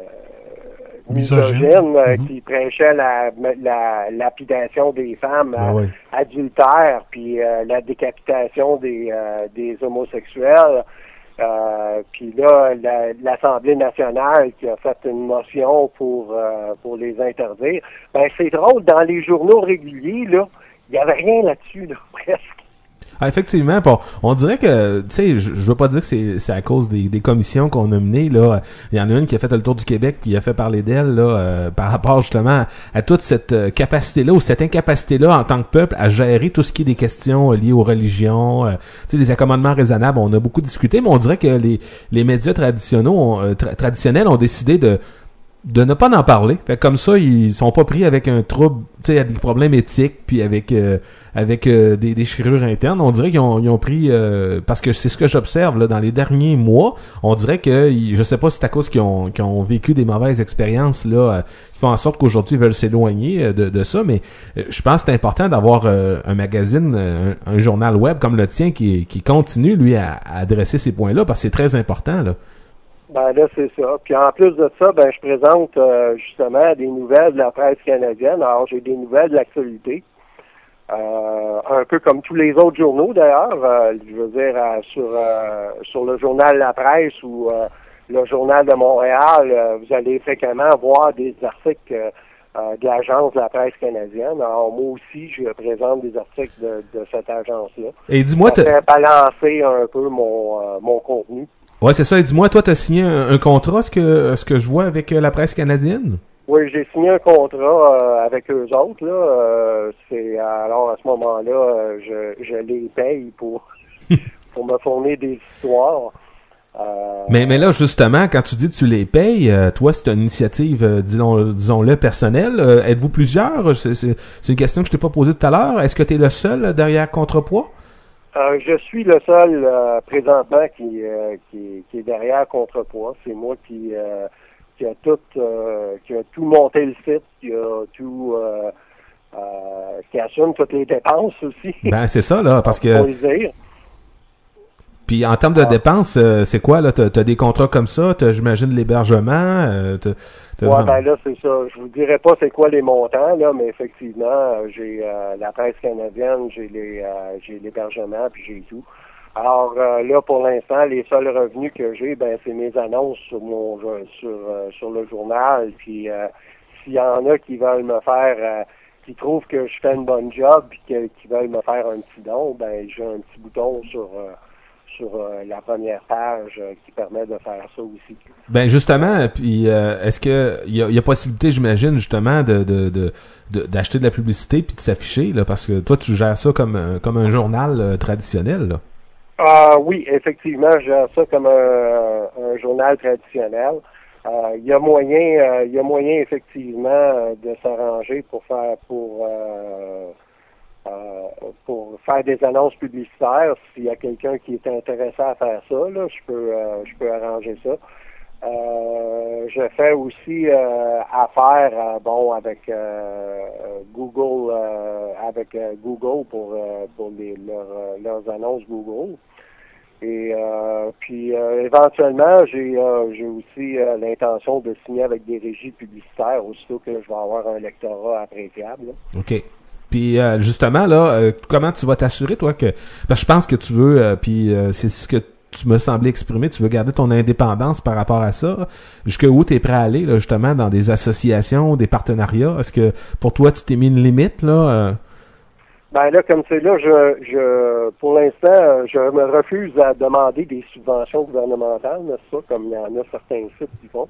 misogynes euh, mm-hmm. qui prêchaient la, la lapidation des femmes ben oui. adultères puis euh, la décapitation des euh, des homosexuels. Euh, puis là, la, l'Assemblée nationale qui a fait une motion pour euh, pour les interdire. Ben c'est drôle, dans les journaux réguliers là, il y avait rien là-dessus là, presque. Ah, effectivement, bon, on dirait que, tu sais, je, je veux pas dire que c'est, c'est à cause des, des commissions qu'on a menées, là. Il y en a une qui a fait le tour du Québec puis qui a fait parler d'elle, là, euh, par rapport justement à, à toute cette euh, capacité-là ou cette incapacité-là en tant que peuple à gérer tout ce qui est des questions euh, liées aux religions, euh, tu sais, les accommodements raisonnables. On a beaucoup discuté, mais on dirait que les, les médias traditionnels ont, euh, tra- traditionnels ont décidé de de ne pas en parler. Fait que comme ça, ils sont pas pris avec un trouble, tu sais, des problèmes éthiques, puis avec euh, avec euh, des déchirures internes. On dirait qu'ils ont, ils ont pris, euh, parce que c'est ce que j'observe là dans les derniers mois, on dirait que, je sais pas si c'est à cause qu'ils ont, qu'ils ont vécu des mauvaises expériences là, euh, qui font en sorte qu'aujourd'hui ils veulent s'éloigner de, de ça, mais euh, je pense que c'est important d'avoir euh, un magazine, un, un journal web comme le tien qui, qui continue, lui, à, à adresser ces points-là, parce que c'est très important, là. Ben là, c'est ça. Puis en plus de ça, ben je présente euh, justement des nouvelles de la presse canadienne. Alors, j'ai des nouvelles de l'actualité. Euh, un peu comme tous les autres journaux, d'ailleurs. Euh, je veux dire, euh, sur euh, sur le journal La Presse ou euh, le Journal de Montréal, euh, vous allez fréquemment voir des articles euh, de l'agence de la presse canadienne. Alors, moi aussi, je présente des articles de, de cette agence-là. Et dis-moi... Ça fait balancer un peu mon, euh, mon contenu. Ouais, c'est ça. Et dis-moi, toi, t'as signé un, un contrat, ce que ce que je vois avec euh, la presse canadienne? Oui, j'ai signé un contrat euh, avec eux autres. Là, euh, c'est alors à ce moment-là, euh, je, je les paye pour pour me fournir des histoires. Euh, mais mais là, justement, quand tu dis que tu les payes, euh, toi, c'est une initiative, euh, disons, disons-le, personnelle. Euh, êtes-vous plusieurs? C'est, c'est, c'est une question que je t'ai pas posée tout à l'heure. Est-ce que tu es le seul derrière Contrepoids? Euh, je suis le seul euh, présentement qui, euh, qui qui est derrière Contrepoids. C'est moi qui euh, qui a tout euh, qui a tout monté le site, qui a tout euh, euh, qui assume toutes les dépenses aussi. Ben c'est ça là, parce que. Faut le dire. Puis en termes de ah. dépenses, euh, c'est quoi là? T'as, t'as des contrats comme ça, t'as, j'imagine l'hébergement. Euh, t'as, t'as... Ouais, ben là c'est ça. Je vous dirais pas c'est quoi les montants là, mais effectivement j'ai euh, la presse canadienne, j'ai les euh, j'ai l'hébergement puis j'ai tout. Alors euh, là, pour l'instant, les seuls revenus que j'ai, ben c'est mes annonces sur mon sur euh, sur le journal. Puis euh, s'il y en a qui veulent me faire, euh, qui trouvent que je fais une bonne job, puis que, qui veulent me faire un petit don, ben j'ai un petit bouton sur euh, sur euh, la première page euh, qui permet de faire ça aussi. Ben justement, puis euh, est-ce que il y a, y a possibilité, j'imagine, justement, de, de, de, de d'acheter de la publicité puis de s'afficher, là, parce que toi tu gères ça comme un, comme un journal euh, traditionnel, là. Ah oui, effectivement, je gère ça comme un, un journal traditionnel. Il euh, y a moyen, il euh, y a moyen effectivement euh, de s'arranger pour faire pour euh, euh, pour faire des annonces publicitaires. S'il y a quelqu'un qui est intéressé à faire ça, là, je peux euh, je peux arranger ça. Euh, je fais aussi euh, affaire euh, bon avec euh, Google euh, avec euh, Google pour euh, pour les leurs, leurs annonces Google. Et euh, puis euh, éventuellement j'ai euh, j'ai aussi euh, l'intention de signer avec des régies publicitaires aussitôt que je vais avoir un lectorat appréciable. Là. OK. Puis euh, justement là, euh, comment tu vas t'assurer toi que parce que je pense que tu veux euh, puis euh, c'est ce que tu me semblais exprimer, tu veux garder ton indépendance par rapport à ça. Jusqu'où tu es prêt à aller, là, justement, dans des associations, des partenariats? Est-ce que pour toi, tu t'es mis une limite, là? Euh... Ben là, comme c'est là, je, je pour l'instant, je me refuse à demander des subventions gouvernementales, n'est-ce pas, comme il y en a certains sites qui font.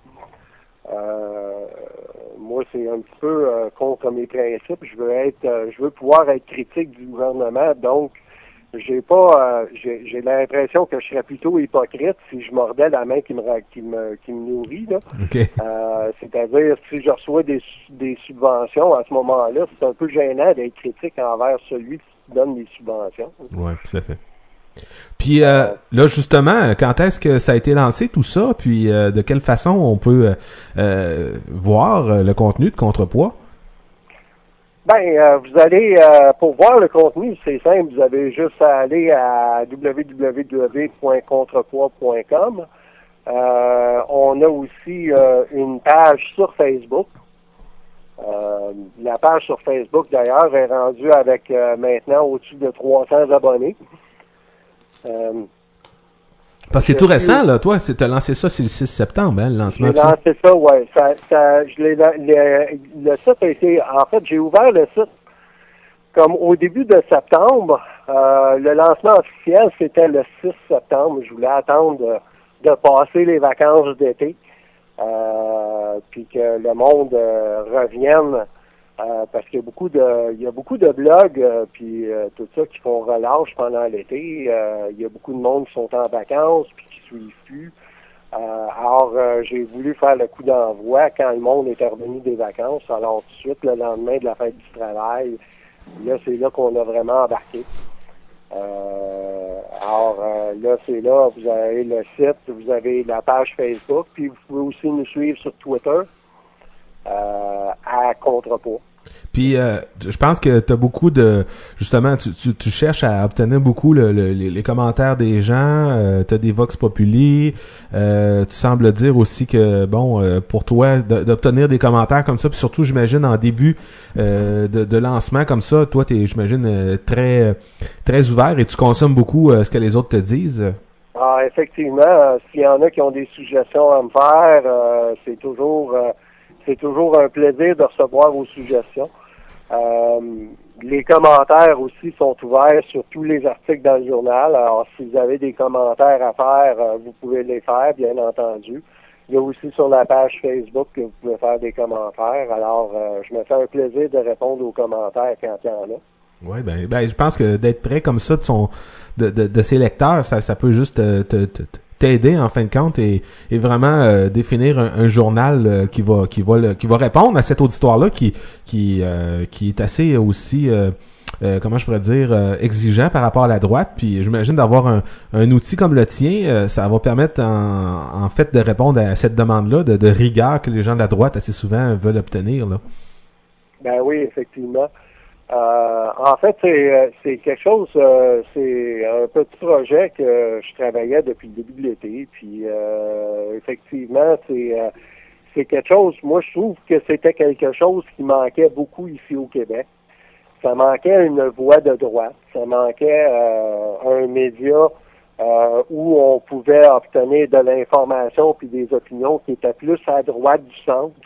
Euh, moi, c'est un petit peu euh, contre mes principes. Je veux être, euh, je veux pouvoir être critique du gouvernement, donc j'ai pas, euh, j'ai, j'ai l'impression que je serais plutôt hypocrite si je mordais la main qui me qui me qui me nourrit là. Okay. Euh, c'est-à-dire si je reçois des des subventions à ce moment-là, c'est un peu gênant d'être critique envers celui qui donne les subventions. Ouais, tout à fait. Puis euh, là justement, quand est-ce que ça a été lancé tout ça, puis euh, de quelle façon on peut euh, voir le contenu de Contrepoids? Ben, euh, vous allez, euh, pour voir le contenu, c'est simple, vous avez juste à aller à w w w point contrepoids point com. Euh, on a aussi euh, une page sur Facebook. Euh, la page sur Facebook, d'ailleurs, est rendue avec euh, maintenant au-dessus de trois cents abonnés. Euh, Parce que c'est tout récent, là. Toi, tu as lancé ça, c'est le six septembre, hein, le lancement. J'ai lancé ça, ouais. Ça, ça, je l'ai, le, le site a été... En fait, j'ai ouvert le site comme au début de septembre. Euh, le lancement officiel, c'était le six septembre. Je voulais attendre de, de passer les vacances d'été. Euh, puis que le monde euh, revienne. Euh, parce qu'il y a beaucoup de il y a beaucoup de blogs euh, puis euh, tout ça qui font relâche pendant l'été. Euh, il y a beaucoup de monde qui sont en vacances puis qui suivent plus. Euh, alors euh, j'ai voulu faire le coup d'envoi quand le monde était revenu des vacances. Alors tout de suite le lendemain de la fête du travail, là c'est là qu'on a vraiment embarqué. Euh, alors euh, là c'est là vous avez le site, vous avez la page Facebook, puis vous pouvez aussi nous suivre sur Twitter. Euh, à Contrepoids. Puis, euh, je pense que tu as beaucoup de... Justement, tu, tu, tu cherches à obtenir beaucoup le, le, les, les commentaires des gens, euh, tu as des vox populi, euh, tu sembles dire aussi que, bon, euh, pour toi, de, d'obtenir des commentaires comme ça, puis surtout, j'imagine, en début euh, de, de lancement comme ça, toi, tu es, j'imagine, euh, très, très ouvert et tu consommes beaucoup euh, ce que les autres te disent. Ah, effectivement, euh, s'il y en a qui ont des suggestions à me faire, euh, c'est toujours... Euh, C'est toujours un plaisir de recevoir vos suggestions. Euh, les commentaires aussi sont ouverts sur tous les articles dans le journal. Alors, si vous avez des commentaires à faire, euh, vous pouvez les faire, bien entendu. Il y a aussi sur la page Facebook que vous pouvez faire des commentaires. Alors, euh, je me fais un plaisir de répondre aux commentaires quand il y en a. Oui, ben, ben, je pense que d'être près comme ça de son, de, de, de ses lecteurs, ça, ça peut juste te, te, te t'aider en fin de compte et, et vraiment euh, définir un, un journal euh, qui va qui va le, qui va répondre à cet auditoire-là qui qui euh, qui est assez aussi euh, euh, comment je pourrais dire euh, exigeant par rapport à la droite. Puis j'imagine d'avoir un, un outil comme le tien, euh, ça va permettre en, en fait de répondre à cette demande-là de, de rigueur que les gens de la droite assez souvent veulent obtenir là. Ben oui, effectivement. Euh, en fait, c'est, c'est quelque chose, euh, c'est un petit projet que je travaillais depuis le début de l'été. Puis, euh, effectivement, c'est, euh, c'est quelque chose, moi, je trouve que c'était quelque chose qui manquait beaucoup ici au Québec. Ça manquait une voix de droite. Ça manquait euh, un média euh, où on pouvait obtenir de l'information puis des opinions qui étaient plus à droite du centre.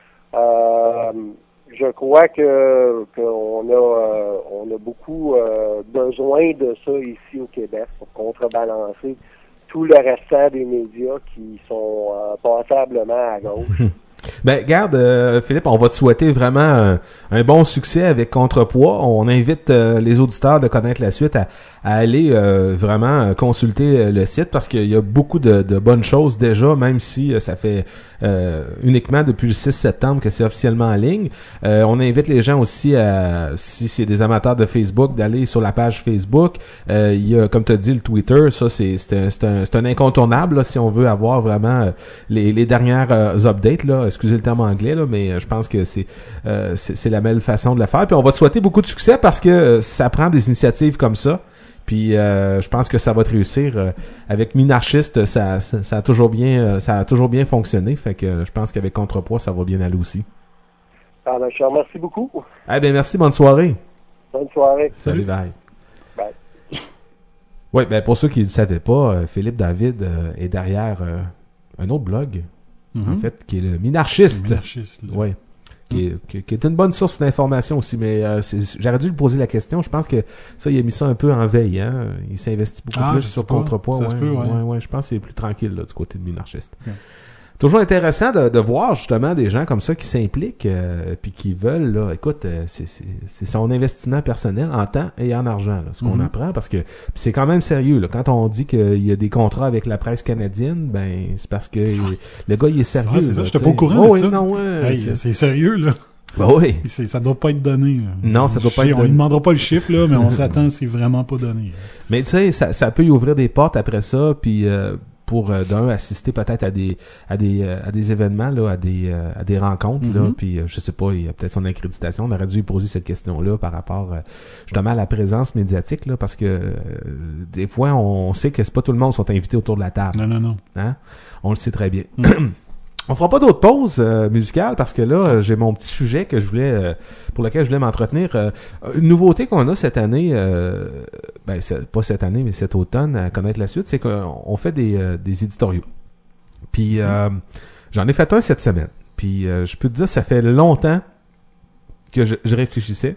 Euh, je crois que qu'on a euh, on a beaucoup euh, besoin de ça ici au Québec pour contrebalancer tout le restant des médias qui sont euh, passablement à gauche. Ben, garde, euh, Philippe, on va te souhaiter vraiment un, un bon succès avec Contrepoids. On invite euh, les auditeurs de connaître la suite à, à aller euh, vraiment consulter le site parce qu'il y a beaucoup de, de bonnes choses déjà, même si euh, ça fait euh, uniquement depuis le six septembre que c'est officiellement en ligne. Euh, on invite les gens aussi à, si c'est des amateurs de Facebook, d'aller sur la page Facebook. Euh, il y a, comme tu as dit, le Twitter. Ça, c'est, c'est, un, c'est, un, c'est un incontournable là, si on veut avoir vraiment euh, les, les dernières euh, updates, là. Excusez le terme anglais, là, mais je pense que c'est, euh, c'est, c'est la belle façon de le faire. Puis on va te souhaiter beaucoup de succès parce que euh, ça prend des initiatives comme ça. Puis euh, je pense que ça va te réussir. Euh, avec Minarchiste, ça, ça, ça a toujours bien, euh, ça a toujours bien fonctionné. Fait que euh, je pense qu'avec Contrepoids, ça va bien aller aussi. Ah ben, je te remercie beaucoup. Eh bien, merci. Bonne soirée. Bonne soirée. Salut, bye. Bye. Oui, ben pour ceux qui ne le savaient pas, euh, Philippe David euh, est derrière euh, un autre blog, mm-hmm. en fait, qui est le Minarchiste. Le Minarchiste. Oui. Qui est, qui, qui est une bonne source d'information aussi, mais euh, c'est, j'aurais dû lui poser la question. Je pense que ça, il a mis ça un peu en veille. Hein? Il s'investit beaucoup ah, plus sur Contrepoids. Ça ouais, se peut, ouais. Ouais, ouais, je pense que c'est plus tranquille là, du côté de Minarchiste. Okay. Toujours intéressant de, de voir justement des gens comme ça qui s'impliquent euh, puis qui veulent, là, écoute, euh, c'est, c'est, c'est son investissement personnel en temps et en argent, là, ce qu'on mm-hmm. apprend, parce que c'est quand même sérieux. Là, quand on dit qu'il y a des contrats avec la presse canadienne, ben c'est parce que le gars, il est sérieux. Ouais, c'est ça, là, j'étais pas au courant oh, de oui, ça. Non, ouais, hey, c'est... c'est sérieux, là. Ben oui. C'est, ça doit pas être donné. Là. Non, ça doit pas sais, être on donné. On lui demandera pas le chiffre, là, mais on s'attend à ce qu'il est vraiment pas donné. Mais tu sais, ça, ça peut y ouvrir des portes après ça, puis... Euh, pour euh, d'un assister peut-être à des à des euh, à des événements là, à des euh, à des rencontres mm-hmm. là, puis euh, je sais pas, il y a peut-être son accréditation. On aurait dû lui poser cette question là par rapport euh, justement à la présence médiatique là, parce que euh, des fois on sait que c'est pas tout le monde qui sont invités autour de la table. Non non non. Hein? On le sait très bien. Mm. On fera pas d'autres pauses euh, musicales parce que là, euh, j'ai mon petit sujet que je voulais euh, pour lequel je voulais m'entretenir. Euh, une nouveauté qu'on a cette année, euh, ben c'est, pas cette année, mais cet automne, à connaître la suite, c'est qu'on fait des, euh, des éditoriaux. Puis euh, j'en ai fait un cette semaine. Puis euh, je peux te dire, ça fait longtemps que je, je réfléchissais.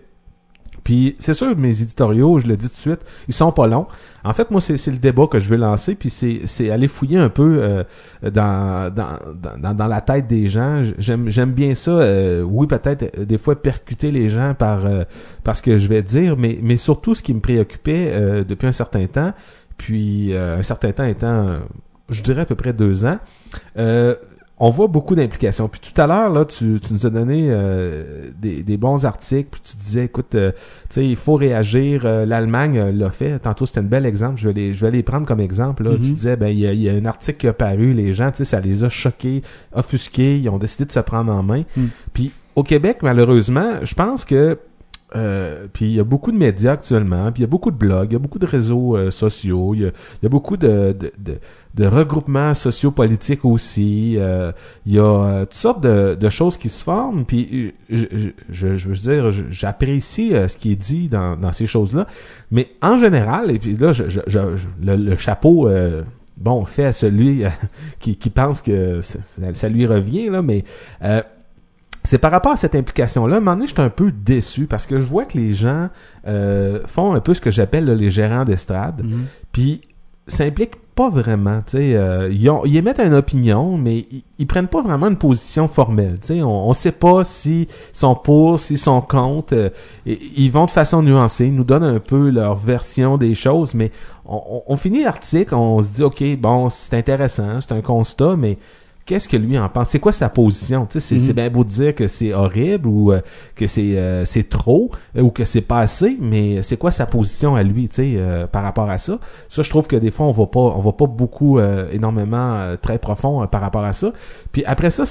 Puis c'est sûr, mes éditoriaux, je le dis tout de suite, ils sont pas longs. En fait, moi, c'est, c'est le débat que je veux lancer, puis c'est, c'est aller fouiller un peu euh, dans, dans, dans, dans la tête des gens. J'aime, j'aime bien ça. Euh, oui, peut-être euh, des fois percuter les gens par, euh, par ce que je vais dire, mais, mais surtout ce qui me préoccupait euh, depuis un certain temps, puis euh, un certain temps étant, euh, je dirais à peu près deux ans. Euh, On voit beaucoup d'implications. Puis tout à l'heure, là, tu, tu nous as donné euh, des, des bons articles. Puis tu disais, écoute, euh, tu sais, il faut réagir. Euh, L'Allemagne euh, l'a fait. Tantôt, c'était un bel exemple. Je vais les, je vais les prendre comme exemple. Là, mm-hmm. Tu disais, ben, il y a, il y a un article qui a paru. Les gens, tu sais, ça les a choqués, offusqués. Ils ont décidé de se prendre en main. Mm. Puis au Québec, malheureusement, je pense que Euh, puis il y a beaucoup de médias actuellement, puis il y a beaucoup de blogs, il y a beaucoup de réseaux euh, sociaux, il y a, il y a beaucoup de, de, de, de regroupements sociopolitiques aussi, euh, il y a euh, toutes sortes de, de choses qui se forment, puis je, je, je, je veux dire, je, j'apprécie euh, ce qui est dit dans, dans ces choses-là, mais en général, et puis là, je, je, je, le, le chapeau... Euh, bon, fait à celui euh, qui, qui pense que ça, ça lui revient, là, mais... Euh, c'est par rapport à cette implication-là, à un moment donné, j'étais un peu déçu parce que je vois que les gens euh, font un peu ce que j'appelle là, les gérants d'estrade, mm-hmm. puis s'impliquent pas vraiment, tu sais, euh, ils, ont, ils émettent une opinion, mais ils, ils prennent pas vraiment une position formelle, tu sais, on, on sait pas s'ils sont pour, s'ils sont contre, euh, ils vont de façon nuancée, ils nous donnent un peu leur version des choses, mais on, on, on finit l'article, on se dit, ok, bon, c'est intéressant, c'est un constat, mais qu'est-ce que lui en pense? C'est quoi sa position? Tu sais, c'est, mm-hmm. c'est bien beau de dire que c'est horrible ou euh, que c'est euh, c'est trop euh, ou que c'est pas assez, mais c'est quoi sa position à lui, tu sais, euh, par rapport à ça? Ça, je trouve que des fois, on va pas on va pas beaucoup, euh, énormément, euh, très profond euh, par rapport à ça. Puis après ça, c'est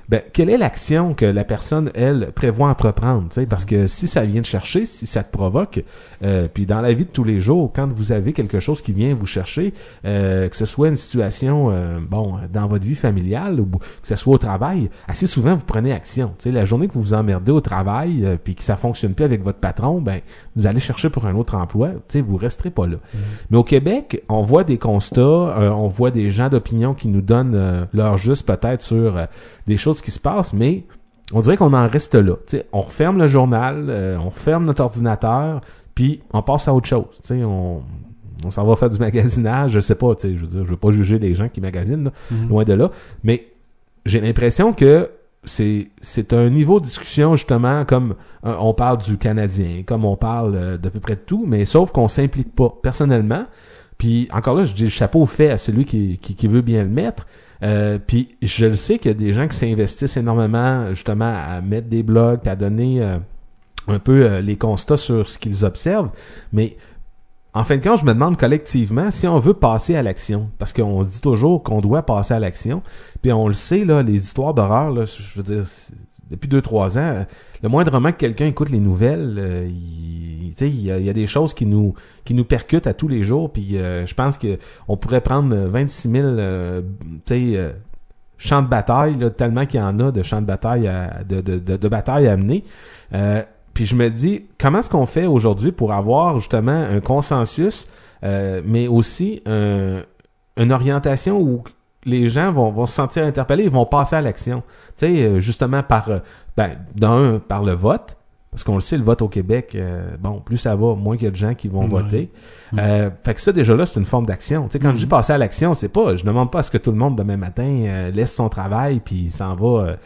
ben quelle est l'action que la personne, elle, prévoit entreprendre, tu sais, parce que si ça vient te chercher, si ça te provoque, euh, puis dans la vie de tous les jours, quand vous avez quelque chose qui vient vous chercher, euh, que ce soit une situation, euh, bon, dans votre vie familiale, ou que ce soit au travail, assez souvent, vous prenez action, tu sais, la journée que vous vous emmerdez au travail, euh, puis que ça fonctionne plus avec votre patron, ben, vous allez chercher pour un autre emploi, tu sais, vous resterez pas là. Mmh. Mais au Québec, on voit des constats, euh, on voit des gens d'opinion qui nous donnent euh, leur juste peut-être sur euh, des choses qui se passent, mais on dirait qu'on en reste là. Tu sais, on referme le journal, euh, on referme notre ordinateur, puis on passe à autre chose. Tu sais, on, on s'en va faire du magasinage, je sais pas, tu sais, je veux dire, je veux pas juger les gens qui magasinent, là, mmh. loin de là, mais j'ai l'impression que c'est c'est un niveau de discussion justement comme euh, on parle du Canadien, comme on parle euh, d'à peu près de tout, mais sauf qu'on s'implique pas personnellement. Puis encore là, je dis le chapeau fait à celui qui qui, qui veut bien le mettre. Euh, puis je le sais qu'il y a des gens qui s'investissent énormément justement à mettre des blogs, puis à donner euh, un peu euh, les constats sur ce qu'ils observent, mais en fin de compte, je me demande collectivement si on veut passer à l'action. Parce qu'on dit toujours qu'on doit passer à l'action. Puis on le sait, là, les histoires d'horreur, là, je veux dire, depuis deux, trois ans, le moindrement que quelqu'un écoute les nouvelles, euh, il, tu sais, il y a, il y a des choses qui nous qui nous percutent à tous les jours. Puis euh, je pense que on pourrait prendre vingt-six mille euh, tu sais, euh, champs de bataille, là, tellement qu'il y en a de champs de bataille à, de, de, de, de bataille à mener. Euh, Puis je me dis, comment est-ce qu'on fait aujourd'hui pour avoir justement un consensus, euh, mais aussi un, une orientation où les gens vont, vont se sentir interpellés, ils vont passer à l'action. Tu sais, justement par, ben, d'un, par le vote, parce qu'on le sait, le vote au Québec, euh, bon, plus ça va, moins il y a de gens qui vont ouais. voter. Mmh. Euh, fait que ça, déjà là, c'est une forme d'action. Tu sais, quand mmh. je dis passer à l'action, c'est pas, je demande pas à ce que tout le monde demain matin euh, laisse son travail puis s'en va euh,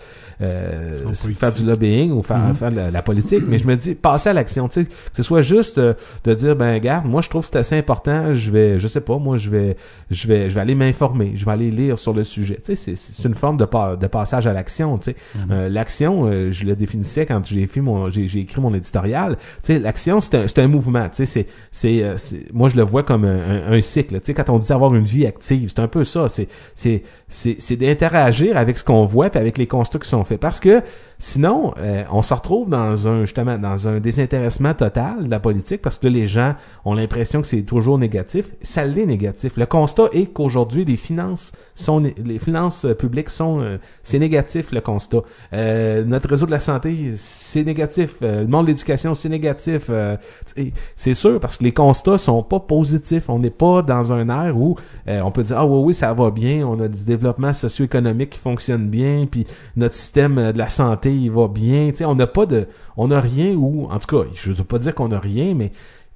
euh, faire du lobbying ou faire, mmh. faire la, la politique, mais je me dis passer à l'action, tu sais, que ce soit juste euh, de dire ben regarde, moi je trouve que c'est assez important, je vais, je sais pas, moi je vais, je vais, je vais aller m'informer, je vais aller lire sur le sujet. Tu sais, c'est, c'est une forme de, de passage à l'action. Tu sais, mmh. euh, l'action, euh, je le définissais quand j'ai fait mon, j'ai, j'ai écrit mon éditorial. Tu sais, l'action c'est un, c'est un mouvement. Tu sais, c'est, c'est, euh, c'est moi je le vois comme un, un, un cycle. Tu sais, quand on dit avoir une vie active, c'est un peu ça. C'est, c'est, c'est, c'est d'interagir avec ce qu'on voit puis avec les constats qui sont faits. Parce que sinon, euh, on se retrouve dans un justement dans un désintéressement total de la politique parce que là, les gens ont l'impression que c'est toujours négatif. Ça l'est négatif. Le constat est qu'aujourd'hui, les finances sont les finances publiques sont euh, c'est négatif le constat. Euh, notre réseau de la santé, c'est négatif. Euh, le monde de l'éducation, c'est négatif. Euh, c'est sûr parce que les constats sont pas positifs. On n'est pas dans un air où euh, on peut dire ah oui oui ça va bien, on a du développement socio-économique qui fonctionne bien, puis notre système de la santé il va bien. Tu sais, on n'a pas de, on n'a rien où, en tout cas, je ne veux pas dire qu'on n'a rien, mais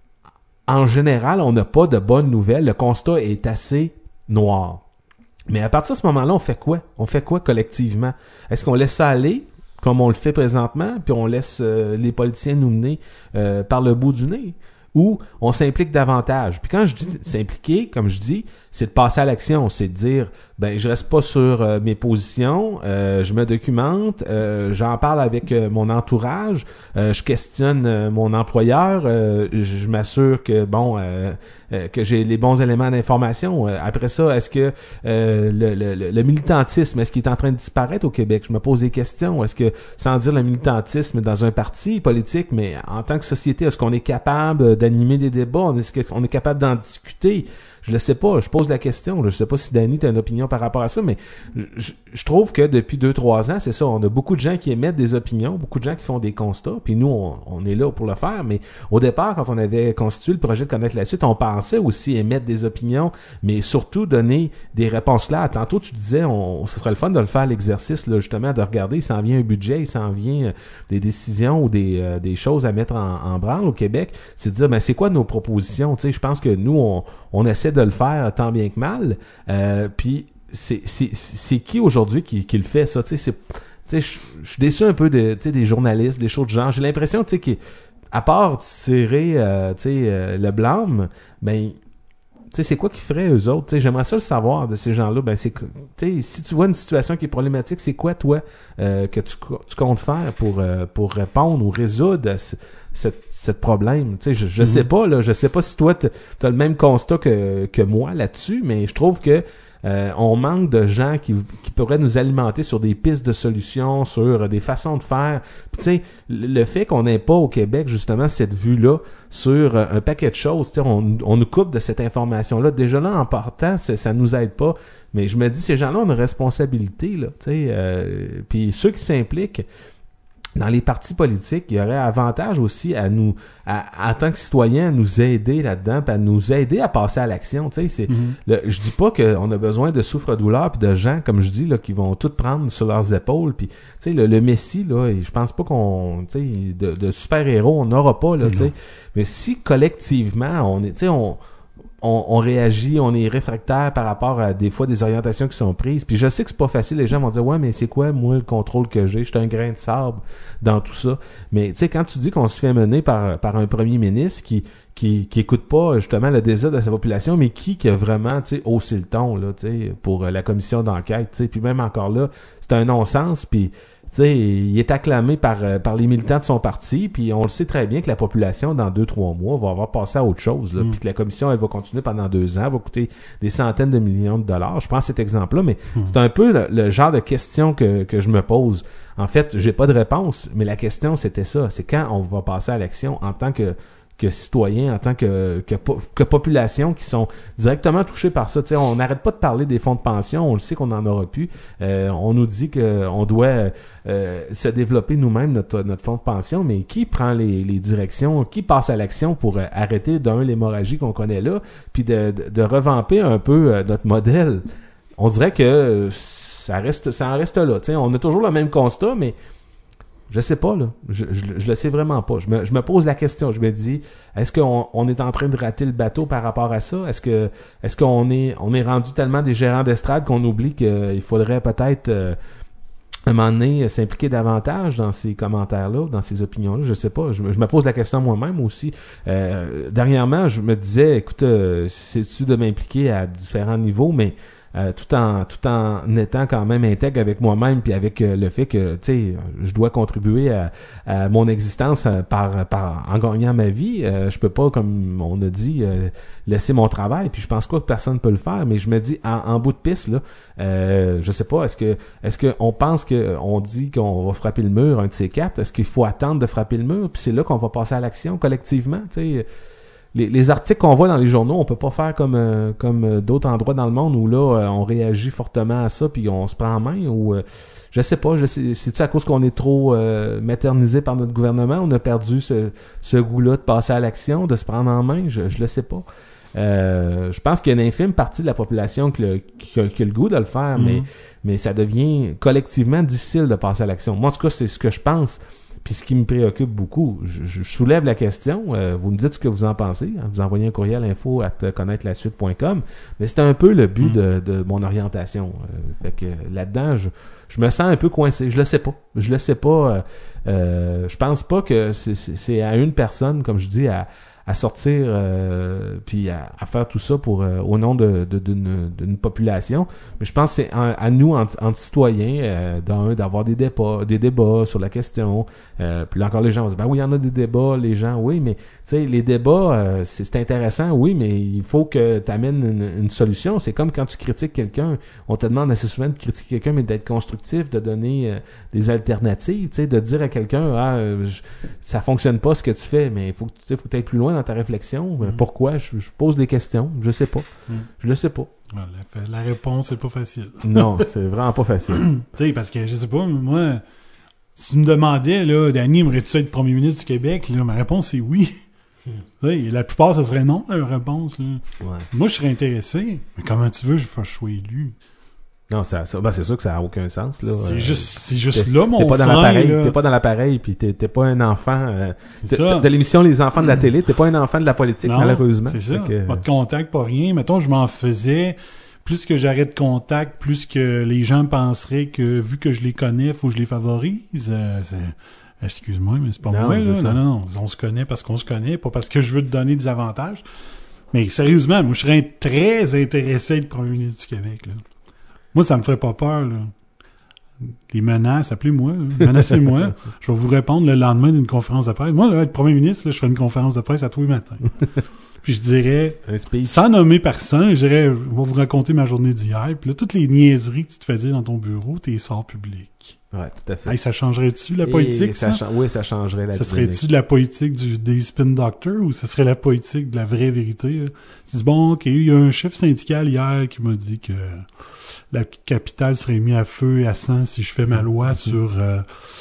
en général, on n'a pas de bonnes nouvelles. Le constat est assez noir. Mais à partir de ce moment-là, on fait quoi? On fait quoi collectivement? Est-ce qu'on laisse ça aller, comme on le fait présentement, puis on laisse euh, les politiciens nous mener euh, par le bout du nez? Ou on s'implique davantage? Puis quand je dis s'impliquer, comme je dis, c'est de passer à l'action, c'est de dire ben je reste pas sur euh, mes positions, euh, je me documente, euh, j'en parle avec euh, mon entourage, euh, je questionne euh, mon employeur, euh, je m'assure que bon euh, euh, que j'ai les bons éléments d'information. Euh, après ça, est-ce que euh, le, le, le militantisme, est-ce qu'il est en train de disparaître au Québec? Je me pose des questions. Est-ce que, sans dire le militantisme dans un parti politique, mais en tant que société, est-ce qu'on est capable d'animer des débats? Est-ce qu'on est capable d'en discuter? Je le sais pas, je pose la question. Là. Je sais pas si Danny t'as une opinion par rapport à ça, mais je, je trouve que depuis deux, trois ans, c'est ça, on a beaucoup de gens qui émettent des opinions, beaucoup de gens qui font des constats, puis nous, on, on est là pour le faire, mais au départ, quand on avait constitué le projet de Connaître la suite, on pensait aussi émettre des opinions, mais surtout donner des réponses claires. Tantôt, tu disais, on, ce serait le fun de le faire, l'exercice, là, justement, de regarder, il s'en vient un budget, il s'en vient euh, des décisions ou des, euh, des choses à mettre en, en branle au Québec, c'est de dire, ben, c'est quoi nos propositions? Tu sais, je pense que nous, on, on essaie de le faire tant bien que mal. Euh, puis c'est c'est c'est qui aujourd'hui qui qui le fait ça, tu sais, c'est tu sais je je suis déçu un peu de tu sais des journalistes, des choses de genre. J'ai l'impression tu sais qu'à part tirer euh, tu sais euh, le blâme, ben tu sais c'est quoi qu'ils feraient eux autres, tu sais j'aimerais ça le savoir de ces gens-là. Ben c'est tu sais si tu vois une situation qui est problématique, c'est quoi toi euh, que tu tu comptes faire pour euh, pour répondre ou résoudre à ce, cette cette problème, tu sais je je mm-hmm. sais pas là, je sais pas si toi t'as le même constat que que moi là-dessus, mais je trouve que Euh, on manque de gens qui, qui pourraient nous alimenter sur des pistes de solutions, sur des façons de faire. Puis tu sais, le fait qu'on n'ait pas au Québec justement cette vue-là sur un paquet de choses, tu sais, on, on nous coupe de cette information-là. Déjà là, en partant, ça nous aide pas. Mais je me dis, ces gens-là ont une responsabilité, là, tu sais. Euh, puis ceux qui s'impliquent dans les partis politiques, il y aurait avantage aussi à nous, à, en tant que citoyens, à nous aider là-dedans, puis à nous aider à passer à l'action. Tu sais, c'est, mm-hmm. le, je dis pas qu'on a besoin de souffre-douleur puis de gens, comme je dis, là, qui vont tout prendre sur leurs épaules. Puis, tu sais, le, le Messie, là, je pense pas qu'on, tu sais, de, de super-héros, on n'aura pas, là, tu sais. Mais si collectivement, on est, tu sais, on On, on réagit, on est réfractaire par rapport à des fois des orientations qui sont prises. Puis je sais que c'est pas facile, les gens vont dire « Ouais, mais c'est quoi, moi, le contrôle que j'ai? Je suis un grain de sable dans tout ça. » Mais tu sais, quand tu dis qu'on se fait mener par par un premier ministre qui qui qui écoute pas justement le désir de sa population, mais qui qui a vraiment, tu sais, haussé le ton, là, tu sais, pour la commission d'enquête, tu sais, puis même encore là, c'est un non-sens, puis tu sais, il est acclamé par par les militants de son parti, puis on le sait très bien que la population, dans deux, trois mois, va avoir passé à autre chose, là, mm. puis que la commission, elle va continuer pendant deux ans, va coûter des centaines de millions de dollars. Je prends cet exemple-là, mais mm. c'est un peu le, le genre de question que que je me pose. En fait, j'ai pas de réponse, mais la question, c'était ça. C'est quand on va passer à l'action en tant que que citoyens, en tant que, que que population qui sont directement touchés par ça. Tu sais, on n'arrête pas de parler des fonds de pension, on le sait qu'on en aura plus. Euh, on nous dit que on doit euh, se développer nous-mêmes notre notre fonds de pension, mais qui prend les, les directions, qui passe à l'action pour euh, arrêter d'un l'hémorragie qu'on connaît là, puis de, de de revamper un peu euh, notre modèle. On dirait que euh, ça reste ça en reste là. Tu sais, on a toujours le même constat, mais je sais pas, là. Je, je, je le sais vraiment pas. Je me, je me pose la question. Je me dis, est-ce qu'on on est en train de rater le bateau par rapport à ça? Est-ce que, est-ce qu'on est, on est rendu tellement des gérants d'estrade qu'on oublie qu'il faudrait peut-être, euh, à un moment donné, s'impliquer davantage dans ces commentaires-là, dans ces opinions-là? Je sais pas. Je, je me pose la question moi-même aussi. Euh, dernièrement, je me disais, écoute, euh, c'est-tu de m'impliquer à différents niveaux, mais Euh, tout en tout en étant quand même intègre avec moi-même puis avec euh, le fait que tu sais je dois contribuer à, à mon existence euh, par par en gagnant ma vie. Euh, je peux pas, comme on a dit, euh, laisser mon travail, puis je pense pas que personne peut le faire, mais je me dis en, en bout de piste là, euh, je sais pas, est-ce que est-ce que on pense que on dit qu'on va frapper le mur, un de ces quatre, est-ce qu'il faut attendre de frapper le mur puis c'est là qu'on va passer à l'action collectivement, tu sais? Les, les articles qu'on voit dans les journaux, on peut pas faire comme euh, comme d'autres endroits dans le monde où là euh, on réagit fortement à ça puis on se prend en main, ou euh, je sais pas, je sais, c'est-tu à cause qu'on est trop euh, maternisé par notre gouvernement, on a perdu ce ce goût-là de passer à l'action, de se prendre en main, je je le sais pas. Euh, je pense qu'il y a une infime partie de la population qui, le, qui, a, qui a le goût de le faire, mm-hmm. mais mais ça devient collectivement difficile de passer à l'action. Moi en tout cas, c'est ce que je pense. Puis ce qui me préoccupe beaucoup, je, je soulève la question, euh, vous me dites ce que vous en pensez, hein, vous envoyez un courriel info arobase connaître la suite point com, mais c'est un peu le but de, de mon orientation. Euh, fait que là-dedans, je, je me sens un peu coincé, je le sais pas. Je le sais pas. Euh, euh, je pense pas que c'est, c'est, c'est à une personne, comme je dis, à à sortir euh, puis à, à faire tout ça pour euh, au nom de, de d'une, d'une population, mais je pense que c'est à, à nous en, en citoyens euh, d'un d'avoir des débats des débats sur la question, euh, puis là encore les gens vont dire ben oui, il y en a des débats, les gens oui, mais tu sais les débats euh, c'est, c'est intéressant, oui, mais il faut que tu amènes une, une solution. C'est comme quand tu critiques quelqu'un, on te demande assez souvent de critiquer quelqu'un, mais d'être constructif, de donner euh, des alternatives, tu sais, de dire à quelqu'un ah euh, je, ça fonctionne pas ce que tu fais, mais il faut que tu sais faut que tu ailles plus loin dans ta réflexion. Mm. Pourquoi? Je, je pose des questions. Je sais pas. Mm. Je le sais pas. Voilà, la réponse, c'est pas facile. Non, c'est vraiment pas facile. Tu sais, parce que, je sais pas, moi, si tu me demandais, là, Danny, aimerais-tu être premier ministre du Québec? Là, ma réponse, c'est oui. Mm. Tu sais, la plupart, ça serait non, la réponse. Là. Ouais. Moi, je serais intéressé. Mais comment tu veux, je vais sois élu? Non, ça, ça, ben c'est sûr que ça n'a aucun sens. Là. C'est euh, juste, c'est juste là, mon t'es pas frein, dans l'appareil, là. T'es pas dans l'appareil, puis t'es, t'es pas un enfant euh, c'est de, ça. de l'émission Les Enfants de la télé, t'es pas un enfant de la politique, non, malheureusement. C'est ça, que... pas de contact, pas rien. Mettons, je m'en faisais, plus que j'arrête contact, plus que les gens penseraient que, vu que je les connais, faut que je les favorise. Euh, c'est... Excuse-moi, mais c'est pas non, moi, c'est là. Non, non, on se connaît parce qu'on se connaît, pas parce que je veux te donner des avantages. Mais sérieusement, moi, je serais très intéressé d'être premier ministre du Québec, là. Moi, ça me ferait pas peur, là. Les menaces, appelez-moi, là. Menacez-moi. Je vais vous répondre le lendemain d'une conférence de presse. Moi, là, être premier ministre, là, je fais une conférence de presse à tous les matins. Puis je dirais, un speech. Sans nommer personne, je dirais, je vais vous raconter ma journée d'hier. Puis là, toutes les niaiseries que tu te fais dire dans ton bureau, t'es sors public. Ouais, tout à fait. Hey, ça changerait-tu la poétique, Et ça? ça? Oui, ça changerait la Ça dynamique. serait-tu de la poétique du, des spin doctors ou ça serait la poétique de la vraie vérité? Là? Tu dis, bon, OK, il y a un chef syndical hier qui m'a dit que la capitale serait mise à feu et à sang si je fais ma loi mm-hmm. sur... Euh,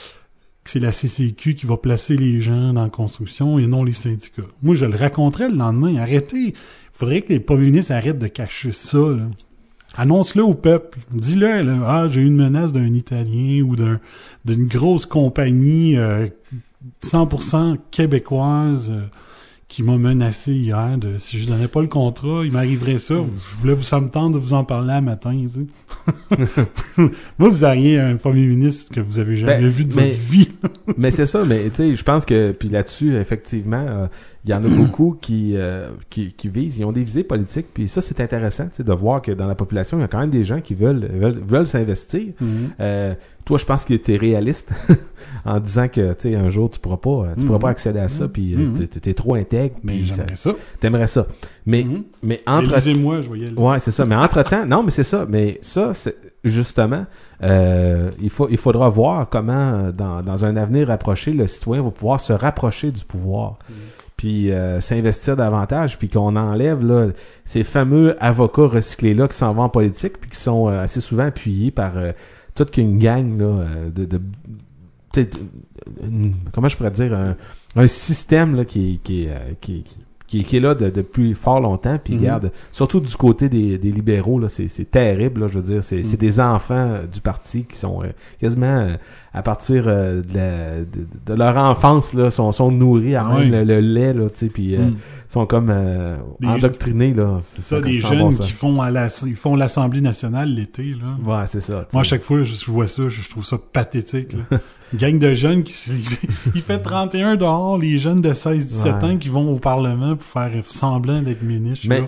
que c'est la C C Q qui va placer les gens dans la construction et non les syndicats. Moi, je le raconterais le lendemain. Arrêtez. Il faudrait que les premiers ministres arrêtent de cacher ça, là. Annonce-le au peuple. Dis-le, là, ah, j'ai eu une menace d'un Italien ou d'un d'une grosse compagnie euh, cent pour cent québécoise euh, qui m'a menacé hier de si je donnais pas le contrat, il m'arriverait ça. Je voulais vous ça me tente de vous en parler un matin, tu sais. Moi, vous auriez un premier ministre que vous avez jamais ben, vu de mais, votre vie. Mais c'est ça, mais tu sais, je pense que puis là-dessus, effectivement, euh, il y en a beaucoup qui, euh, qui qui visent, ils ont des visées politiques, puis ça c'est intéressant, tu sais, de voir que dans la population, il y a quand même des gens qui veulent veulent, veulent s'investir. Mm-hmm. Euh, toi, je pense que t'es réaliste en disant que tu sais un jour tu pourras pas tu mm-hmm. pourras pas accéder à ça, puis mm-hmm. t'es, t'es trop intègre. Mais j'aimerais ça. T'aimerais ça. Mais mm-hmm. mais entre Élisez-moi, je voyais. Ouais, c'est ça. Mais entre temps, non, mais c'est ça. Mais ça, c'est justement, euh, il faut il faudra voir comment dans dans un avenir rapproché, le citoyen va pouvoir se rapprocher du pouvoir. Mm-hmm. Puis euh, s'investir davantage, puis qu'on enlève là ces fameux avocats recyclés là qui s'en vont en politique, puis qui sont euh, assez souvent appuyés par euh, toute qu'une gang là de, de, de, de une, comment je pourrais dire un, un système là qui qui qui, qui Qui, qui est là de, depuis fort longtemps, puis mm-hmm. regarde, surtout du côté des, des libéraux, là, c'est, c'est terrible, là, je veux dire, c'est, mm-hmm. c'est des enfants du parti qui sont euh, quasiment euh, à partir euh, de, la, de, de leur enfance, là, sont, sont nourris à ah même oui. le, le lait, là, tu sais, puis euh, mm. sont comme euh, endoctrinés, là. C'est ça, des jeunes ça. qui font à la, ils font l'Assemblée nationale l'été, là. Ouais, c'est ça. Moi, à chaque fois, je, je vois ça, je, je trouve ça pathétique, là. Une gang de jeunes qui il fait trente et un dehors, les jeunes de seize dix-sept ouais. ans qui vont au Parlement pour faire semblant d'être ministres. Mais...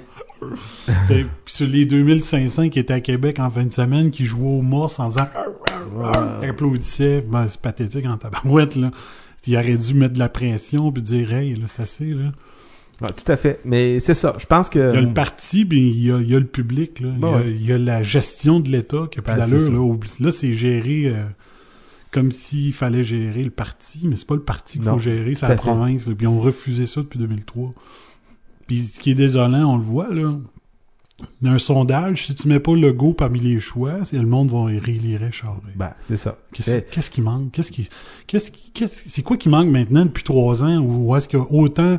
Puis sur les deux mille cinq cents qui étaient à Québec en fin de semaine, qui jouaient au morse en faisant ouais. applaudissaient, ben, c'est pathétique en tabarouette, là. Il aurait dû mettre de la pression puis dire hey, là, c'est assez, là. Ah, tout à fait. Mais c'est ça. Je pense que... Il y a le parti, puis il y a, il y a le public, là. Bon, il, y a, ouais. il y a la gestion de l'État qui a plus ben, d'allure, là. Là, c'est géré... Euh, comme s'il fallait gérer le parti, mais c'est pas le parti qu'il non, faut gérer, c'est la province. Puis ils ont refusé ça depuis deux mille trois. Puis ce qui est désolant, on le voit, là. Il y a un sondage, si tu mets pas le go parmi les choix, c'est le monde va réélire Charest. Ben, c'est ça. Qu'est-ce, c'est... qu'est-ce qui manque? Qu'est-ce qui, qu'est-ce qui, qu'est-ce, c'est quoi qui manque maintenant depuis trois ans où est-ce qu'il y a autant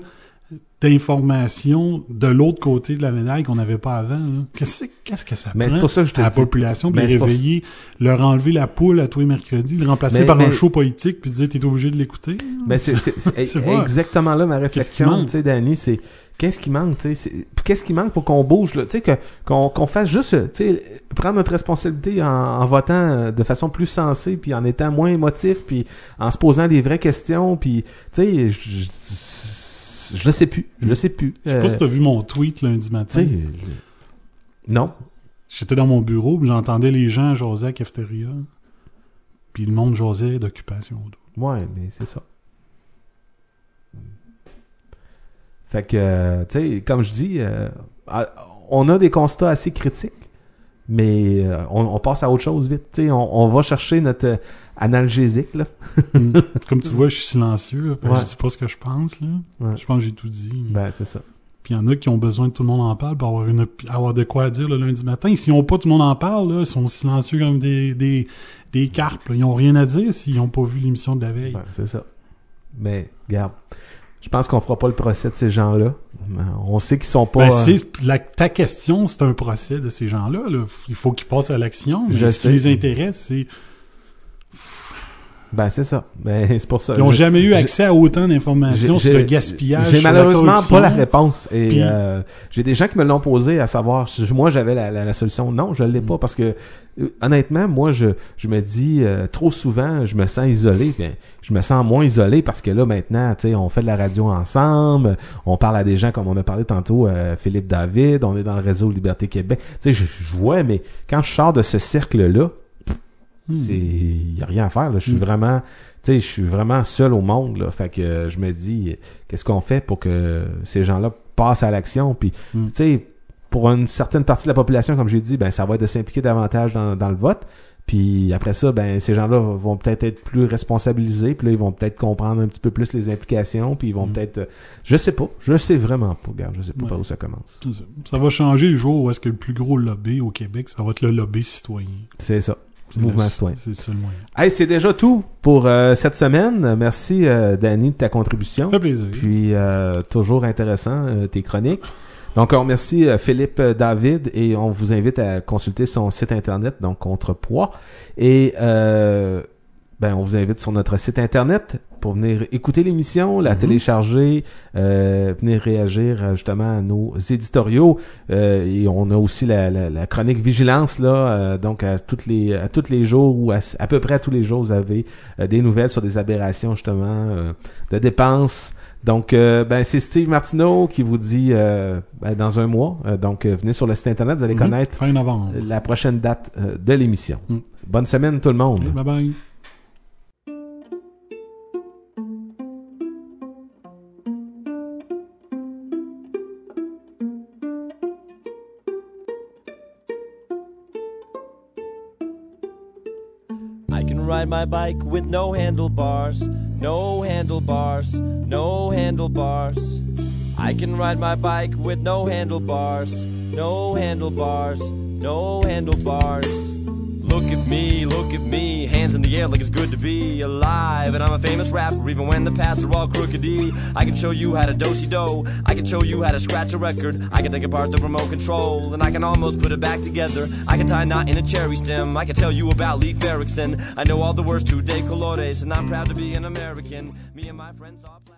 d'informations de l'autre côté de la médaille qu'on n'avait pas avant, là? Qu'est-ce, qu'est-ce que ça mais prend c'est pour ça que je te à la dis. population de les réveiller, leur enlever la poule à tous les mercredis, le remplacer mais, par mais... un show politique puis dire t'es obligé de l'écouter? Mais c'est, c'est, c'est, c'est exactement là ma réflexion, tu sais, Danny, c'est qu'est-ce qui manque, tu sais, qu'est-ce qui manque pour qu'on bouge, là, tu sais, que, qu'on, qu'on fasse juste, tu sais, prendre notre responsabilité en, en votant de façon plus sensée, puis en étant moins émotif, puis en se posant des vraies questions, puis, tu sais, je, je, je le sais plus, je le sais plus. Je sais pas euh, si t'as vu mon tweet lundi matin. Je... Non. J'étais dans mon bureau, puis j'entendais les gens jaser à cafétéria, puis le monde jasait d'occupation double. Ouais, mais c'est ça. Fait que, euh, tu sais, comme je dis, euh, on a des constats assez critiques, mais euh, on, on passe à autre chose vite. Tu sais, on, on va chercher notre euh, analgésique, là. mm. Comme tu vois, je suis silencieux, là, ouais. Je dis pas ce que je pense, là. Ouais. Je pense que j'ai tout dit. Ben, c'est ça. Puis il y en a qui ont besoin que tout le monde en parle pour avoir, une, avoir de quoi dire le lundi matin. S'ils n'ont pas tout le monde en parle, là, ils sont silencieux comme des, des, des carpes, là. Ils n'ont rien à dire s'ils n'ont pas vu l'émission de la veille. Ben, c'est ça. Mais, regarde. Je pense qu'on fera pas le procès de ces gens-là. On sait qu'ils sont pas... Ben, c'est, la, ta question, c'est un procès de ces gens-là. Là. Il faut qu'ils passent à l'action. Mais Je ce sais. qui les intéresse, c'est... Ben, c'est ça. Ben, c'est pour ça. Ils n'ont je, jamais eu je, accès à autant d'informations sur le gaspillage. J'ai malheureusement la pas la réponse. Et Puis, euh, j'ai des gens qui me l'ont posé à savoir, moi j'avais la, la, la solution. Non, je l'ai pas parce que euh, honnêtement, moi je je me dis euh, trop souvent, je me sens isolé. Bien, je me sens moins isolé parce que là maintenant, tu sais, on fait de la radio ensemble, on parle à des gens comme on a parlé tantôt, euh, Philippe David, on est dans le réseau Liberté Québec. Tu sais, je, je vois, mais quand je sors de ce cercle-là, hmm. c'est y a rien à faire. Là. Je suis hmm. vraiment Tu sais, je suis vraiment seul au monde, là. Fait que euh, je me dis, qu'est-ce qu'on fait pour que ces gens-là passe à l'action. Puis, mm. tu sais, pour une certaine partie de la population, comme j'ai dit, ben ça va être de s'impliquer davantage dans, dans le vote. Puis après ça, ben ces gens-là vont peut-être être plus responsabilisés, puis là ils vont peut-être comprendre un petit peu plus les implications, puis ils vont mm. peut-être, euh, je sais pas, je sais vraiment pas, regarde, je sais pas ouais. par où ça commence. Ça. ça va changer le jour où est-ce que le plus gros lobby au Québec, ça va être le lobby citoyen. C'est ça. C'est mouvement le, citoyen. C'est ça le moyen. Hey, c'est déjà tout pour euh, cette semaine. Merci euh, Danny de ta contribution. Ça fait plaisir. Puis euh, toujours intéressant euh, tes chroniques. Donc, on remercie euh, Philippe euh, David et on vous invite à consulter son site internet, donc Contrepoids. Et euh, ben, on vous invite sur notre site internet pour venir écouter l'émission, la mm-hmm. télécharger, euh, venir réagir justement à nos éditoriaux. Euh, et on a aussi la, la, la chronique vigilance là, euh, donc à toutes les à tous les jours ou à, à peu près à tous les jours, vous avez euh, des nouvelles sur des aberrations justement euh, de dépenses. Donc, euh, ben c'est Steve Martineau qui vous dit euh, ben, dans un mois. Euh, donc, euh, venez sur le site internet, vous allez mm-hmm. connaître fin novembre. La prochaine date euh, de l'émission. Mm. Bonne semaine tout le monde. Okay, bye bye. I can ride my bike with no handlebars, no handlebars, no handlebars. I can ride my bike with no handlebars, no handlebars, no handlebars. Look at me, look at me, hands in the air like it's good to be alive. And I'm a famous rapper even when the paths are all crookedy. I can show you how to do-si-do, I can show you how to scratch a record. I can take apart the remote control and I can almost put it back together. I can tie a knot in a cherry stem, I can tell you about Leif Erikson. I know all the words to De Colores and I'm proud to be an American. Me and my friends are